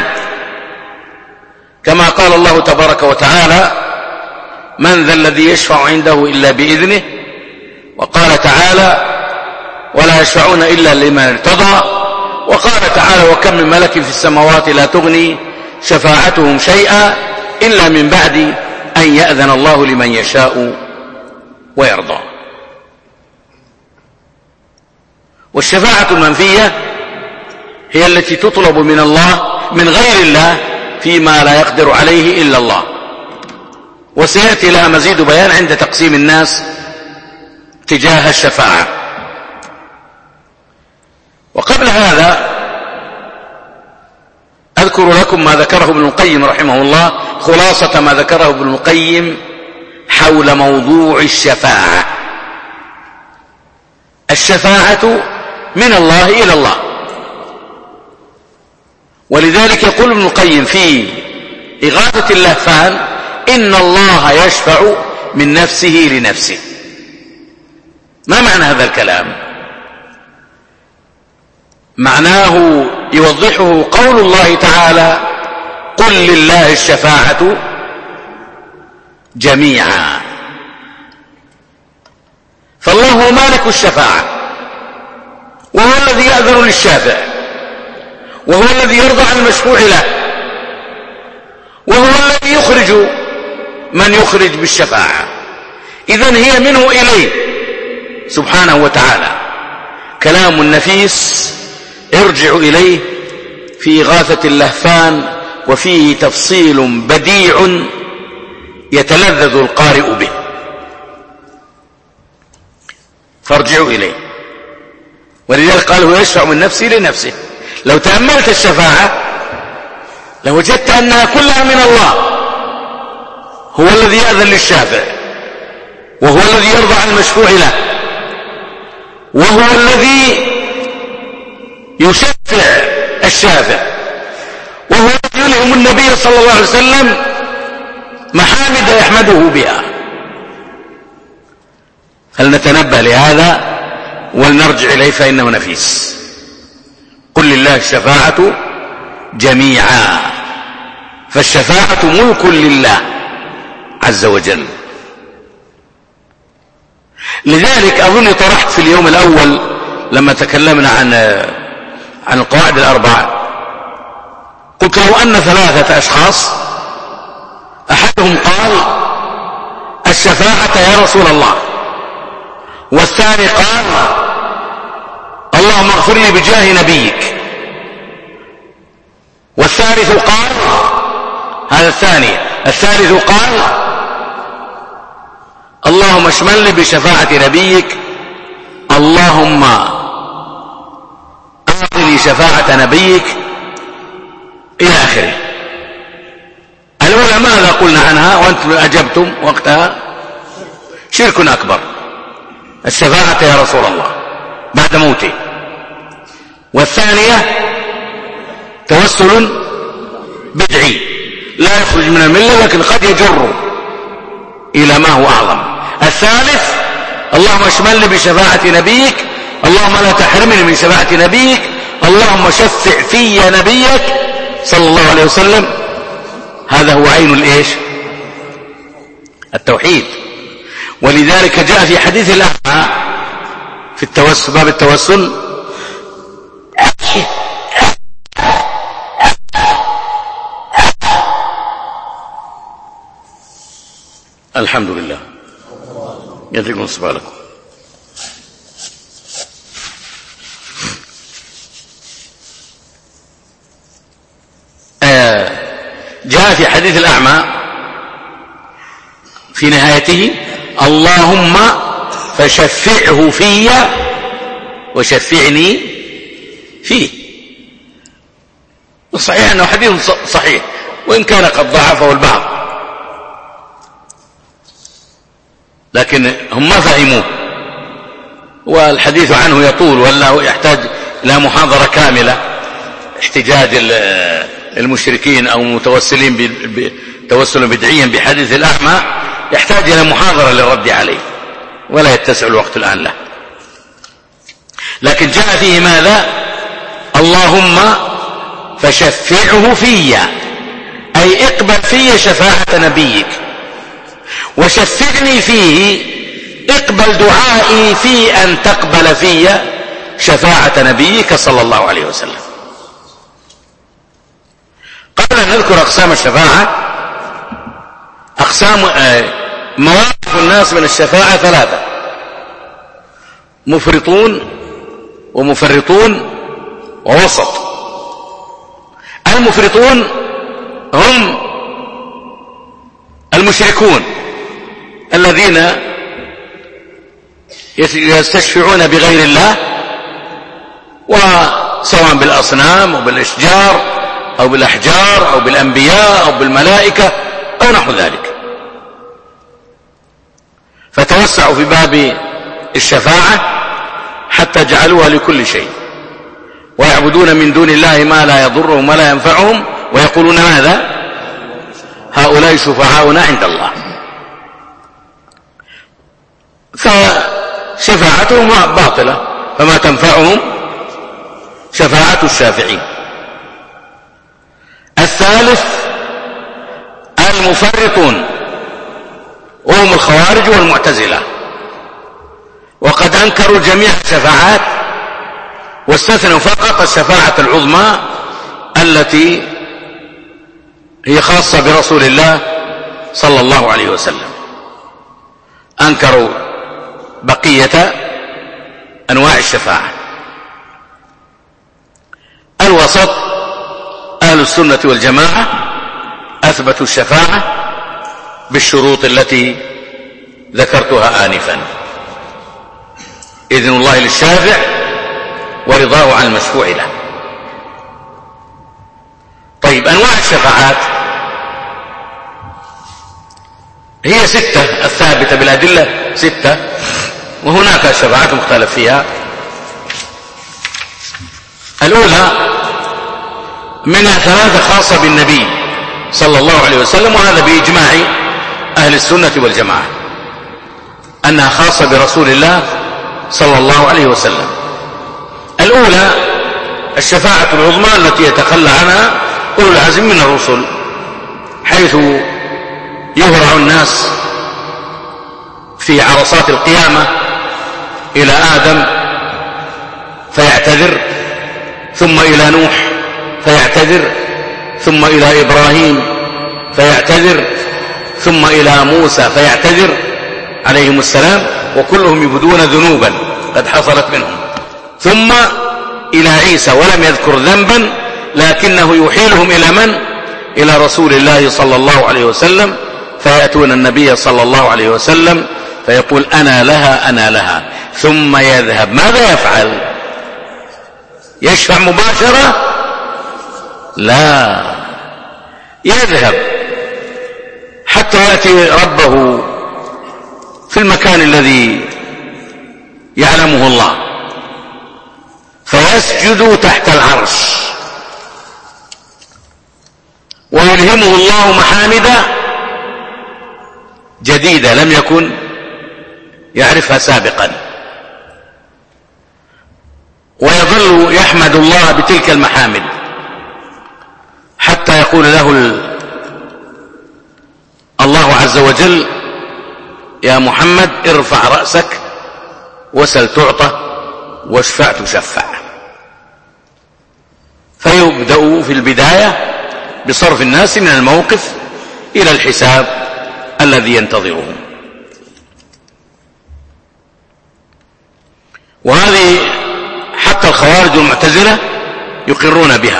كما قال الله تبارك وتعالى: من ذا الذي يشفع عنده إلا بإذنه، وقال تعالى: ولا يشفعون إلا لمن ارتضى، وقال تعالى: وكم من ملك في السماوات لا تغني شفاعتهم شيئا إلا من بعد أن يأذن الله لمن يشاء ويرضى. والشفاعة المنفية هي التي تطلب من الله من غير الله فيما لا يقدر عليه إلا الله، وسيأتي لها مزيد بيان عند تقسيم الناس تجاه الشفاعة. وقبل هذا أذكر لكم ما ذكره ابن القيم رحمه الله، خلاصة ما ذكره ابن القيم حول موضوع الشفاعة. الشفاعة من الله إلى الله، ولذلك يقول ابن القيم في إغاثة اللهفان: إن الله يشفع من نفسه لنفسه. ما معنى هذا الكلام؟ معناه يوضحه قول الله تعالى: قل لله الشفاعة جميعا. فالله هو مالك الشفاعة، وهو الذي يأذن للشافع، وهو الذي يرضى عن المشفوع له، وهو الذي يخرج من يخرج بالشفاعة. إذن هي منه إليه سبحانه وتعالى. كلام نفيس ارجع إليه في إغاثة اللهفان، وفيه تفصيل بديع يتلذذ القارئ به، فارجعوا إليه. ولذلك قال: هو يشفع من نفسه لنفسه. لو تأملت الشفاعة لوجدت أنها كلها من الله، هو الذي يأذن للشافع، وهو الذي يرضى عن المشفوع له، وهو الذي يشفع الشافع، وهو الذي يلهم النبي صلى الله عليه وسلم محامد يحمده بها. فلنتنبه لهذا ولنرجع إليه فإنه نفيس. قل لله الشفاعة جميعا، فالشفاعة ملك لله عز وجل. لذلك أظن طرحت في اليوم الأول لما تكلمنا عن عن القواعد الأربعة، قلت: لو أن ثلاثة أشخاص أحدهم قال الشفاعة يا رسول الله، والثاني قال اللهم اغفر لي بجاه نبيك، والثالث قال هذا الثاني الثالث قال اللهم اشملني بشفاعة نبيك، اللهم أعطني شفاعة نبيك، إلى آخره. الأولى ماذا قلنا عنها وأنتم أجبتم وقتها؟ شرك أكبر، الشفاعة يا رسول الله بعد موته. والثانية توسل بدعي لا يخرج من الملة لكن قد يجر إلى ما هو أعظم. الثالث اللهم اشملني بشفاعة نبيك، اللهم لا تحرمني من شفاعة نبيك، اللهم شفع في نبيك صلى الله عليه وسلم. هذا هو عين الإيش؟ التوحيد. ولذلك جاء في حديث الأعمى في التوسل، باب التوسل. الحمد لله. يعطيكم الصبر لكم. آه جاء في حديث الأعمى في نهايته: اللهم فشفعه في وشفعني فيه. الصحيح أنه حديث صحيح، وإن كان قد ضعفه البعض، لكن هم ما فهموه، والحديث عنه يطول ولا يحتاج إلى محاضرة كاملة. احتجاج المشركين أو المتوسلين توسلا بدعيا بحديث الأعمى يحتاج إلى محاضرة للرد عليه، ولا يتسع الوقت الآن له. لكن جاء فيه ماذا؟ اللهم فشفعه في، أي اقبل في شفاعة نبيك، وشفعني فيه، اقبل دعائي في أن تقبل في شفاعة نبيك صلى الله عليه وسلم. قبل أن نذكر أقسام الشفاعة، أقسام مواقف الناس من الشفاعة ثلاثة: مفرطون ومفرطون ووسط. المفرطون هم المشركون الذين يستشفعون بغير الله، وسواء بالأصنام أو بالأشجار أو بالأحجار أو بالأنبياء أو بالملائكة أو نحو ذلك، فتوسعوا في باب الشفاعة حتى جعلوها لكل شيء، ويعبدون من دون الله ما لا يضرهم ولا ينفعهم، ويقولون ماذا؟ هؤلاء شفعاؤنا عند الله. فشفاعتهم باطلة، فما تنفعهم شفاعة الشافعين. الثالث المفرطون، وهم الخوارج والمعتزلة، وقد أنكروا جميع الشفاعات واستثنوا فقط الشفاعة العظمى التي هي خاصة برسول الله صلى الله عليه وسلم. أنكروا بقية أنواع الشفاعة. الوسط أهل السنة والجماعة أثبتوا الشفاعة بالشروط التي ذكرتها آنفا: إذن الله للشافع ورضاه عن المشفوع له. طيب، أنواع الشفاعات هي ستة الثابتة بالأدلة، ستة، وهناك شفاعات مختلف فيها. الأولى منها ثلاثة خاصة بالنبي صلى الله عليه وسلم، وهذا بإجماع أهل السنة والجماعة أنها خاصة برسول الله صلى الله عليه وسلم. الأولى الشفاعة العظمى التي يتخلى عنها أولو العزم من الرسل، حيث يهرع الناس في عرصات القيامة إلى آدم فيعتذر، ثم إلى نوح فيعتذر، ثم إلى إبراهيم فيعتذر، ثم إلى موسى فيعتذر عليهم السلام، وكلهم يبدون ذنوبا قد حصلت منهم، ثم إلى عيسى ولم يذكر ذنبا، لكنه يحيلهم إلى من؟ إلى رسول الله صلى الله عليه وسلم، فيأتون النبي صلى الله عليه وسلم فيقول أنا لها أنا لها، ثم يذهب. ماذا يفعل؟ يشفع مباشرة؟ لا، يذهب حتى يأتي ربه في المكان الذي يعلمه الله، فيسجد تحت العرش، ويلهمه الله محامد جديدة لم يكن يعرفها سابقا، ويظل يحمد الله بتلك المحامد حتى يقول له الله عز وجل يا محمد ارفع رأسك وسل تعطى واشفع تشفع. فيبدأ في البداية بصرف الناس من الموقف إلى الحساب الذي ينتظرهم. وهذه حتى الخوارج والمعتزلة يقرون بها.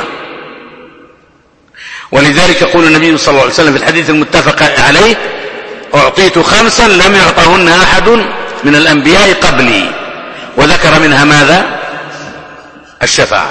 ولذلك يقول النبي صلى الله عليه وسلم في الحديث المتفق عليه: أعطيت خمسا لم يعطهن أحد من الأنبياء قبلي، وذكر منها ماذا؟ الشفاعة.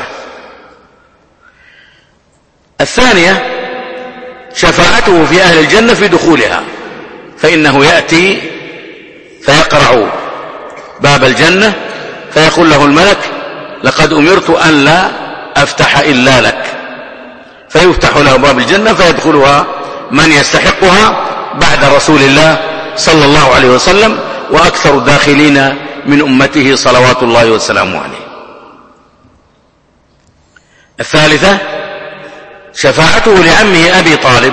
الثانية شفاعته في أهل الجنة في دخولها، فإنه يأتي فيقرع باب الجنة فيقول له الملك: لقد أمرت أن لا أفتح إلا لك، فيفتح له باب الجنة فيدخلها من يستحقها بعد رسول الله صلى الله عليه وسلم، وأكثر الداخلين من أمته صلوات الله وسلامه عليه. الثالثة شفاعته لعمه أبي طالب،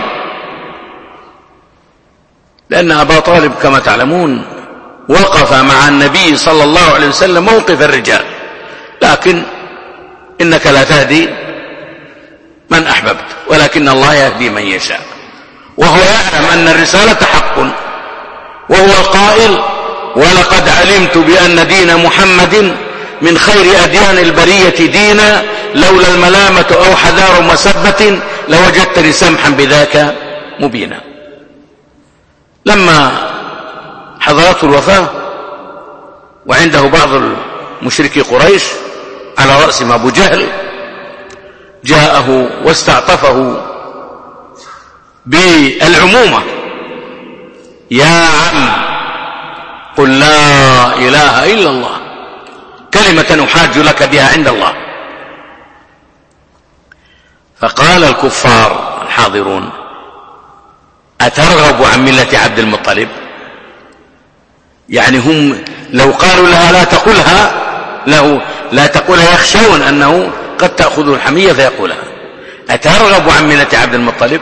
لأن أبا طالب كما تعلمون وقف مع النبي صلى الله عليه وسلم موقف الرجال، لكن إنك لا تهدي من أحببت ولكن الله يهدي من يشاء، وهو يعلم أن الرسالة حق، وهو القائل: ولقد علمت بأن دين محمد من خير أديان البرية دينا، لولا الملامة أو حذار مسبة لوجدتني سمحا بذاك مبينا. لما حضرته الوفاة وعنده بعض مشركي قريش على رأسهم أبو جهل، جاءه واستعطفه بالعمومة: يا عم قل لا إله إلا الله كلمة أحاج لك بها عند الله. فقال الكفار الحاضرون: أترغب عن ملة عبد المطلب؟ يعني هم لو قالوا لها لا تقولها له لا تقولها يخشون أنه قد تأخذ الحمية فيقولها. أترغب عن ملة عبد المطلب؟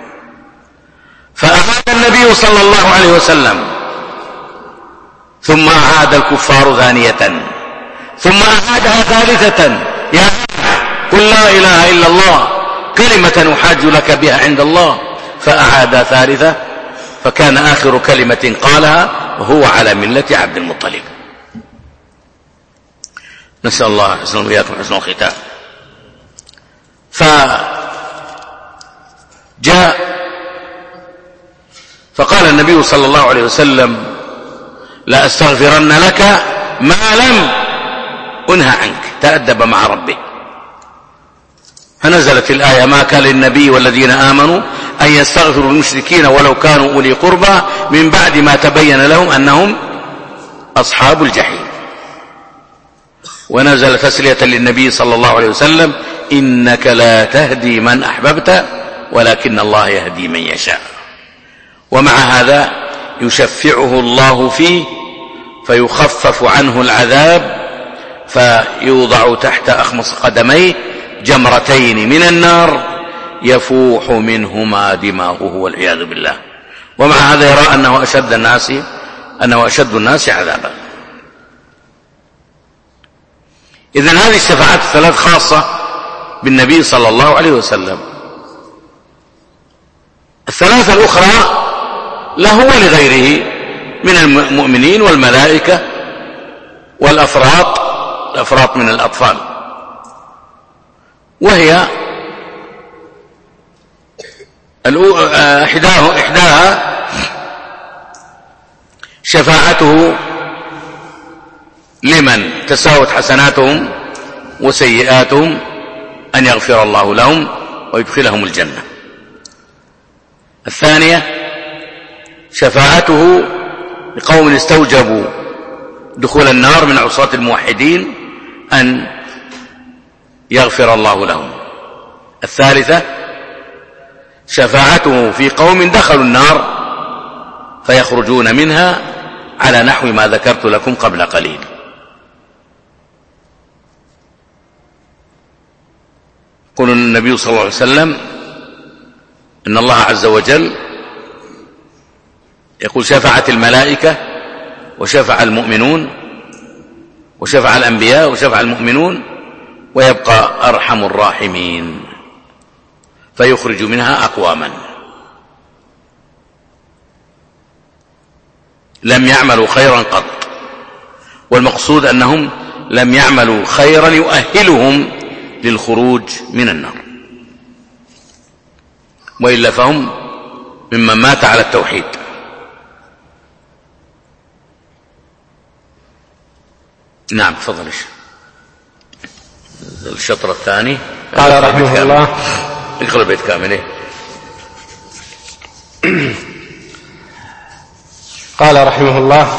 فأعاد النبي صلى الله عليه وسلم، ثم أعاد الكفار ثانية، ثم أعادها ثالثة: يا قل لا إله إلا الله كلمة أحاج لك بها عند الله. فأعاد ثالثة، فكان آخر كلمة قالها وهو على ملة عبد المطلب. نسأل الله حسن وإياكم حسن الختام. فجاء فقال النبي صلى الله عليه وسلم: لا أستغفرن لك ما لم أنهى عنك. تأدب مع ربه، فنزلت الآية: ما كان للنبي والذين آمنوا أن يستغفروا للمشركين ولو كانوا أولي قربى من بعد ما تبين لهم أنهم أصحاب الجحيم. ونزل تسلية للنبي صلى الله عليه وسلم: إنك لا تهدي من أحببت ولكن الله يهدي من يشاء. ومع هذا يشفعه الله فيه فيخفف عنه العذاب، فيوضع تحت أخمص قدميه جمرتين من النار يفوح منهما دماغه والعياذ بالله. ومع هذا يرى أنه أشد الناس أنه أشد الناس عذابا. إذن هذه الشفاعات الثلاث خاصة بالنبي صلى الله عليه وسلم. الثلاثة الأخرى له ولغيره من المؤمنين والملائكة والأفراط الأفراط من الأطفال، وهي إحداها شفاعته لمن تساوت حسناتهم وسيئاتهم أن يغفر الله لهم ويدخلهم الجنة. الثانية شفاعته لقوم استوجبوا دخول النار من عصاة الموحدين أن يغفر الله لهم. الثالثة شفاعته في قوم دخلوا النار فيخرجون منها على نحو ما ذكرت لكم قبل قليل. قال النبي صلى الله عليه وسلم: إن الله عز وجل يقول: شفعت الملائكة وشفع المؤمنون وشفع الأنبياء وشفع المؤمنون، ويبقى أرحم الراحمين فيخرج منها أقواما لم يعملوا خيرا قط، والمقصود أنهم لم يعملوا خيرا يؤهلهم للخروج من النار، وإلا فهم ممن مات على التوحيد. نعم تفضل. الشطر الثاني قال رحمه الله، اقرأ البيت كامله. قال رحمه الله: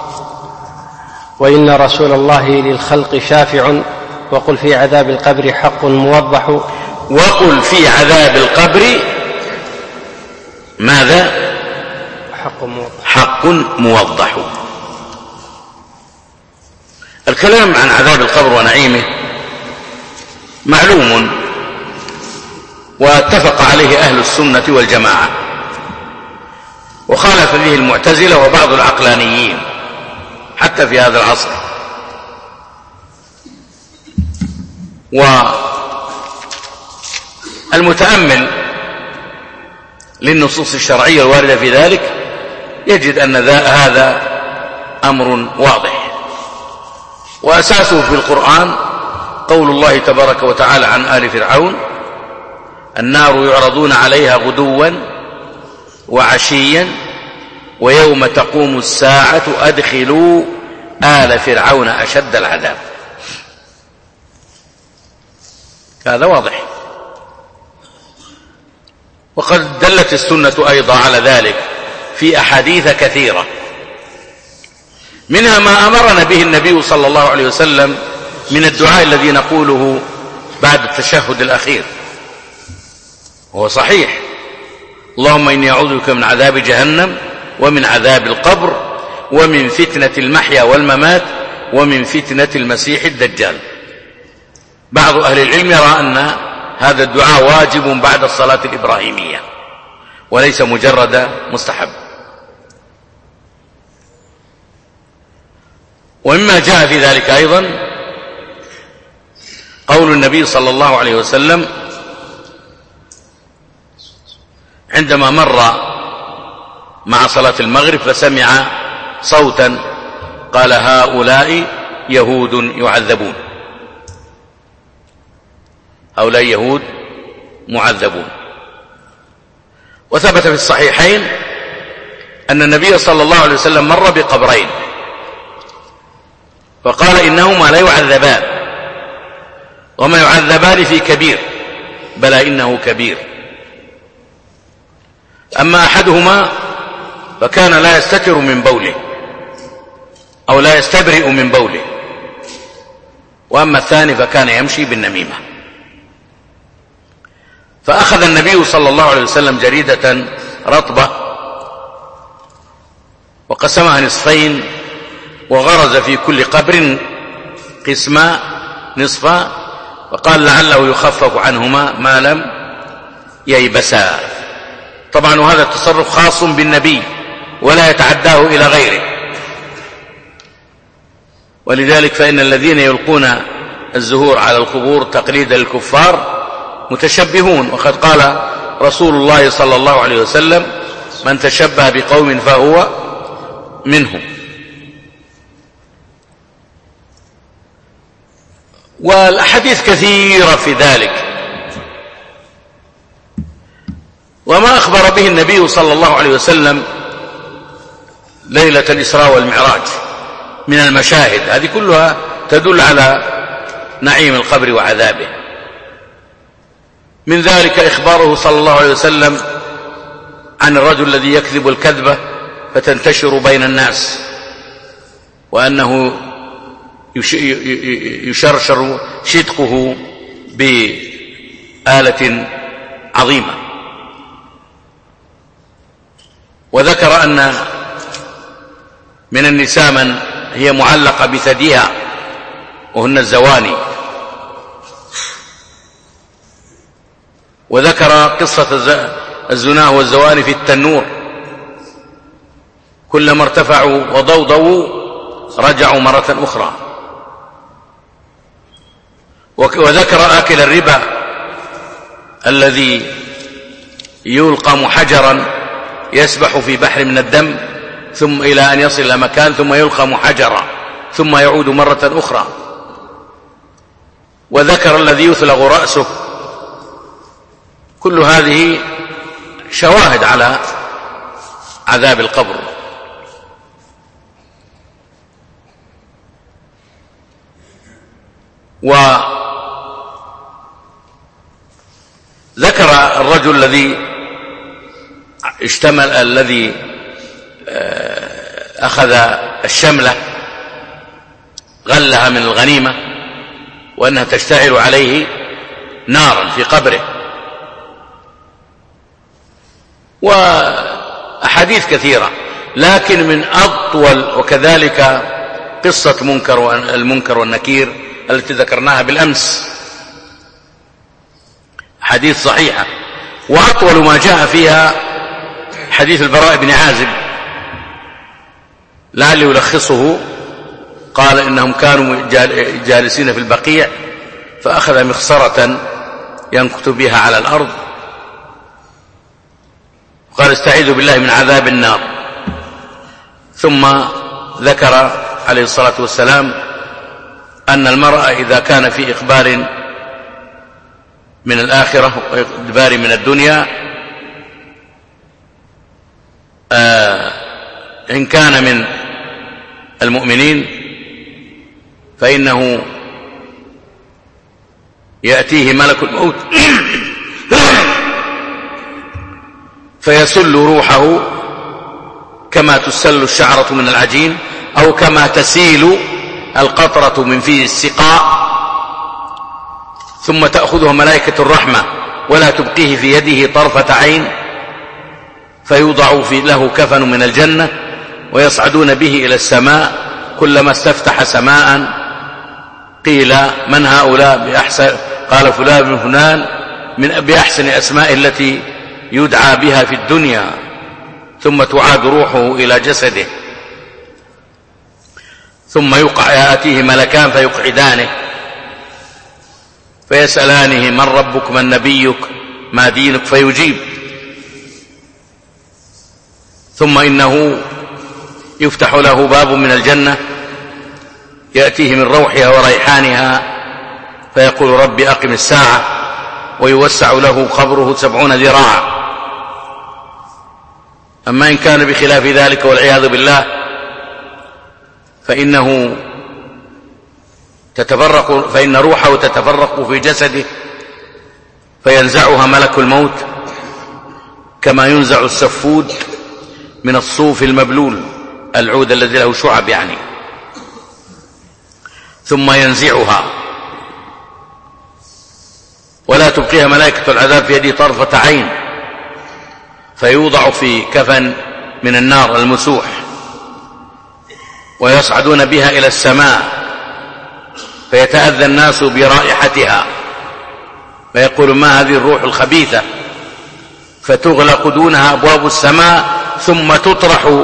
وإن رسول الله للخلق شافع، وقل في عذاب القبر حق موضح. وقل في عذاب القبر ماذا؟ حق موضح. حق موضح. الكلام عن عذاب القبر ونعيمه معلوم، واتفق عليه أهل السنة والجماعة، وخالف به المعتزلة وبعض العقلانيين حتى في هذا العصر. والمتأمل للنصوص الشرعية الواردة في ذلك يجد أن هذا أمر واضح، وأساسه في القرآن قول الله تبارك وتعالى عن آل فرعون: النار يعرضون عليها غدوا وعشيا ويوم تقوم الساعة أدخلوا آل فرعون أشد العذاب. هذا واضح. وقد دلت السنة أيضا على ذلك في أحاديث كثيرة، منها ما أمرنا به النبي صلى الله عليه وسلم من الدعاء الذي نقوله بعد التشهد الأخير، وهو صحيح: اللهم إني أعوذ بك من عذاب جهنم ومن عذاب القبر ومن فتنة المحيا والممات ومن فتنة المسيح الدجال. بعض أهل العلم يرى أن هذا الدعاء واجب بعد الصلاة الإبراهيمية وليس مجرد مستحب. ومما جاء في ذلك أيضا قول النبي صلى الله عليه وسلم عندما مر مع صلاة المغرب فسمع صوتا قال: هؤلاء يهود يعذبون، هؤلاء يهود معذبون. وثبت في الصحيحين أن النبي صلى الله عليه وسلم مر بقبرين فقال: إنهما لا يعذبان وما يعذبان في كبير، بلى إنه كبير. أما أحدهما فكان لا يستتر من بوله أو لا يستبرئ من بوله، وأما الثاني فكان يمشي بالنميمة. فأخذ النبي صلى الله عليه وسلم جريدة رطبة وقسمها نصفين وغرز في كل قبر قسما نصفا، وقال: لعله يخفف عنهما ما لم ييبسا. طبعا وهذا التصرف خاص بالنبي ولا يتعداه إلى غيره، ولذلك فإن الذين يلقون الزهور على القبور تقليدا للكفار متشبهون، وقد قال رسول الله صلى الله عليه وسلم: من تشبه بقوم فهو منهم. والأحاديث كثيرة في ذلك، وما أخبر به النبي صلى الله عليه وسلم ليلة الإسراء والمعراج من المشاهد هذه كلها تدل على نعيم القبر وعذابه. من ذلك إخباره صلى الله عليه وسلم عن الرجل الذي يكذب الكذبة فتنتشر بين الناس، وأنه يشرشر شدقه بآلة عظيمة. وذكر أن من النساء من هي معلقة بثديها وهن الزواني. وذكر قصة الزناه والزواني في التنور، كلما ارتفعوا وضوضوا رجعوا مرة أخرى. وذكر آكل الربا الذي يلقم حجرا يسبح في بحر من الدم ثم إلى أن يصل إلى مكان ثم يلقم حجرا ثم يعود مرة أخرى. وذكر الذي يثلغ رأسه. كل هذه شواهد على عذاب القبر. وذكر الرجل الذي اشتمل الذي أخذ الشملة غلها من الغنيمة وأنها تشتعل عليه نارا في قبره، وأحاديث كثيرة، لكن من أطول وكذلك قصة منكر المنكر والنكير التي ذكرناها بالأمس، حديث صحيحة، وأطول ما جاء فيها حديث البراء بن عازب، لعل يلخصه. قال إنهم كانوا جالسين في البقيع فأخذ مخصرة ينكت بها على الأرض، قال استعيذوا بالله من عذاب النار، ثم ذكر عليه الصلاة والسلام أن المرأة إذا كان في إقبال من الآخرة وإدبار من الدنيا، آه إن كان من المؤمنين فإنه يأتيه ملك الموت فيسل روحه كما تسل الشعرة من العجين، أو كما تسيل القطرة من فيه السقاء، ثم تأخذه ملائكة الرحمة ولا تبقيه في يده طرفة عين، فيوضع في له كفن من الجنة ويصعدون به إلى السماء، كلما استفتح سماء قيل من هؤلاء بأحسن، قال فلان بن فلان من بأحسن أسماء التي يدعى بها في الدنيا، ثم تعاد روحه إلى جسده، ثم يقع يأتيه ملكان فيقعدانه فيسألانه من ربك من نبيك ما دينك، فيجيب، ثم إنه يفتح له باب من الجنة يأتيه من روحها وريحانها فيقول رب أقم الساعة، ويوسع له قبره سبعون ذراعا. أما إن كان بخلاف ذلك والعياذ بالله فإنه تتفرق فإن روحه تتفرق في جسده فينزعها ملك الموت كما ينزع السفود من الصوف المبلول، العود الذي له شعب يعني، ثم ينزعها ولا تبقيها ملائكة العذاب في يده طرفة عين، فيوضع في كفن من النار المسوح ويصعدون بها إلى السماء فيتأذى الناس برائحتها فيقول ما هذه الروح الخبيثة، فتغلق دونها أبواب السماء ثم تطرح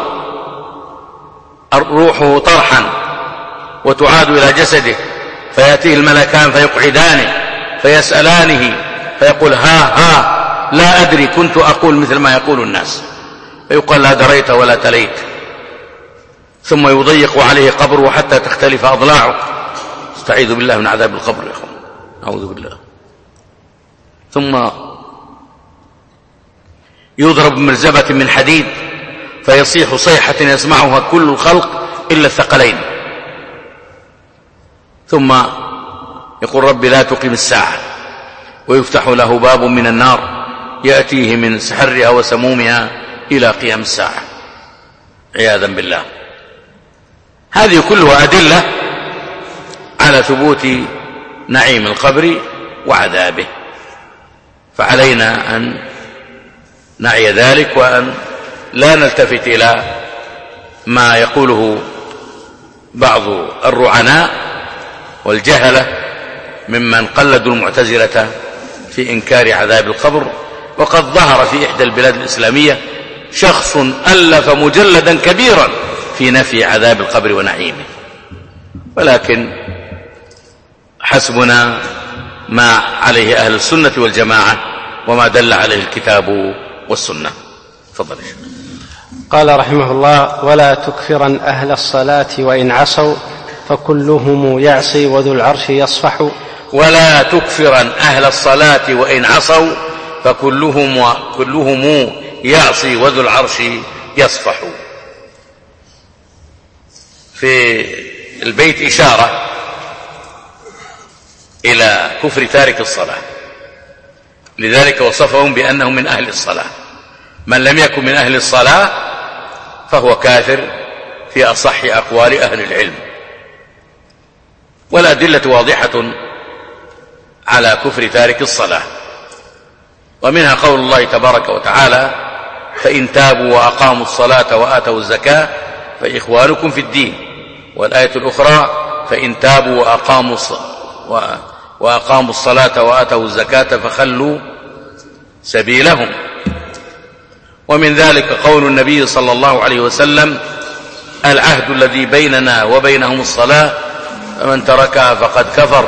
روحه طرحا وتعاد إلى جسده، فيأتيه الملكان فيقعدانه فيسألانه فيقول ها ها لا أدري كنت أقول مثل ما يقول الناس، فيقال لا دريت ولا تليت، ثم يضيق عليه قبره حتى تختلف أضلاعه. استعيذ بالله من عذاب القبر يا أخوان، أعوذ بالله. ثم يضرب بمرزبة من حديد فيصيح صيحة يسمعها كل الخلق إلا الثقلين، ثم يقول رب لا تقم الساعة، ويفتح له باب من النار يأتيه من سحرها وسمومها إلى قيام الساعة عياذا بالله. هذه كلها أدلة على ثبوت نعيم القبر وعذابه، فعلينا أن نعي ذلك وأن لا نلتفت إلى ما يقوله بعض الرعناء والجهلة ممن قلدوا المعتزلة في إنكار عذاب القبر. وقد ظهر في إحدى البلاد الإسلامية شخص ألف مجلدا كبيرا في نفي عذاب القبر ونعيمه، ولكن حسبنا ما عليه أهل السنة والجماعة وما دل عليه الكتاب والسنة. تفضل. قال رحمه الله: ولا تكفرن أهل الصلاة وإن عصوا فكلهم يعصي وذو العرش يصفح. ولا تكفرن أهل الصلاة وإن عصوا فكلهم كلهم يعصي وذو العرش يصفح. في البيت إشارة إلى كفر تارك الصلاة، لذلك وصفهم بأنهم من أهل الصلاة. من لم يكن من أهل الصلاة فهو كافر في أصح أقوال أهل العلم. والأدلة واضحة على كفر تارك الصلاة، ومنها قول الله تبارك وتعالى: فإن تابوا وأقاموا الصلاة وآتوا الزكاة فإخوانكم في الدين. والآية الأخرى: فإن تابوا وأقاموا وأقاموا الصلاة وآتوا الزكاة فخلوا سبيلهم. ومن ذلك قول النبي صلى الله عليه وسلم: العهد الذي بيننا وبينهم الصلاة فمن تركها فقد كفر.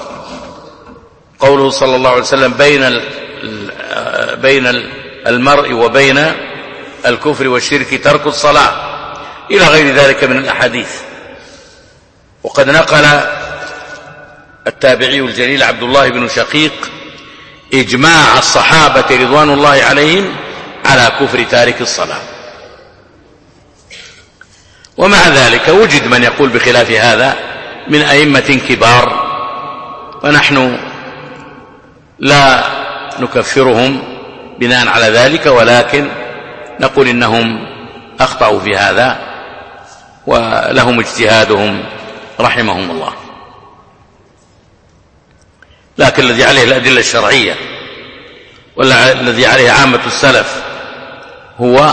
قوله صلى الله عليه وسلم: بين بين المرء وبين الكفر والشرك ترك الصلاة، إلى غير ذلك من الأحاديث. وقد نقل التابعي الجليل عبد الله بن شقيق إجماع الصحابة رضوان الله عليهم على كفر تارك الصلاة. ومع ذلك وجد من يقول بخلاف هذا من أئمة كبار، ونحن لا نكفرهم بناء على ذلك، ولكن نقول إنهم أخطأوا في هذا ولهم اجتهادهم رحمهم الله. لكن الذي عليه الأدلة الشرعية والذي عليه عامة السلف هو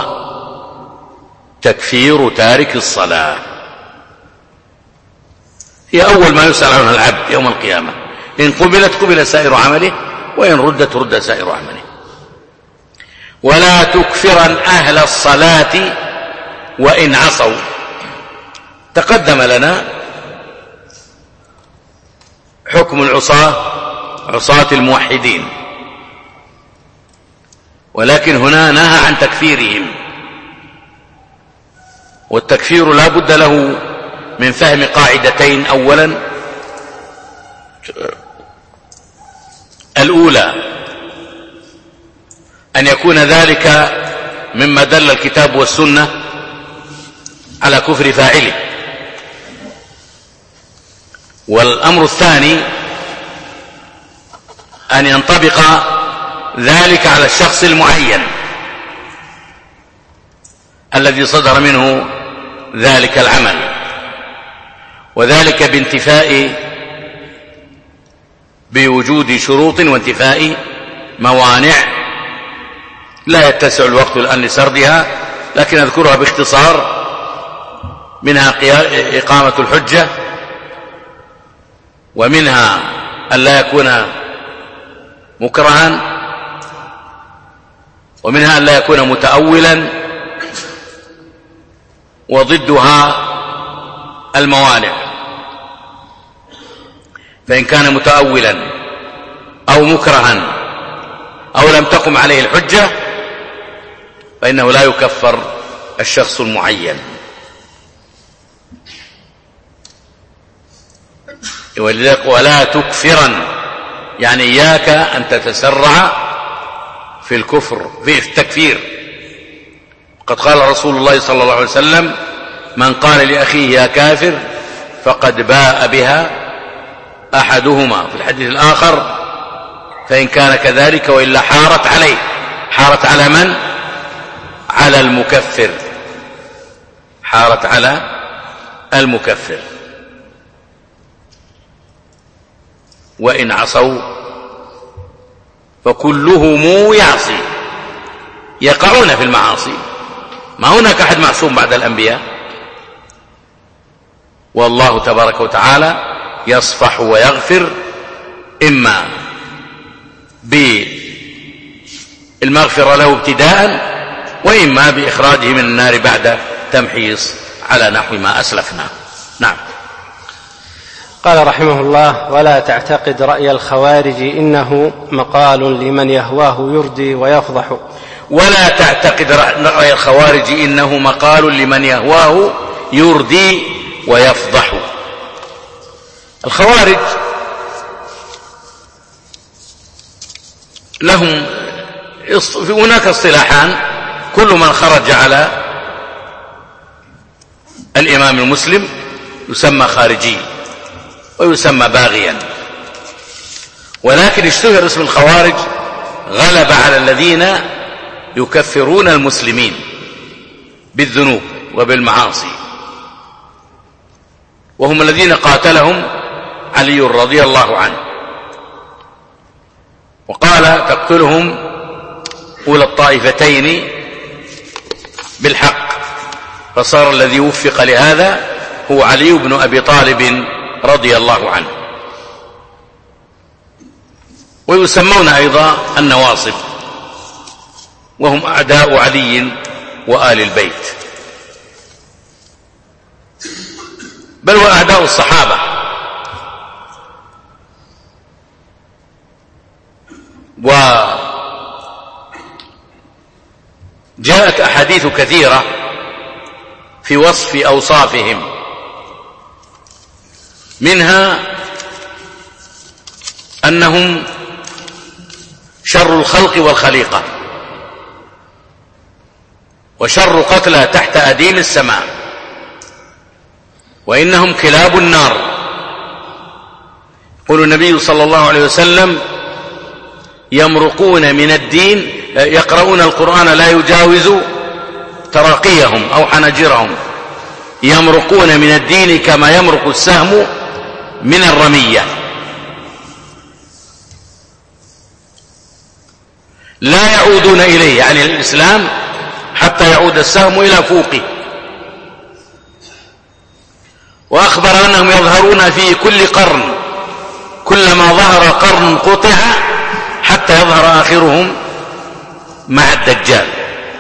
تكفير تارك الصلاة. هي أول ما يسأل عنه العبد يوم القيامة، إن قبلت قبل سائر عمله، وإن ردت رد سائر عمله. ولا تكفرن أهل الصلاة وإن عصوا. تقدم لنا حكم العصاة، عصاة الموحدين، ولكن هنا نهى عن تكفيرهم. والتكفير لا بد له من فهم قاعدتين. أولا، الأولى أن يكون ذلك مما دل الكتاب والسنة على كفر فاعله. والأمر الثاني أن ينطبق ذلك على الشخص المعين الذي صدر منه ذلك العمل، وذلك بانتفاء بوجود شروط وانتفاء موانع لا يتسع الوقت الآن لسردها، لكن أذكرها باختصار. منها إقامة الحجة، ومنها أن لا يكون مكرها، ومنها أن لا يكون متأولا، وضدها الموانع. فإن كان متأولا أو مكرها أو لم تقم عليه الحجة فإنه لا يكفر الشخص المعين. ولذلك ولا تكفرن، يعني إياك أن تتسرع في الكفر في التكفير. قد قال رسول الله صلى الله عليه وسلم: من قال لأخيه يا كافر فقد باء بها أحدهما. في الحديث الآخر: فإن كان كذلك وإلا حارت عليه. حارت على من؟ على المكفر. حارت على المكفر. وإن عصوا فكلهم يعصي، يقعون في المعاصي. ما هناك أحد معصوم بعد الأنبياء، والله تبارك وتعالى يصفح ويغفر، إما بالمغفرة له ابتداء، وإما بإخراجه من النار بعد تمحيص على نحو ما أسلفنا. نعم. قال رحمه الله: ولا تعتقد رأي الخوارج إنه مقال لمن يهواه يردي ويفضح. ولا تعتقد رأي الخوارج إنه مقال لمن يهواه يردي ويفضح. الخوارج لهم هناك اصطلاحان: كل من خرج على الإمام المسلم يسمى خارجي ويسمى باغيا، ولكن اشتهر اسم الخوارج غلب على الذين يكفرون المسلمين بالذنوب وبالمعاصي، وهم الذين قاتلهم علي رضي الله عنه، وقال: تقتلهم أولى الطائفتين بالحق، فصار الذي وفق لهذا هو علي بن أبي طالب رضي الله عنه. ويسمون أيضا النواصب، وهم أعداء علي وآل البيت، بل وأعداء الصحابة. وجاءت أحاديث كثيرة في وصف أوصافهم، منها أنهم شر الخلق والخليقة، وشر قتلى تحت أديم السماء، وإنهم كلاب النار. يقول النبي صلى الله عليه وسلم: يمرقون من الدين، يقرؤون القرآن لا يجاوز تراقيهم أو حناجرهم، يمرقون من الدين كما يمرق السهم من الرمية، لا يعودون إليه، يعني الإسلام، حتى يعود السهم إلى فوقه. وأخبر أنهم يظهرون في كل قرن، كلما ظهر قرن قطع حتى يظهر آخرهم مع الدجال،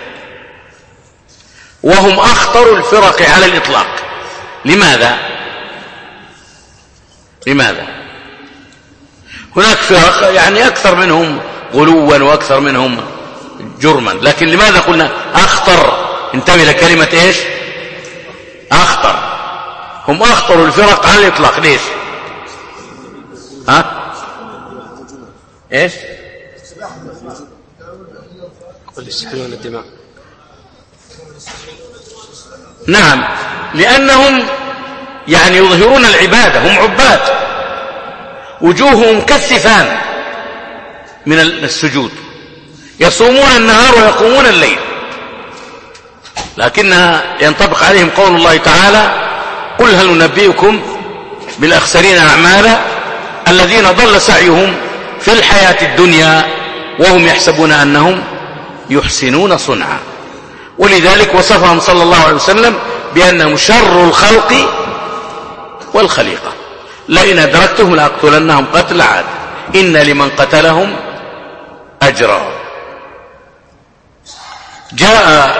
وهم أخطر الفرق على الإطلاق. لماذا؟ لماذا؟ هناك فرق يعني أكثر منهم غلوا وأكثر منهم جرما، لكن لماذا قلنا أخطر؟ انتبه لكلمة إيش؟ أخطر. هم أخطر الفرق على الإطلاق. ليش؟ ها؟ إيش؟ قل يستحلون الدماء. نعم، لأنهم يعني يظهرون العبادة، هم عباد، وجوههم كالسفان من السجود، يصومون النهار ويقومون الليل، لكنها ينطبق عليهم قول الله تعالى: قل هل ننبئكم بالأخسرين أعمالا الذين ضل سعيهم في الحياة الدنيا وهم يحسبون أنهم يحسنون صنعا. ولذلك وصفهم صلى الله عليه وسلم بأنهم شر الخلق والخليقة، لئن أدركتهم لأقتلنهم قتل عاد إن لمن قتلهم أجرا. جاء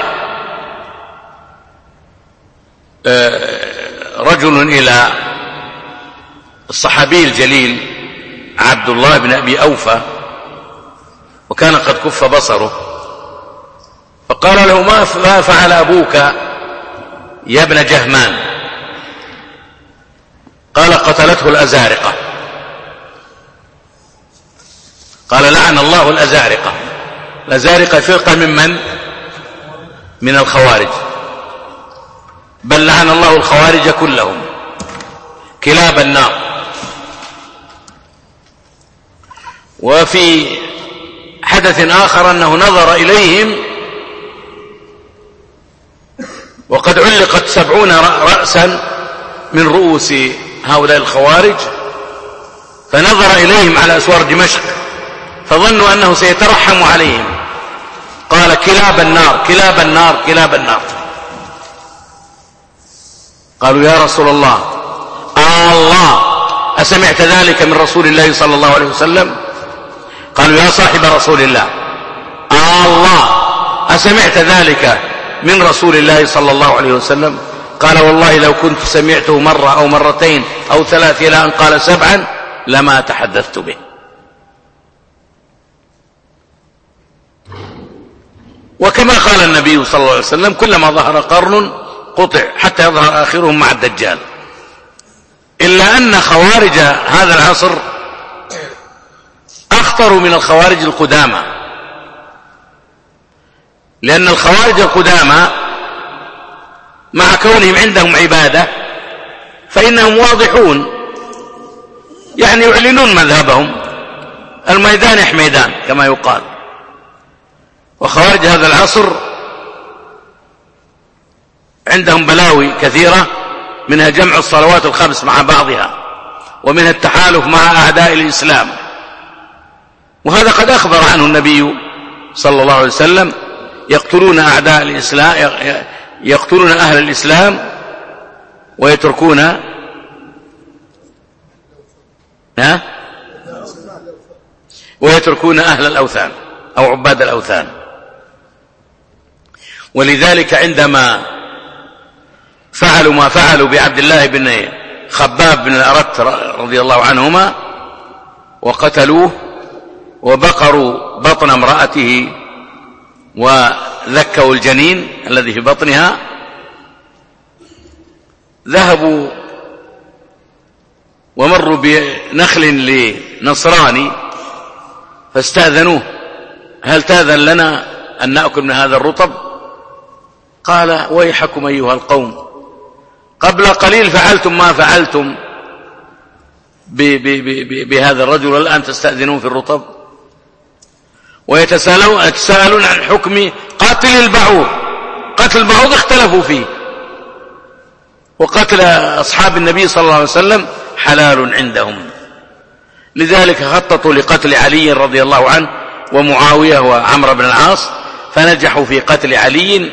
رجل إلى الصحابي الجليل عبد الله بن أبي أوفى، وكان قد كف بصره، فقال له: ما فعل أبوك يا ابن جهمان؟ قال: قتلته الأزارقة. قال: لعن الله الأزارقة. الأزارقة فرقة ممن؟ من الخوارج، بل لعن الله الخوارج كلهم، كلاب النار. وفي حدث آخر أنه نظر إليهم وقد علقت سبعون رأسا من رؤوس هؤلاء الخوارج، فنظر إليهم على أسوار دمشق فظنوا أنه سيترحم عليهم، قال: كلاب النار كلاب النار كلاب النار. قالوا: يا رسول الله، آه الله أسمعت ذلك من رسول الله صلى الله عليه وسلم؟ قالوا: يا صاحب رسول الله، آه الله أسمعت ذلك من رسول الله صلى الله عليه وسلم؟ قال والله لو كنت سمعته مرة أو مرتين أو ثلاث إلى أن قال سبعا لما تحدثت به. وكما قال النبي صلى الله عليه وسلم كلما ظهر قرن قطع حتى يظهر آخرهم مع الدجال. إلا أن خوارج هذا العصر أخطر من الخوارج القدامى، لأن الخوارج القدامى مع كونهم عندهم عبادة فإنهم واضحون، يعني يعلنون مذهبهم، الميدان حميدان كما يقال. وخوارج هذا العصر عندهم بلاوي كثيرة، منها جمع الصلوات الخمس مع بعضها، ومنها التحالف مع أعداء الإسلام، وهذا قد أخبر عنه النبي صلى الله عليه وسلم: يقتلون أعداء الإسلام، يقتلون أهل الإسلام ويتركون ها ويتركون أهل الأوثان أو عباد الأوثان. ولذلك عندما فعلوا ما فعلوا بعبد الله بن خباب بن الأرت رضي الله عنهما وقتلوه وبقروا بطن امرأته وذكوا الجنين الذي في بطنها، ذهبوا ومروا بنخل لنصراني فاستأذنوه: هل تأذن لنا أن نأكل من هذا الرطب؟ قال: ويحكم أيها القوم، قبل قليل فعلتم ما فعلتم بهذا الرجل والآن تستأذنون في الرطب. ويتساءلون عن حكم قتل البعوض. قتل البعوض اختلفوا فيه، وقتل أصحاب النبي صلى الله عليه وسلم حلال عندهم. لذلك خططوا لقتل علي رضي الله عنه ومعاوية وعمرو بن العاص، فنجحوا في قتل علي،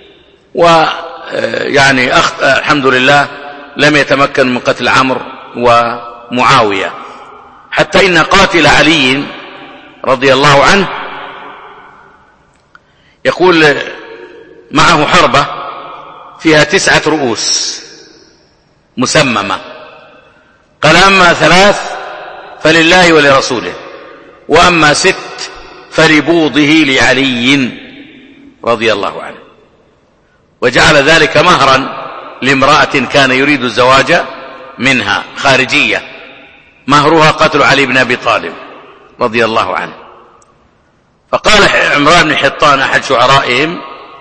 ويعني الحمد لله لم يتمكن من قتل عمرو ومعاوية، حتى إن قاتل علي رضي الله عنه يقول معه حربة فيها تسعة رؤوس مسممة، قال: أما ثلاث فلله ولرسوله، وأما ست فلبوضه لعلي رضي الله عنه. وجعل ذلك مهرا لامرأة كان يريد الزواج منها خارجية، مهرها قتل علي بن أبي طالب رضي الله عنه. فقال عمران بن حطان أحد شعرائهم: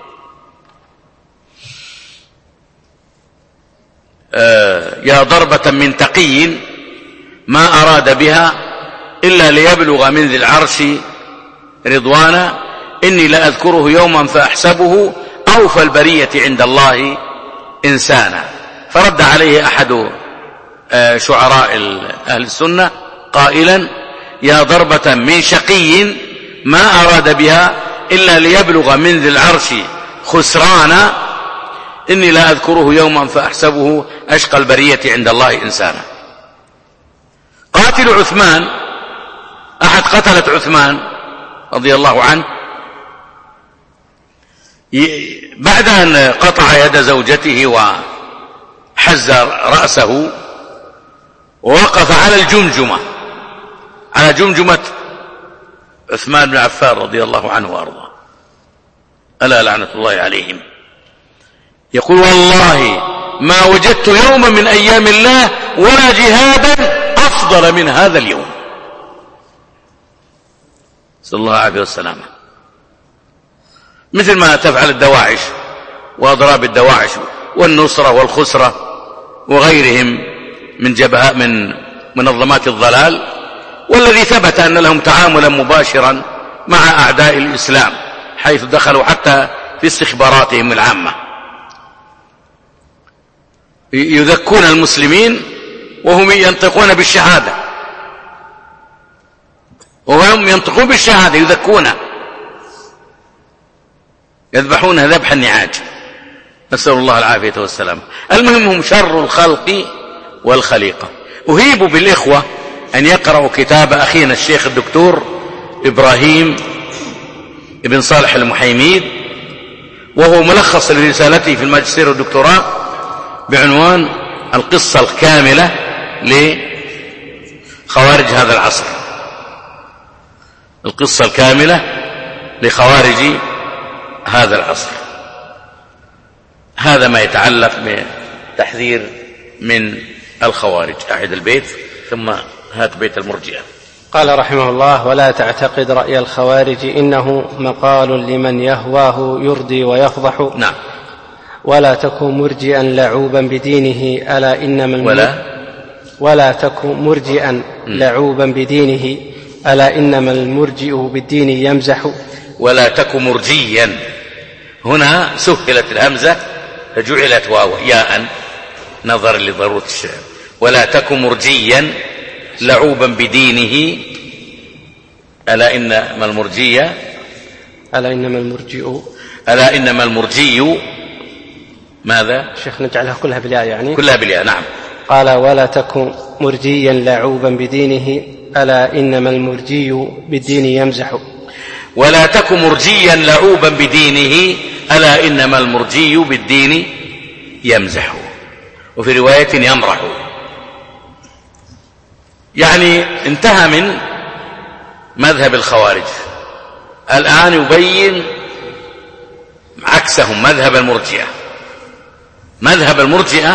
آه يا ضربة من تقي ما أراد بها إلا ليبلغ من ذي العرش رضوانا، إني لأذكره يوما فأحسبه أوفى البرية عند الله إنسانا. فرد عليه أحد آه شعراء أهل السنة قائلا: يا ضربة من شقي ما أراد بها إلا ليبلغ من ذي العرش خسرانا، إني لا أذكره يوما فأحسبه أشقى البرية عند الله إنسانا. قاتل عثمان، أحد قتلة عثمان رضي الله عنه، بعد أن قطع يد زوجته وحز رأسه ووقف على الجمجمة، على جمجمة عثمان بن عفان رضي الله عنه وأرضاه، ألا لعنة الله عليهم، يقول: والله ما وجدت يوما من أيام الله ولا جهادا أفضل من هذا اليوم. صلى الله عليه وسلم. مثل ما تفعل الدواعش وأضراب الدواعش والنصرة والخسرة وغيرهم من جبهة من منظمات الضلال، والذي ثبت أن لهم تعاملا مباشرا مع أعداء الإسلام، حيث دخلوا حتى في استخباراتهم العامة، يذكون المسلمين وهم ينطقون بالشهادة، وهم ينطقون بالشهادة يذكون، يذبحون ذبح النعاج، نسأل الله العافية والسلام. المهم هم شر الخلق والخليقة. أهيب بالإخوة أن يقرأوا كتاب أخينا الشيخ الدكتور إبراهيم ابن صالح المحيميد، وهو ملخص لرسالته في الماجستير والدكتوراه، بعنوان القصة الكاملة لخوارج هذا العصر، القصة الكاملة لخوارج هذا العصر. هذا ما يتعلق بتحذير من الخوارج. أعد البيت ثم هات بيت المرجئة. قال رحمه الله: ولا تعتقد رأي الخوارج إنه مقال لمن يهواه يردي ويفضح. نعم. ولا تكن مرجئا لعوبا بدينه ألا إنما الم... ولا ولا تكن مرجئا لعوبا بدينه ألا إنما المرجئ بالدين يمزح. ولا تكن مرجيا، هنا سهلت الهمزة فجعلت واو ياء نظرا لضرورة الشعر. ولا تكن مرجيا لعوبا بدينه ألا إنما المرجي ألا إنما المرجئ ألا إنما المرجي ماذا؟ شيخ نجعلها كلها بالياء يعني؟ كلها بالياء. نعم. قال: ولا تكن مرجيا لعوبا بدينه ألا إنما المرجي بالدين يمزح. ولا تكن مرجيا لعوبا بدينه ألا إنما المرجي بالدين يمزح، وفي رواية يمرح. يعني انتهى من مذهب الخوارج، الآن يبين عكسهم مذهب المرجئة. مذهب المرجئة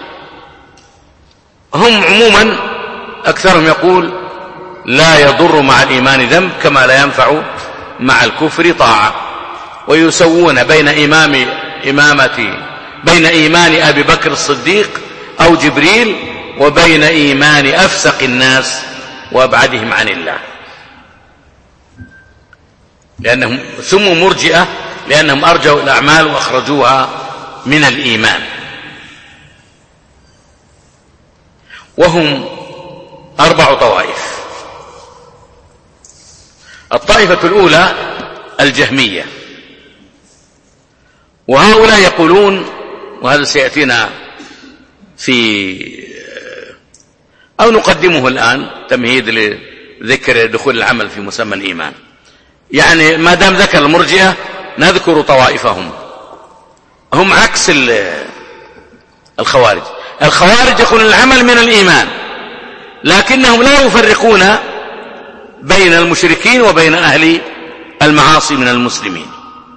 هم عموما أكثرهم يقول لا يضر مع الإيمان ذنب كما لا ينفع مع الكفر طاعة، ويسوون بين إمام إمامة بين إيمان أبي بكر الصديق أو جبريل وبين إيمان أفسق الناس وأبعدهم عن الله، لأنهم سموا مرجئة لأنهم أرجوا الأعمال وأخرجوها من الإيمان. وهم أربع طوائف. الطائفة الأولى الجهمية، وهؤلاء يقولون، وهذا سيأتينا في أو نقدمه الآن تمهيد لذكر دخول العمل في مسمى الإيمان، يعني ما دام ذكر المرجئة نذكر طوائفهم. هم عكس الخوارج. الخوارج يقولون العمل من الإيمان، لكنهم لا يفرقون بين المشركين وبين أهل المعاصي من المسلمين،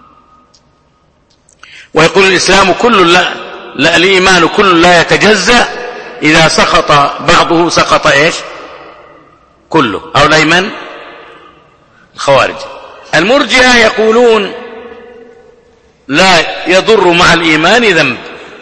ويقول الإسلام كل لا, لا الإيمان كل لا يتجزأ، إذا سقط بعضه سقط إيش كله. أو الأيمن الخوارج. المرجئة يقولون لا يضر مع الإيمان ذنب،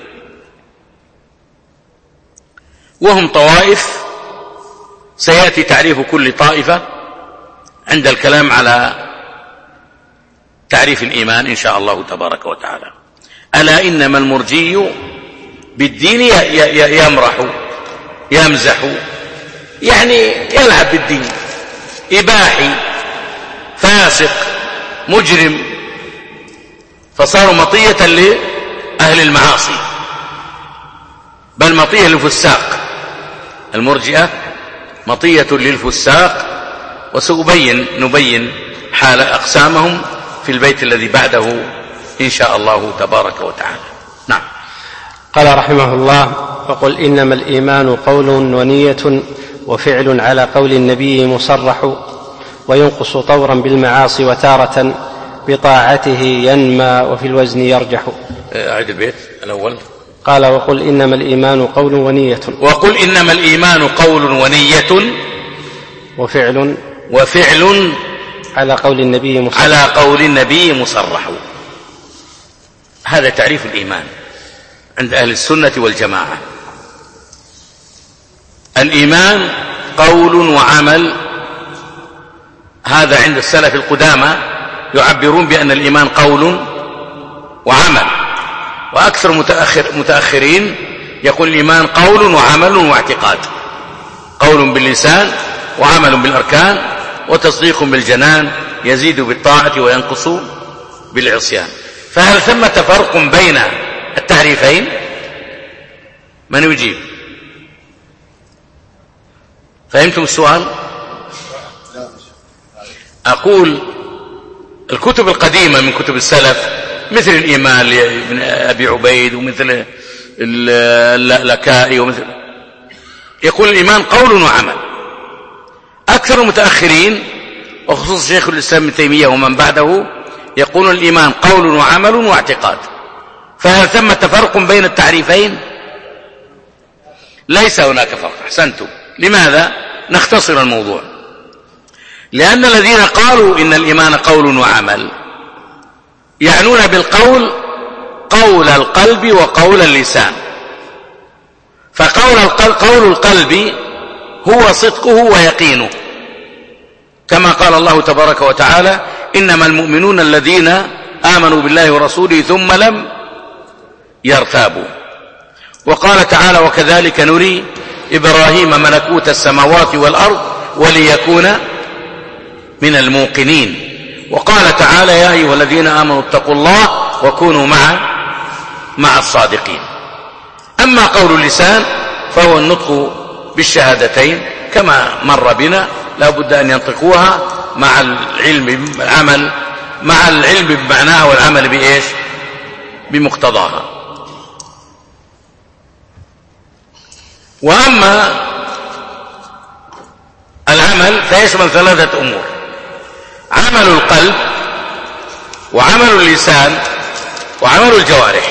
وهم طوائف سيأتي تعريف كل طائفة عند الكلام على تعريف الإيمان إن شاء الله تبارك وتعالى. ألا إنما المرجي بالدين يمرح يمزح، يعني يلعب بالدين، إباحي فاسق مجرم، فصاروا مطية لأهل المعاصي، بل مطية للفساق. المرجئة مطية للفساق، وسأبين نبين حال أقسامهم في البيت الذي بعده إن شاء الله تبارك وتعالى. نعم. قال رحمه الله: وقل إنما الإيمان قول ونية وفعل على قول النبي مصرح، وينقص طورا بالمعاصي وتارة بطاعته ينمى وفي الوزن يرجح. أعد البيت الأول. قال: وقل إنما الإيمان قول ونية. وقل إنما الإيمان قول ونية وفعل وفعل على قول النبي مصرح. على قول النبي مصرح. هذا تعريف الإيمان عند أهل السنة والجماعة. الإيمان قول وعمل. هذا عند السلف القدامى يعبرون بأن الإيمان قول وعمل، وأكثر متأخر متأخرين يقول الإيمان قول وعمل واعتقاد، قول باللسان وعمل بالأركان وتصديق بالجنان يزيد بالطاعة وينقص بالعصيان. فهل ثمة فرق بين التعريفين؟ من يجيب؟ فهمتم السؤال؟ أقول الكتب القديمة من كتب السلف مثل الإيمان لابن أبي عبيد ومثل اللكائي ومثل. يقول الإيمان قول وعمل. أكثر المتأخرين وخصوصا شيخ الإسلام ابن تيمية ومن بعده يقولون الإيمان قول وعمل واعتقاد. فهل ثمة فرق بين التعريفين؟ ليس هناك فرق. أحسنتم. لماذا؟ نختصر الموضوع. لأن الذين قالوا إن الإيمان قول وعمل يعنون بالقول قول القلب وقول اللسان. فقول القلب, قول القلب هو صدقه ويقينه، كما قال الله تبارك وتعالى إنما المؤمنون الذين آمنوا بالله ورسوله ثم لم يرتابوا. وقال تعالى وكذلك نري إبراهيم ملكوت السماوات والأرض وليكون من الموقنين. وقال تعالى يا أيها الذين آمنوا اتقوا الله وكونوا مع مع الصادقين. أما قول اللسان فهو النطق بالشهادتين كما مر بنا، لا بد أن ينطقوها مع العلم بالعمل، مع العلم بمعناها والعمل بإيش؟ بمقتضاها. وأما العمل فيشمل ثلاثة أمور: عمل القلب وعمل اللسان وعمل الجوارح.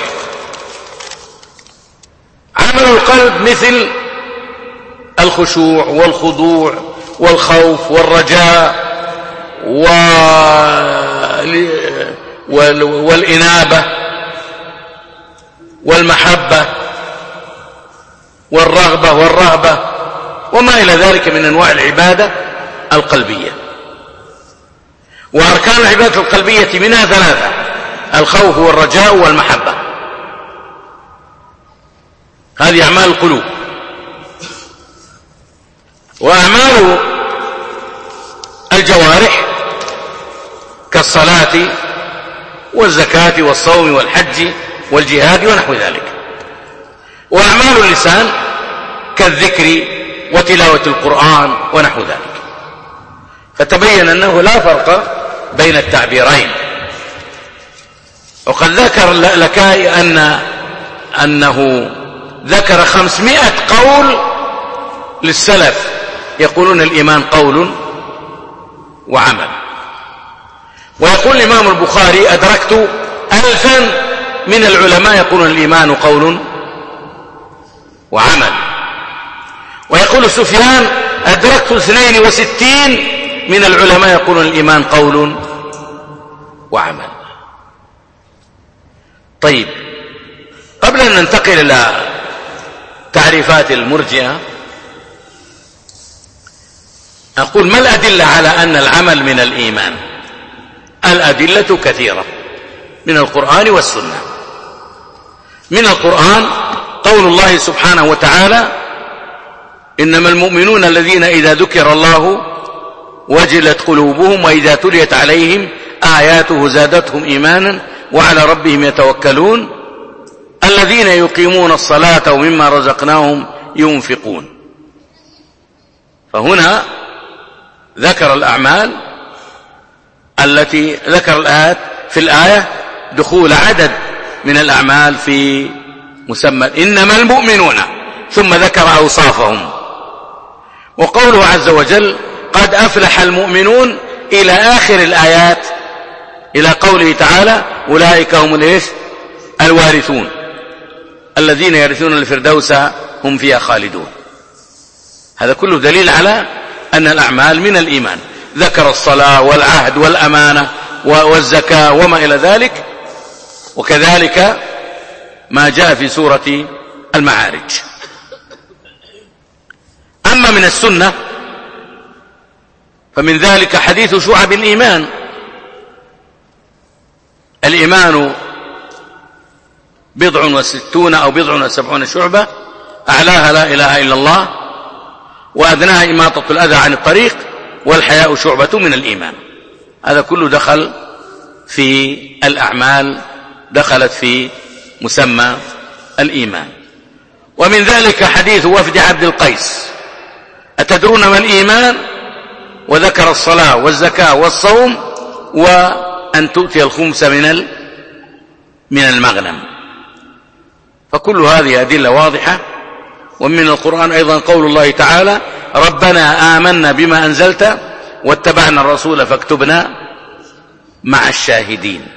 عمل القلب مثل الخشوع والخضوع والخوف والرجاء والإنابة والمحبة والرغبة والرهبة وما إلى ذلك من أنواع العبادة القلبية. وأركان العبادة القلبية منها ثلاثة: الخوف والرجاء والمحبة. هذه أعمال القلوب. وأعمال الجوارح كالصلاة والزكاة والصوم والحج والجهاد ونحو ذلك. وأعمال اللسان كالذكر وتلاوة القرآن ونحو ذلك. فتبين أنه لا فرق بين التعبيرين. وقد ذكر لك أن أنه ذكر خمسمائة قول للسلف يقولون الإيمان قول وعمل. ويقول الإمام البخاري أدركت ألفا من العلماء يقولون الإيمان قول وعمل. ويقول سفيان أدركت اثنين وستين من العلماء يقولون الإيمان قول وعمل. طيب، قبل أن ننتقل إلى تعريفات المرجئة أقول ما الأدلة على أن العمل من الإيمان؟ الأدلة كثيرة من القرآن والسنة. من القرآن قول الله سبحانه وتعالى إنما المؤمنون الذين إذا ذكر الله وجلت قلوبهم وإذا تليت عليهم آياته زادتهم إيمانا وعلى ربهم يتوكلون الذين يقيمون الصلاة ومما رزقناهم ينفقون. فهنا ذكر الأعمال التي ذكر الآيات في الآية دخول عدد من الأعمال في مسمى إنما المؤمنون، ثم ذكر أوصافهم. وقوله عز وجل قد أفلح المؤمنون إلى آخر الآيات، إلى قوله تعالى أولئك هم الإيش؟ الوارثون الذين يرثون الفردوس هم فيها خالدون. هذا كله دليل على أن الأعمال من الإيمان. ذكر الصلاة والعهد والأمانة والزكاة وما إلى ذلك، وكذلك ما جاء في سورة المعارج. أما من السنة فمن ذلك حديث شعب الإيمان. الإيمان بضع وستون أو بضع وسبعون شعبة، أعلاها لا إله إلا الله وأدناها إماطة الأذى عن الطريق والحياء شعبة من الإيمان. هذا كله دخل في الأعمال، دخلت في مسمى الإيمان. ومن ذلك حديث وفد عبد القيس أتدرون ما الإيمان؟ وذكر الصلاة والزكاة والصوم وأن تؤتي الخمس من من المغنم. فكل هذه أدلة واضحة. ومن القرآن أيضا قول الله تعالى: ربنا آمنا بما أنزلت واتبعنا الرسول فاكتبنا مع الشاهدين.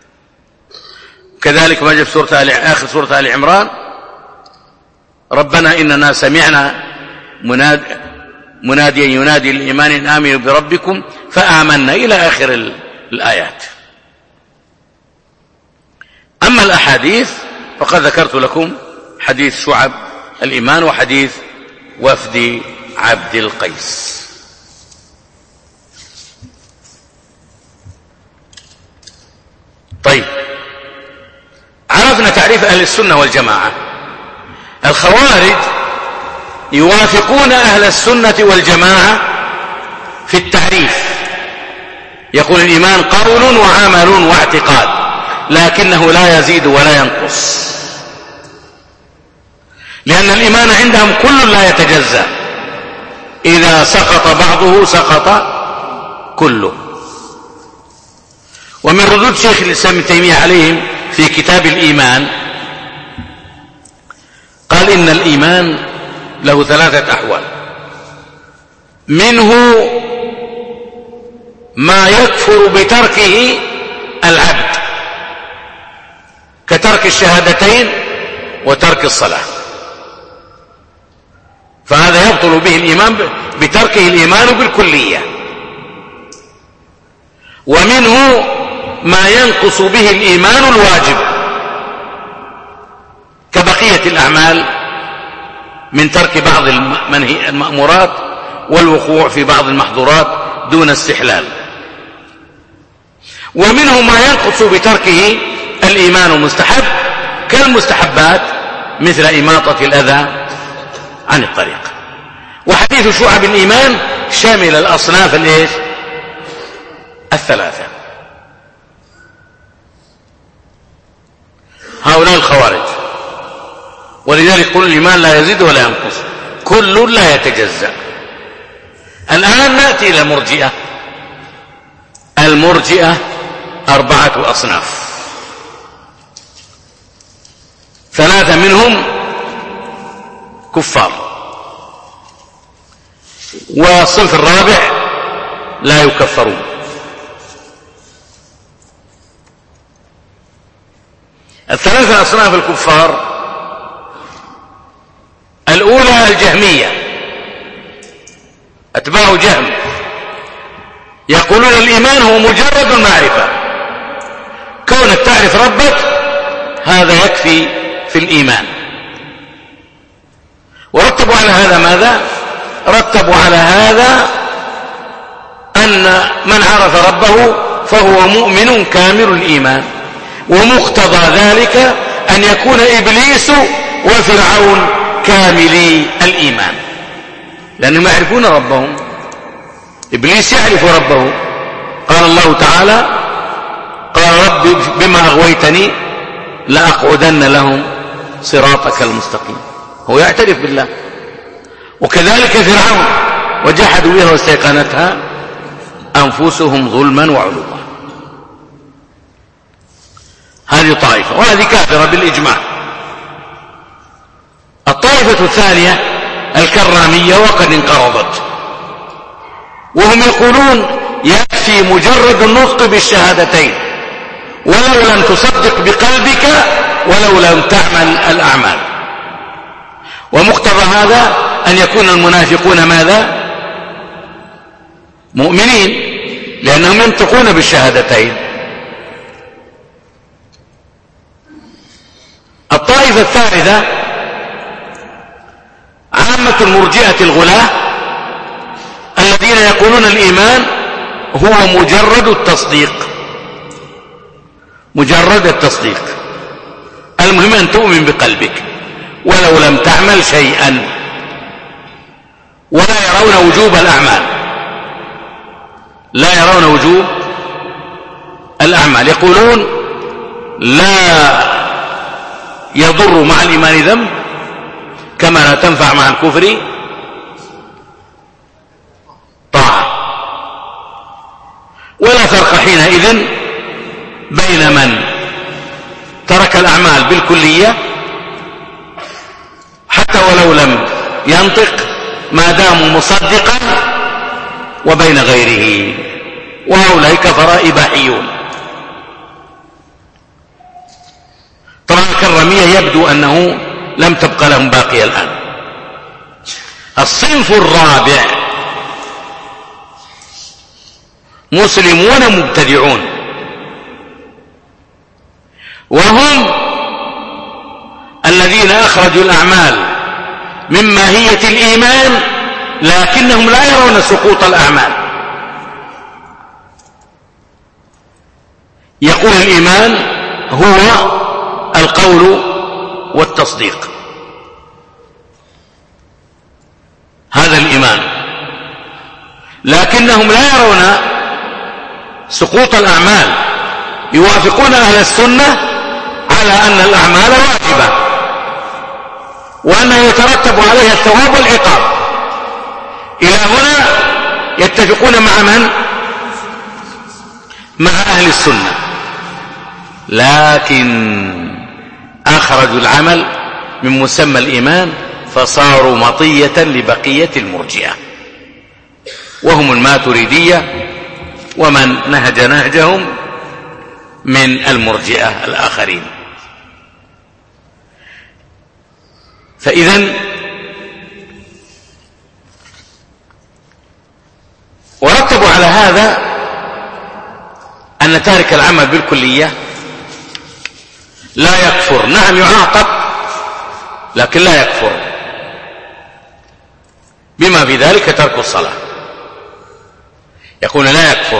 كذلك ما جاء في سورة آل آخر سورة آل عمران: ربنا إننا سمعنا مناد مناديا ينادي للإيمان أن آمنوا بربكم فآمنا، إلى آخر الآيات. أما الأحاديث فقد ذكرت لكم حديث شعب الإيمان وحديث وفد عبد القيس. طيب، عرفنا تعريف أهل السنة والجماعة. الخوارج يوافقون أهل السنة والجماعة في التعريف، يقول الإيمان قول وعمل واعتقاد، لكنه لا يزيد ولا ينقص، لأن الإيمان عندهم كل لا يتجزأ، إذا سقط بعضه سقط كله. ومن ردود شيخ الإسلام ابن تيمية عليهم في كتاب الإيمان قال: إن الإيمان له ثلاثة أحوال، منه ما يكفر بتركه العبد كترك الشهادتين وترك الصلاة، فهذا يبطل به الإيمان بتركه الإيمان بالكلية. ومنه ما ينقص به الإيمان الواجب كبقية الأعمال من ترك بعض المأمورات والوقوع في بعض المحظورات دون استحلال. ومنه ما ينقص بتركه الإيمان المستحب كالمستحبات مثل إماطة الأذى عن الطريق. وحديث شعب الإيمان شامل الأصناف الإيش؟ الثلاثة. هؤلاء الخوارج، ولذلك كل الإيمان لا يزيد ولا ينقص، كل لا يتجزأ. الآن نأتي إلى المرجئة. المرجئة أربعة أصناف، ثلاثة منهم كفار، والصنف الرابع لا يكفرون. الثلاثة أصناف الكفار: الأولى الجهمية، أتباع جهم، يقولون الإيمان هو مجرد المعرفة، كونك تعرف ربك هذا يكفي في الإيمان. ورتبوا على هذا ماذا؟ رتبوا على هذا أن من عرف ربه فهو مؤمن كامل الإيمان، ومقتضى ذلك أن يكون إبليس وفرعون كاملي الإيمان، لأنهم يعرفون ربهم. إبليس يعرف ربه، قال الله تعالى: قال رب بما أغويتني لأقعدن لهم صراطك المستقيم، هو يعترف بالله. وكذلك فرعون: وجحدوا بها واستيقنتها أنفسهم ظلما وعلوا. هذه طائفة، وهذه كافرة بالإجماع. الطائفة الثانية الكرامية، وقد انقرضت، وهم يقولون يكفي مجرد النطق بالشهادتين ولو لم تصدق بقلبك ولو لم تعمل الأعمال. ومقتضى هذا أن يكون المنافقون ماذا؟ مؤمنين، لأنهم ينطقون بالشهادتين. الطائفة الثالثة عامة المرجئة الغلاة الذين يقولون الإيمان هو مجرد التصديق، مجرد التصديق، المهم أن تؤمن بقلبك ولو لم تعمل شيئا، ولا يرون وجوب الأعمال، لا يرون وجوب الأعمال. يقولون لا يضر مع الإيمان ذنب كما لا تنفع مع الكفر طاعة. ولا فرق حينئذ بين من ترك الأعمال بالكلية حتى ولو لم ينطق ما داموا مصدقا وبين غيره، وهؤلاء كفر إباحيون. طبعا الكرامية يبدو أنه لم تبق لهم باقية الآن. الصنف الرابع مسلمون مبتدعون، وهم الذين أخرجوا الأعمال من ماهية الإيمان لكنهم لا يرون سقوط الأعمال. يقول الإيمان هو القول والتصديق، هذا الإيمان، لكنهم لا يرون سقوط الأعمال. يوافقون أهل السنة على أن الأعمال واجبة وأنه يترتب عليها الثواب والعقاب. إلى هنا يتفقون مع من؟ مع أهل السنة، لكن أخرجوا العمل من مسمى الإيمان فصاروا مطية لبقية المرجئة، وهم الماتريدية ومن نهج نهجهم من المرجئة الآخرين. فإذن ورتبوا على هذا أن تارك العمل بالكلية لا يكفر، نعم يعاقب لكن لا يكفر، بما في ذلك ترك الصلاة. يقول لا يكفر،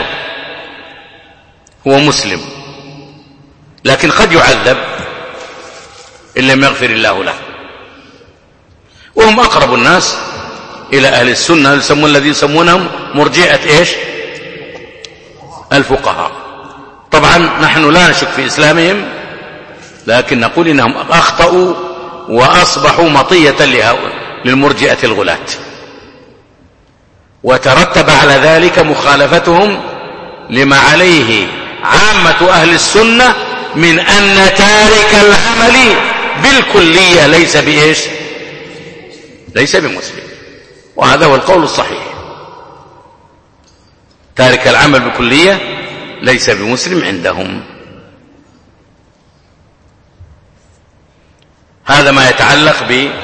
هو مسلم لكن قد يعذب إن لم يغفر الله له. وهم أقرب الناس إلى أهل السنة يسمون الذين يسمونهم مرجئة إيش؟ الفقهاء. طبعا نحن لا نشك في إسلامهم، لكن نقول إنهم أخطأوا وأصبحوا مطية للمرجئة الغلاة، وترتب على ذلك مخالفتهم لما عليه عامة أهل السنة من أن تارك العمل بالكلية ليس بإيش؟ ليس بمسلم، وهذا هو القول الصحيح. تارك العمل بالكلية ليس بمسلم عندهم. هذا ما يتعلق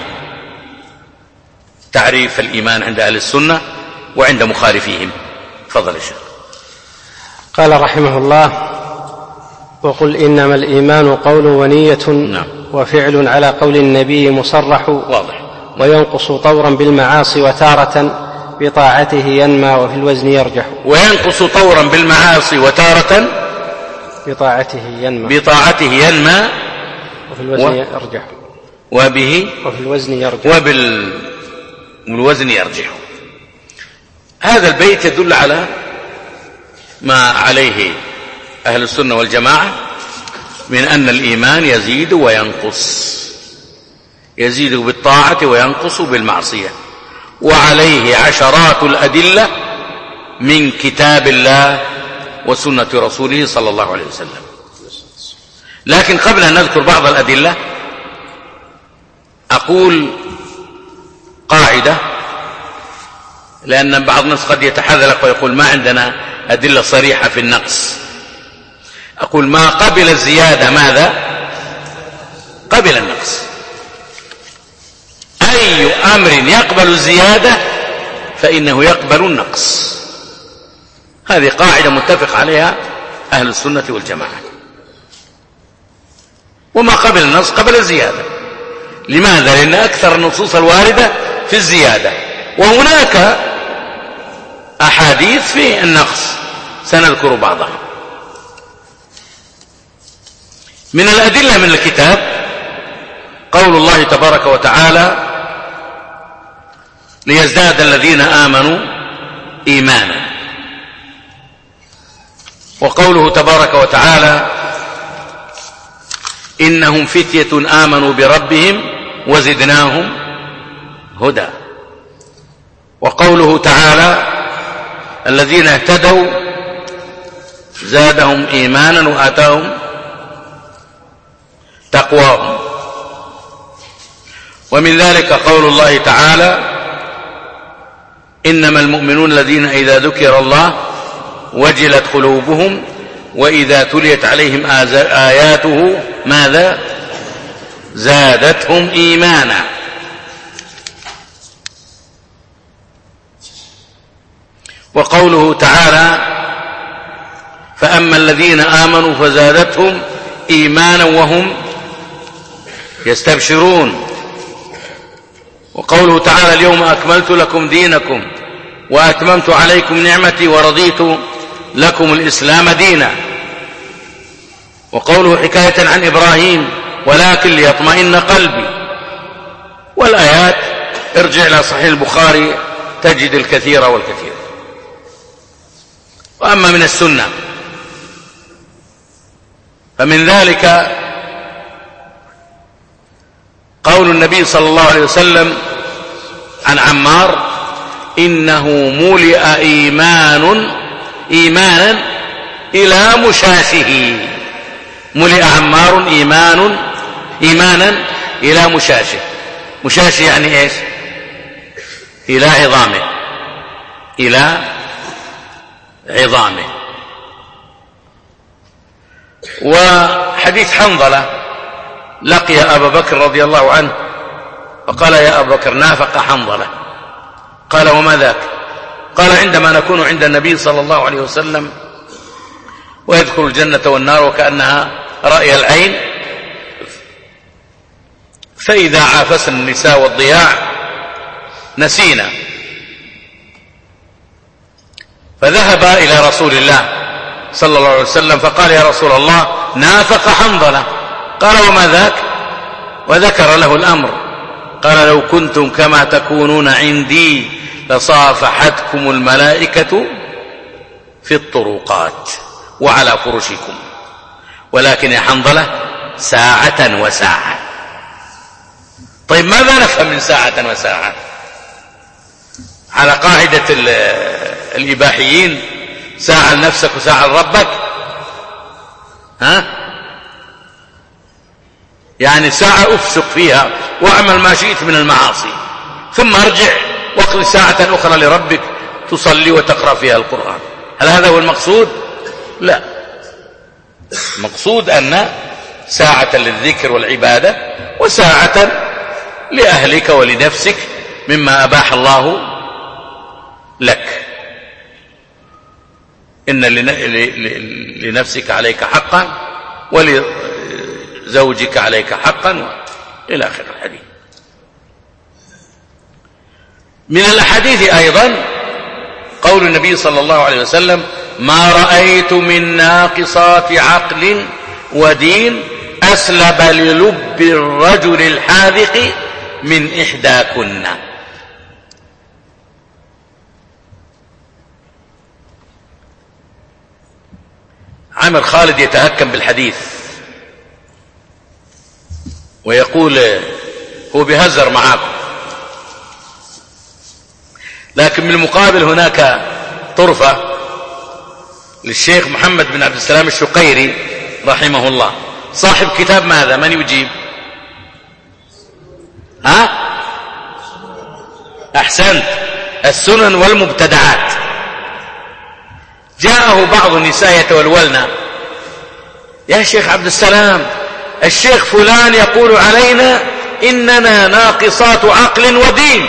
بتعريف الإيمان عند أهل السنة وعند مخالفيهم. تفضل يا شيخ. قال رحمه الله: وقل إنما الإيمان قول ونية نعم. وفعل على قول النبي مصرح، واضح. وينقص طورا بالمعاصي وتارة بطاعته ينمى وفي الوزن يرجح. وينقص طورا بالمعاصي وتارة بطاعته ينمى بطاعته ينمى وفي الوزن و... يرجح وبه وفي الوزن يرجح وبالوزن يرجح. هذا البيت يدل على ما عليه أهل السنة والجماعة من أن الإيمان يزيد وينقص، يزيد بالطاعة وينقص بالمعصية، وعليه عشرات الأدلة من كتاب الله وسنة رسوله صلى الله عليه وسلم. لكن قبل أن نذكر بعض الأدلة أقول قاعدة، لأن بعض الناس قد يتحذلق ويقول ما عندنا أدلة صريحة في النقص. أقول ما قبل الزيادة ماذا؟ قبل النقص. أي أمر يقبل الزيادة فإنه يقبل النقص. هذه قاعدة متفق عليها أهل السنة والجماعة. وما قبل النقص قبل الزيادة. لماذا؟ لأن أكثر النصوص الواردة في الزيادة، وهناك أحاديث في النقص سنذكر بعضها. من الأدلة من الكتاب قول الله تبارك وتعالى: ليزداد الذين آمنوا إيمانا. وقوله تبارك وتعالى: إنهم فتية آمنوا بربهم وزدناهم هدى. وقوله تعالى: الذين اهتدوا زادهم إيمانا وآتاهم تقواهم. ومن ذلك قول الله تعالى: إنما المؤمنون الذين إذا ذكر الله وجلت قلوبهم وإذا تليت عليهم آياته ماذا؟ زادتهم إيمانا. وقوله تعالى: فأما الذين آمنوا فزادتهم إيمانا وهم يستبشرون. وقوله تعالى: اليوم أكملت لكم دينكم وأتممت عليكم نعمتي ورضيت لكم الإسلام دينا. وقوله حكاية عن إبراهيم: ولكن ليطمئن قلبي. والآيات ارجع إلى صحيح البخاري تجد الكثير والكثير. وأما من السنة فمن ذلك قول النبي صلى الله عليه وسلم عن عمار: إنه ملئ إيمان إيمانا إلى مشاشه. ملئ عمار إيمان إيمانا إلى مشاشه. مشاشه يعني إيش؟ إلى عظامه، إلى عظامه. وحديث حنظلة لقي أبا بكر رضي الله عنه فقال: يا أبا بكر نافق حنظلة. قال: وما ذاك؟ قال: عندما نكون عند النبي صلى الله عليه وسلم ويذكر الجنة والنار وكأنها رأي العين، فإذا عافسنا النساء والضياع نسينا، فذهب إلى رسول الله صلى الله عليه وسلم فقال: يا رسول الله نافق حنظلة. قال: وما ذاك؟ وذكر له الأمر. قال: لو كنتم كما تكونون عندي لصافحتكم الملائكة في الطرقات وعلى فرشكم، ولكن يا حنظلة ساعة وساعة. طيب ماذا نفهم من ساعة وساعة؟ على قاعدة الإباحيين: ساعة لنفسك وساعة لربك. ها؟ يعني ساعة أفسق فيها واعمل ما شئت من المعاصي، ثم ارجع واقضي ساعة أخرى لربك تصلي وتقرأ فيها القرآن. هل هذا هو المقصود؟ لا، المقصود أن ساعة للذكر والعبادة وساعة لأهلك ولنفسك مما أباح الله لك. إن لنفسك عليك حقا ولزوجك عليك حقا إلى آخر الحديث. من الأحاديث أيضا قول النبي صلى الله عليه وسلم: ما رأيت من ناقصات عقل ودين أسلب للب الرجل الحاذق من إحداكن. عامر خالد يتهكم بالحديث ويقول هو بيهزر معاكم، لكن من المقابل هناك طرفة للشيخ محمد بن عبد السلام الشقيري رحمه الله، صاحب كتاب ماذا؟ من يجيب؟ ها؟ أحسنت، السنن والمبتدعات. جاءه بعض النساء يتولولن: يا شيخ عبد السلام، الشيخ فلان يقول علينا إننا ناقصات عقل ودين.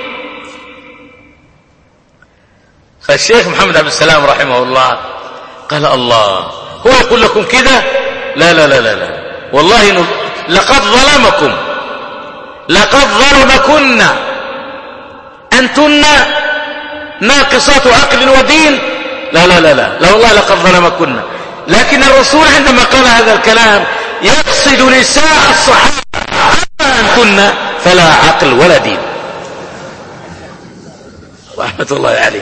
فالشيخ محمد عبد السلام رحمه الله قال: الله، هو يقول لكم كذا؟ لا لا لا لا, لا. والله لقد ظلمكم، لقد ظلمكن، أنتن ناقصات عقل ودين. لا لا لا لا, لا والله لقد ظلمكن. لكن الرسول عندما قال هذا الكلام يقصد نساء الصحابة: أنتن فلا عقل ولا دين. رحمة الله عليه.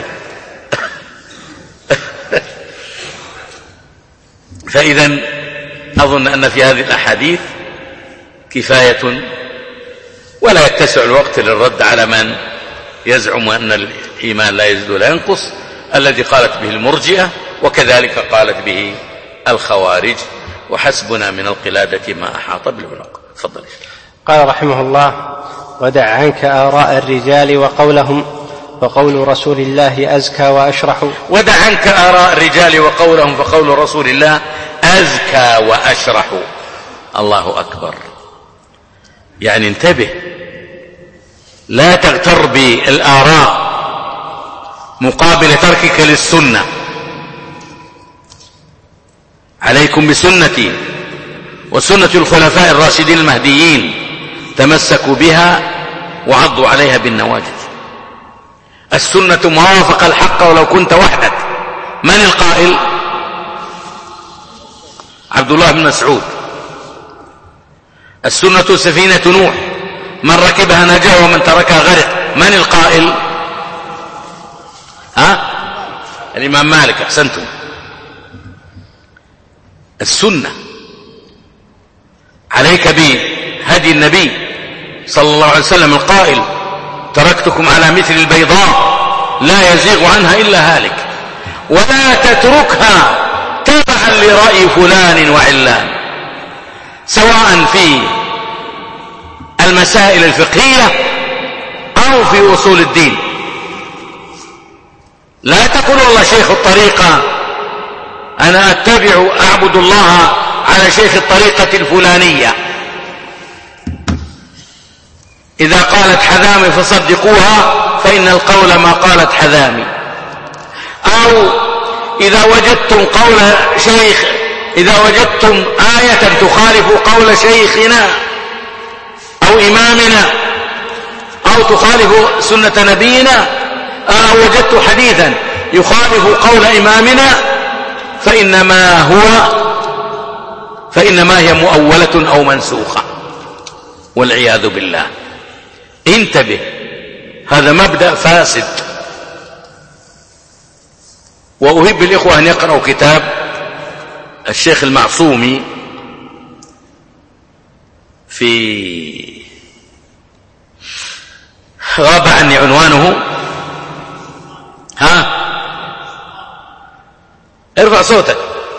فإذا أظن أن في هذه الأحاديث كفاية، ولا يتسع الوقت للرد على من يزعم أن الإيمان لا يزيد ولا ينقص، الذي قالت به المرجئة وكذلك قالت به الخوارج. وحسبنا من القلادة ما أحاط بالعنق. تفضل. قال رحمه الله: ودع عنك آراء الرجال وقولهم فقول رسول الله أزكى وأشرح. ودع عنك آراء الرجال وقولهم فقول رسول الله أزكى وأشرح. الله أكبر. يعني انتبه، لا تغتر بالآراء مقابل تركك للسنة. عليكم بسنتي وسنة الخلفاء الراشدين المهديين، تمسكوا بها وعضوا عليها بالنواجذ. السنة موافقة الحق ولو كنت وحدك. من القائل؟ عبد الله بن مسعود. السنة سفينة نوح، من ركبها نجا ومن تركها غرق. من القائل؟ ها؟ الإمام مالك. أحسنتم. السنة عليك بهدي النبي صلى الله عليه وسلم القائل تركتكم على مثل البيضاء لا يزيغ عنها إلا هالك، ولا تتركها تبعا لرأي فلان وعلان، سواء في المسائل الفقهية أو في أصول الدين. لا تقول والله شيخ الطريقة أنا أتبع أعبد الله على شيخ الطريقة الفلانية، إذا قالت حذامي فصدقوها فإن القول ما قالت حذامي. أو إذا وجدتم قول شيخ إذا وجدتم آية تخالف قول شيخنا أو إمامنا أو تخالف سنة نبينا، أو وجدت حديثا يخالف قول إمامنا، فإنما هو فإنما هي مؤولة أو منسوخة والعياذ بالله. انتبه، هذا مبدأ فاسد. وأحب الإخوة أن يقرأوا كتاب الشيخ المعصومي في غاب عني عنوانه. ها، ارفع صوتك.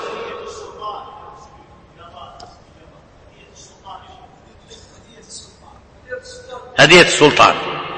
هدية السلطان،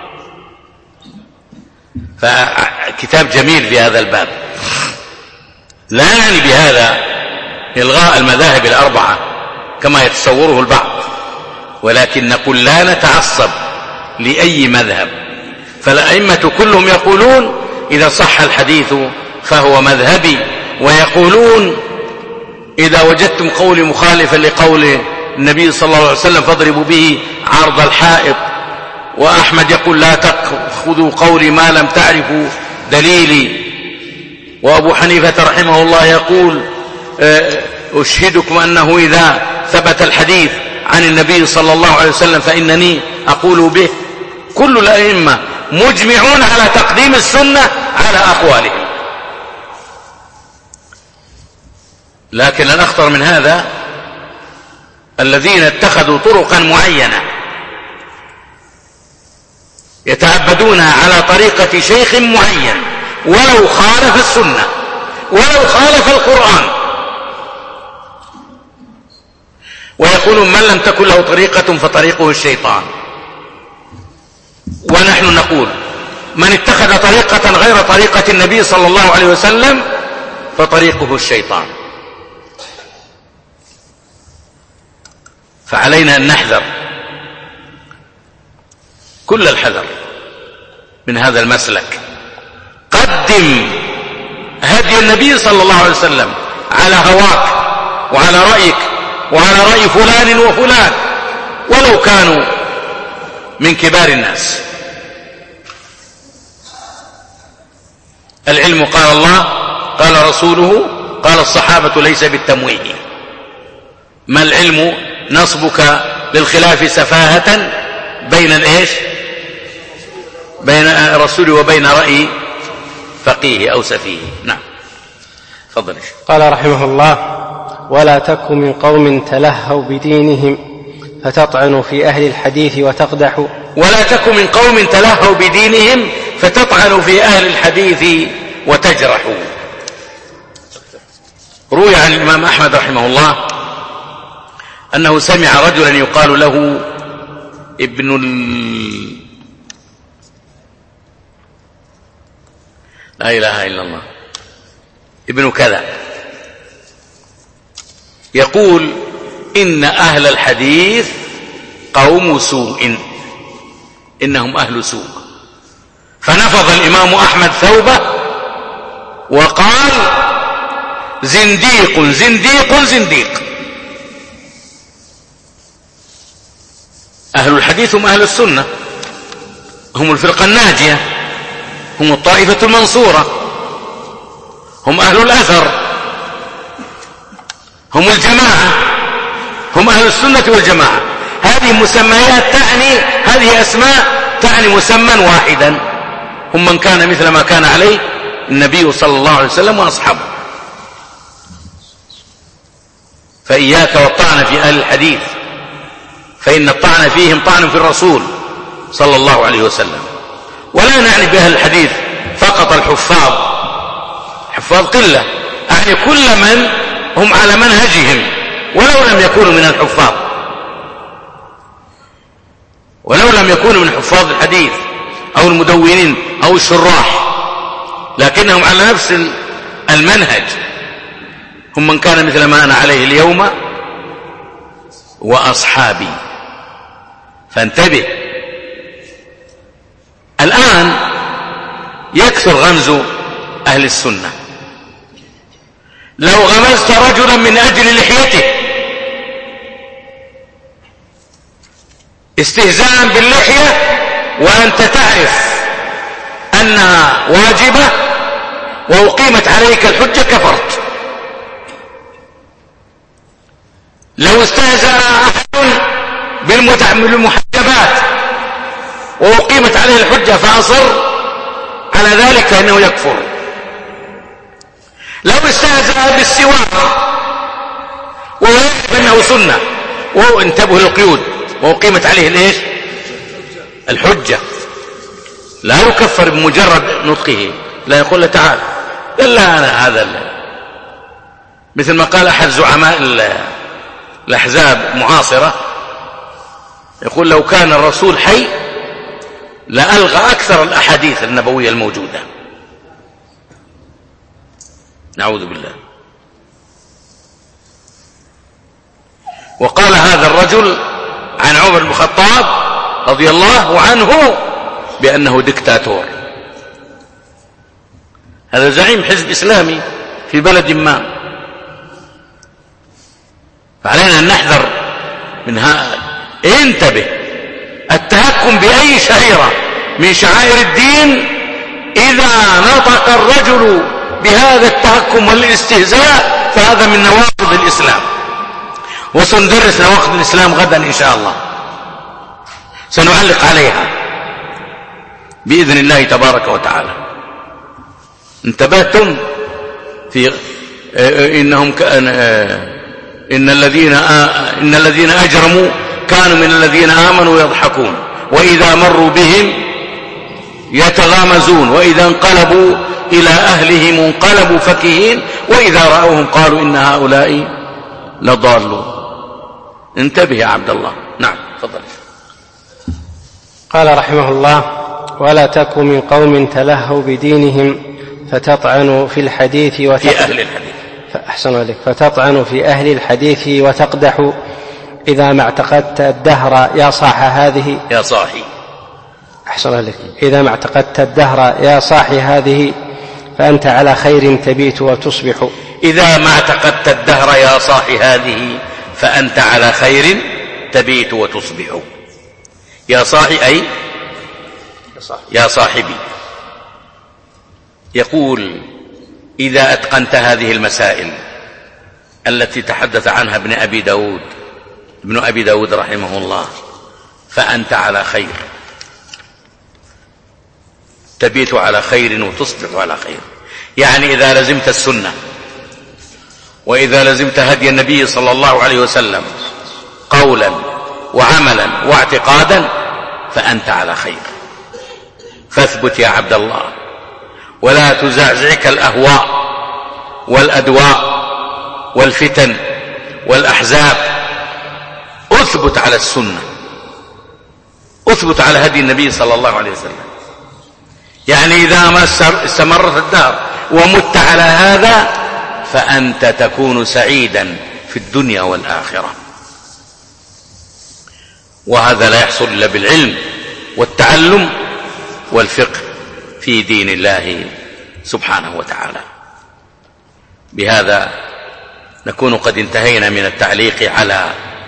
فكتاب جميل في هذا الباب. لا يعني بهذا إلغاء المذاهب الأربعة كما يتصوره البعض، ولكن نقول لا نتعصب لأي مذهب، فالأئمة كلهم يقولون إذا صح الحديث فهو مذهبي، ويقولون إذا وجدتم قولي مخالفا لقول النبي صلى الله عليه وسلم فاضربوا به عرض الحائط. وأحمد يقول لا تأخذوا قولي ما لم تعرفوا دليلي. وأبو حنيفة رحمه الله يقول أشهدكم أنه إذا ثبت الحديث عن النبي صلى الله عليه وسلم فإنني أقول به. كل الأئمة مجمعون على تقديم السنة على أقوالهم. لكن الأخطر من هذا الذين اتخذوا طرقا معينة يتعبدون على طريقة شيخ معين ولو خالف السنة ولو خالف القرآن، ويقولون من لم تكن له طريقة فطريقه الشيطان. ونحن نقول من اتخذ طريقة غير طريقة النبي صلى الله عليه وسلم فطريقه الشيطان. فعلينا أن نحذر كل الحذر من هذا المسلك. قدم هدي النبي صلى الله عليه وسلم على هواك وعلى رأيك وعلى رأي فلان وفلان ولو كانوا من كبار الناس. العلم قال الله قال رسوله قال الصحابة ليس بالتمويه. ما العلم؟ نصبك للخلاف سفاهة بين الايش؟ بين الرسول وبين رأي فقيه أو سفيه. نعم، تفضل. قال رحمه الله: ولا تك من قوم تلهوا بدينهم فتطعن في أهل الحديث وتقدح. ولا تك من قوم تلهوا بدينهم فتطعن في أهل الحديث وتجرحوا. روي عن الإمام أحمد رحمه الله أنه سمع رجلا يقال له ابن ال... لا إله إلا الله، ابن كذا، يقول إن أهل الحديث قوم سوء، إنهم أهل سوء. فنفض الإمام أحمد ثوبه وقال زنديق زنديق زنديق. أهل الحديث هم أهل السنة، هم الفرقة الناجية، هم الطائفة المنصورة، هم أهل الأثر، هم الجماعة، هم أهل السنة والجماعة. هذه مسميات تعني، هذه أسماء تعني مسمى واحدا، هم من كان مثل ما كان عليه النبي صلى الله عليه وسلم وأصحابه. فإياك والطعن في أهل الحديث، فإن الطعن فيهم طعن في الرسول صلى الله عليه وسلم. ولا نعني بأهل الحديث فقط الحفاظ، حفاظ قلة، يعني كل من هم على منهجهم ولو لم يكونوا من الحفاظ، ولو لم يكونوا من حفاظ الحديث أو المدونين أو الشراح، لكنهم على نفس المنهج، هم من كان مثل ما أنا عليه اليوم وأصحابي. فانتبه، الآن يكثر غمز أهل السنة. لو غمزت رجلا من أجل لحيته استهزاء باللحية وأنت تعرف أنها واجبة وأقيمت عليك الحجة كفرت. لو استهزأ أحد بالمحجبات وأقيمت عليه الحجة فأصر على ذلك فإنه يكفر. لو استهزأ بالسواك وهو يعرف أنه سنة وانتبه للقيود وأقيمت عليه الإيش؟ الحجة، لا يكفر بمجرد نطقه، لا يقول له تعال، إلا أنا هذا اللي. مثل ما قال أحد زعماء الأحزاب معاصرة، يقول لو كان الرسول حي لألغى أكثر الأحاديث النبوية الموجودة. نعوذ بالله. وقال هذا الرجل عن عمر بن الخطاب رضي الله عنه بأنه دكتاتور. هذا زعيم حزب إسلامي في بلد ما. فعلينا أن نحذر من هذا. انتبه، التهكم بأي شعيرة من شعائر الدين إذا نطق الرجل بهذا التهكم والاستهزاء فهذا من نواقض الإسلام، وسندرس نواقض الإسلام غدا إن شاء الله، سنعلق عليها بإذن الله تبارك وتعالى. انتبهتم في إنهم كان إن الذين إن الذين أجرموا كانوا من الذين آمنوا يضحكون وإذا مروا بهم يتغامزون وإذا انقلبوا إلى أهلهم انقلبوا فكهين وإذا رأوهم قالوا إن هؤلاء لضالون. انتبه يا عبد الله. نعم تفضل. قال رحمه الله: ولا تكن من قوم تلهوا بدينهم فتطعنوا في الحديث وتقدح في أهل الحديث فأحسن عليك فتطعنوا في أهل الحديث وتقدحوا إذا ما اعتقدت الدهر يا صاح هذه يا صاحي أحسن عليك إذا ما اعتقدت الدهر يا صاحي هذه فأنت على خير تبيت وتصبح. إذا ما اعتقدت الدهر يا صاحي هذه فأنت على خير تبيت وتصبح. يا صاحي أي يا صاحبي. يقول: إذا أتقنت هذه المسائل التي تحدث عنها ابن أبي داود ابن أبي داود رحمه الله فأنت على خير، تبيت على خير وتصبح على خير. يعني إذا لزمت السنة وإذا لزمت هدي النبي صلى الله عليه وسلم قولا وعملا واعتقادا فأنت على خير. فاثبت يا عبد الله، ولا تزعزعك الأهواء والأدواء والفتن والأحزاب. اثبت على السنة أثبت على هدي النبي صلى الله عليه وسلم. يعني إذا ما استمرت الدهر ومت على هذا فأنت تكون سعيدا في الدنيا والآخرة. وهذا لا يحصل إلا بالعلم والتعلم والفقه في دين الله سبحانه وتعالى. بهذا نكون قد انتهينا من التعليق على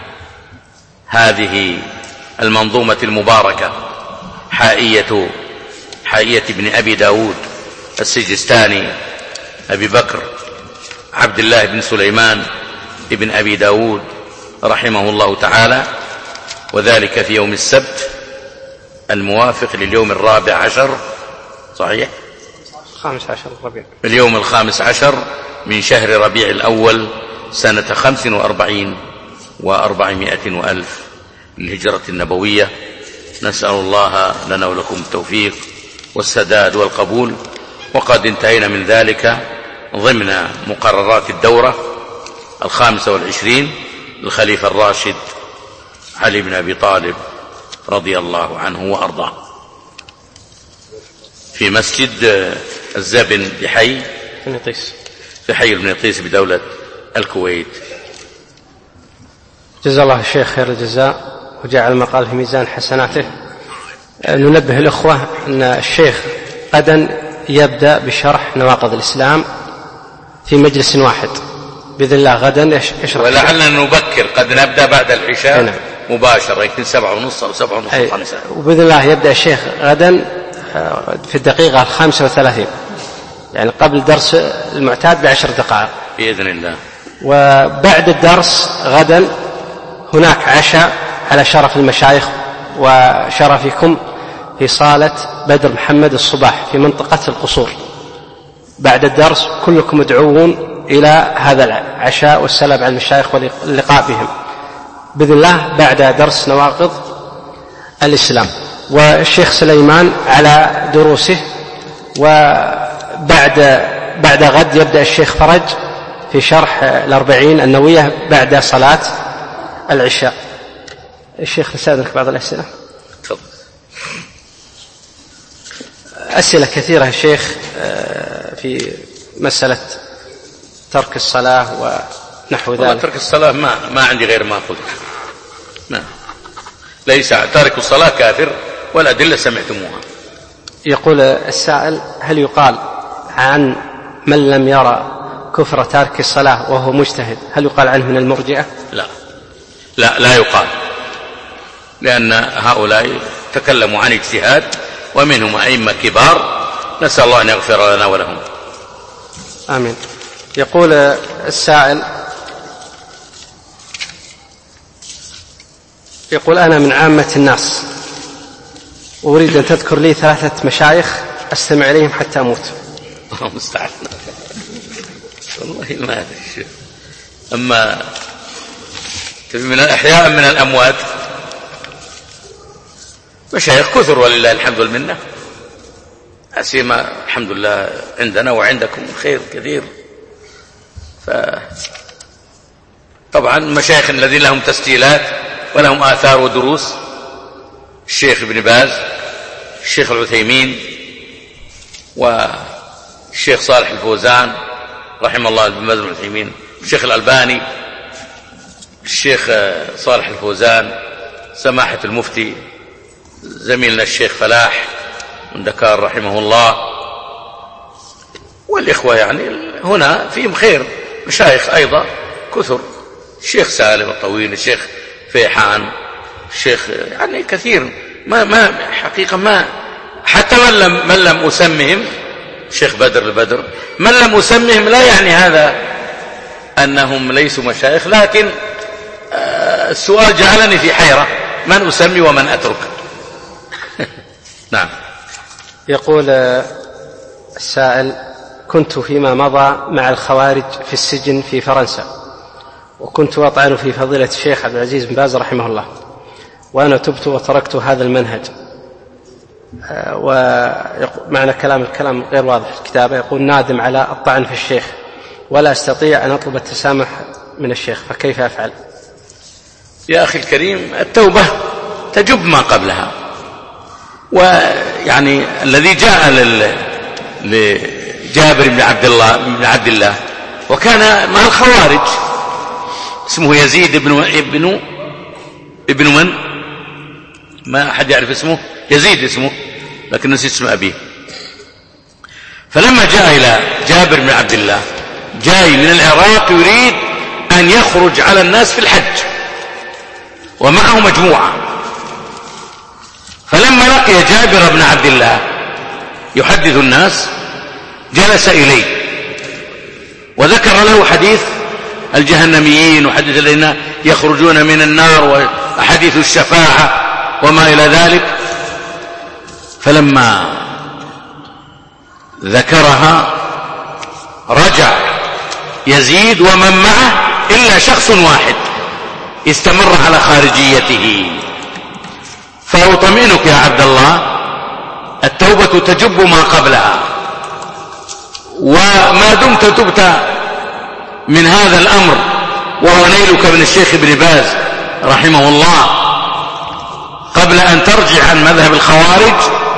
هذه المنظومة المباركة حائية حائية ابن أبي داود السجستاني أبي بكر عبد الله بن سليمان ابن أبي داود رحمه الله تعالى، وذلك في يوم السبت الموافق لليوم الرابع عشر، صحيح؟ خامس عشر ربيع، اليوم الخامس عشر من شهر ربيع الأول سنة خمس وأربعين وأربعمائة وألف للهجرة النبوية. نسأل الله لنا ولكم التوفيق والسداد والقبول. وقد انتهينا من ذلك ضمن مقررات الدورة الخامسة والعشرين للخليفة الراشد علي بن أبي طالب رضي الله عنه وأرضاه في مسجد الزبن بحي في حي البنيطيس بدولة الكويت. جزا الله الشيخ خير الجزاء وجعل ما قال في ميزان حسناته. ننبه الأخوة أن الشيخ غدا يبدأ بشرح نواقض الإسلام في مجلس واحد بإذن الله. غدا يشرح، ولعلنا نبكر، قد نبدأ بعد العشاء هنا مباشرة، يمكن سبعة ونص أو سبعة ونص خمسة، وبإذن الله يبدأ الشيخ غدا في الدقيقة الخامسة وثلاثين، يعني قبل درس المعتاد بعشر دقائق بإذن الله. وبعد الدرس غدا هناك عشاء على شرف المشايخ وشرفكم في صالة بدر محمد الصباح في منطقة القصور. بعد الدرس كلكم مدعوون إلى هذا العشاء والسلام على المشايخ واللقاء بهم بإذن الله بعد درس نواقض الإسلام. والشيخ سليمان على دروسه. وبعد بعد غد يبدأ الشيخ فرج في شرح الأربعين النووية بعد صلاة العشاء. الشيخ نسألك بعض الأسئلة. تفضل. أسئلة كثيرة يا شيخ في مسألة ترك الصلاة ونحو ذلك. ترك الصلاة ما ما عندي غير ما قلت. نعم، ليس تارك الصلاة كافر والأدلة سمعتموها. يقول السائل: هل يقال عن من لم يرى كفر تارك الصلاة وهو مجتهد هل يقال عنه من المرجئة؟ لا لا لا يقال، لأن هؤلاء تكلموا عن اجتهاد ومنهم أئمة كبار، نسأل الله أن يغفر لنا ولهم. آمين. يقول السائل: يقول أنا من عامة الناس وأريد أن تذكر لي ثلاثة مشايخ أستمع إليهم حتى أموت. الله المستعان. والله ما أدري. أما من الأحياء من الأموات مشايخ كثر ولله الحمد والمنة، أسيما الحمد لله عندنا وعندكم خير كثير. طبعا مشايخ الذين لهم تسجيلات ولهم آثار ودروس: الشيخ ابن باز، الشيخ العثيمين، والشيخ صالح الفوزان رحمه الله ابن باز العثيمين، الشيخ الألباني، الشيخ صالح الفوزان، سماحة المفتي زميلنا الشيخ فلاح من دكار رحمه الله، والإخوة يعني هنا فيهم خير. مشايخ أيضا كثر: الشيخ سالم الطويل، الشيخ فيحان، الشيخ يعني كثير. ما ما حقيقة ما حتى من لم من لم أسمهم، الشيخ بدر البدر، من لم أسمهم لا يعني هذا أنهم ليسوا مشايخ، لكن السؤال جعلني في حيرة من أسمي ومن أترك. نعم. يقول السائل: كنت فيما مضى مع الخوارج في السجن في فرنسا، وكنت أطعن في فضيلة الشيخ عبد العزيز بن باز رحمه الله، وأنا تبت وتركت هذا المنهج. ومعنى كلام الكلام غير واضح في الكتابة. يقول: نادم على الطعن في الشيخ ولا أستطيع أن أطلب التسامح من الشيخ، فكيف أفعل؟ يا أخي الكريم، التوبة تجب ما قبلها. ويعني الذي جاء لجابر بن عبد الله بن عبد الله وكان مع الخوارج، اسمه يزيد ابن ابن ابن من؟ ما أحد يعرف اسمه؟ يزيد اسمه، لكن نسيت اسم أبيه. فلما جاء إلى جابر بن عبد الله جاي من العراق يريد أن يخرج على الناس في الحج ومعه مجموعة، فلما لقي جابر بن عبد الله يحدث الناس جلس إليه وذكر له حديث الجهنميين وحديث الذين يخرجون من النار وحديث الشفاعة وما إلى ذلك. فلما ذكرها رجع يزيد ومن معه إلا شخص واحد استمر على خارجيته. فأطمئنك يا عبد الله، التوبة تجب ما قبلها، وما دمت تبت من هذا الأمر وهو نيلك من الشيخ ابن باز رحمه الله قبل أن ترجع عن مذهب الخوارج،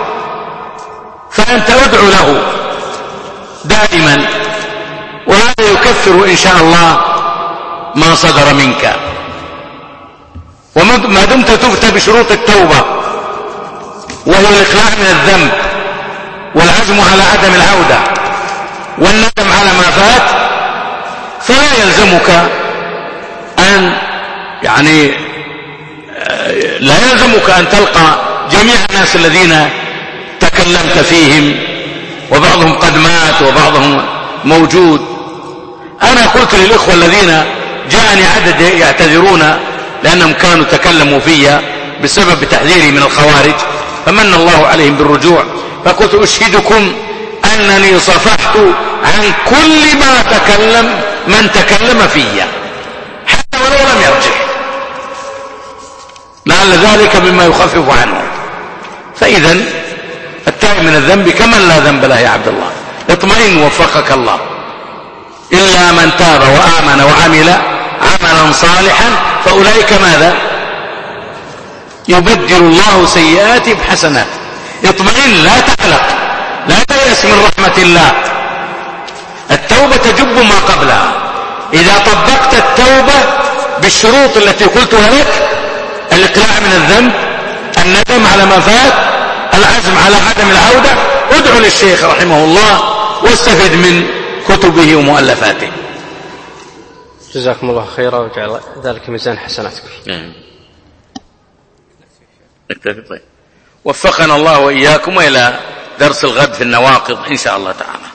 فأنت ادعو له دائما، وهذا يكفر إن شاء الله ما صدر منك. وما دمت تبت بشروط التوبة وهي الإقلاع من الذنب والعزم على عدم العودة والندم على ما فات، فلا يلزمك أن يعني لا يلزمك أن تلقى جميع الناس الذين تكلمت فيهم وبعضهم قد مات وبعضهم موجود. أنا قلت للإخوة الذين جاءني عدد يعتذرون لأنهم كانوا تكلموا فيها بسبب تحذيري من الخوارج فمن الله عليهم بالرجوع، فقلت أشهدكم أنني صفحت عن كل ما تكلم من تكلم فيها حتى ولو لم يرجع، لعل ذلك مما يخفف عنه. فإذا التائب من الذنب كمن لا ذنب له يا عبد الله. اطمئن وفقك الله. إلا من تاب وآمن وعمل عملا صالحا فأولئك ماذا؟ يبدل الله سيئات بحسنات. اطمئن، لا تقلق، لا تيأس من رحمة الله. التوبة تجب ما قبلها. إذا طبقت التوبة بالشروط التي قلتها لك، الإقلاع من الذنب، الندم على ما فات، العزم على عدم العودة، ادعو للشيخ رحمه الله واستفد من كتبه ومؤلفاته. جزاكم الله خيرا وجعل ذلك ميزان حسناتكم. نكتفي. طيب، وفقنا الله وإياكم إلى درس الغد في النواقض إن شاء الله تعالى.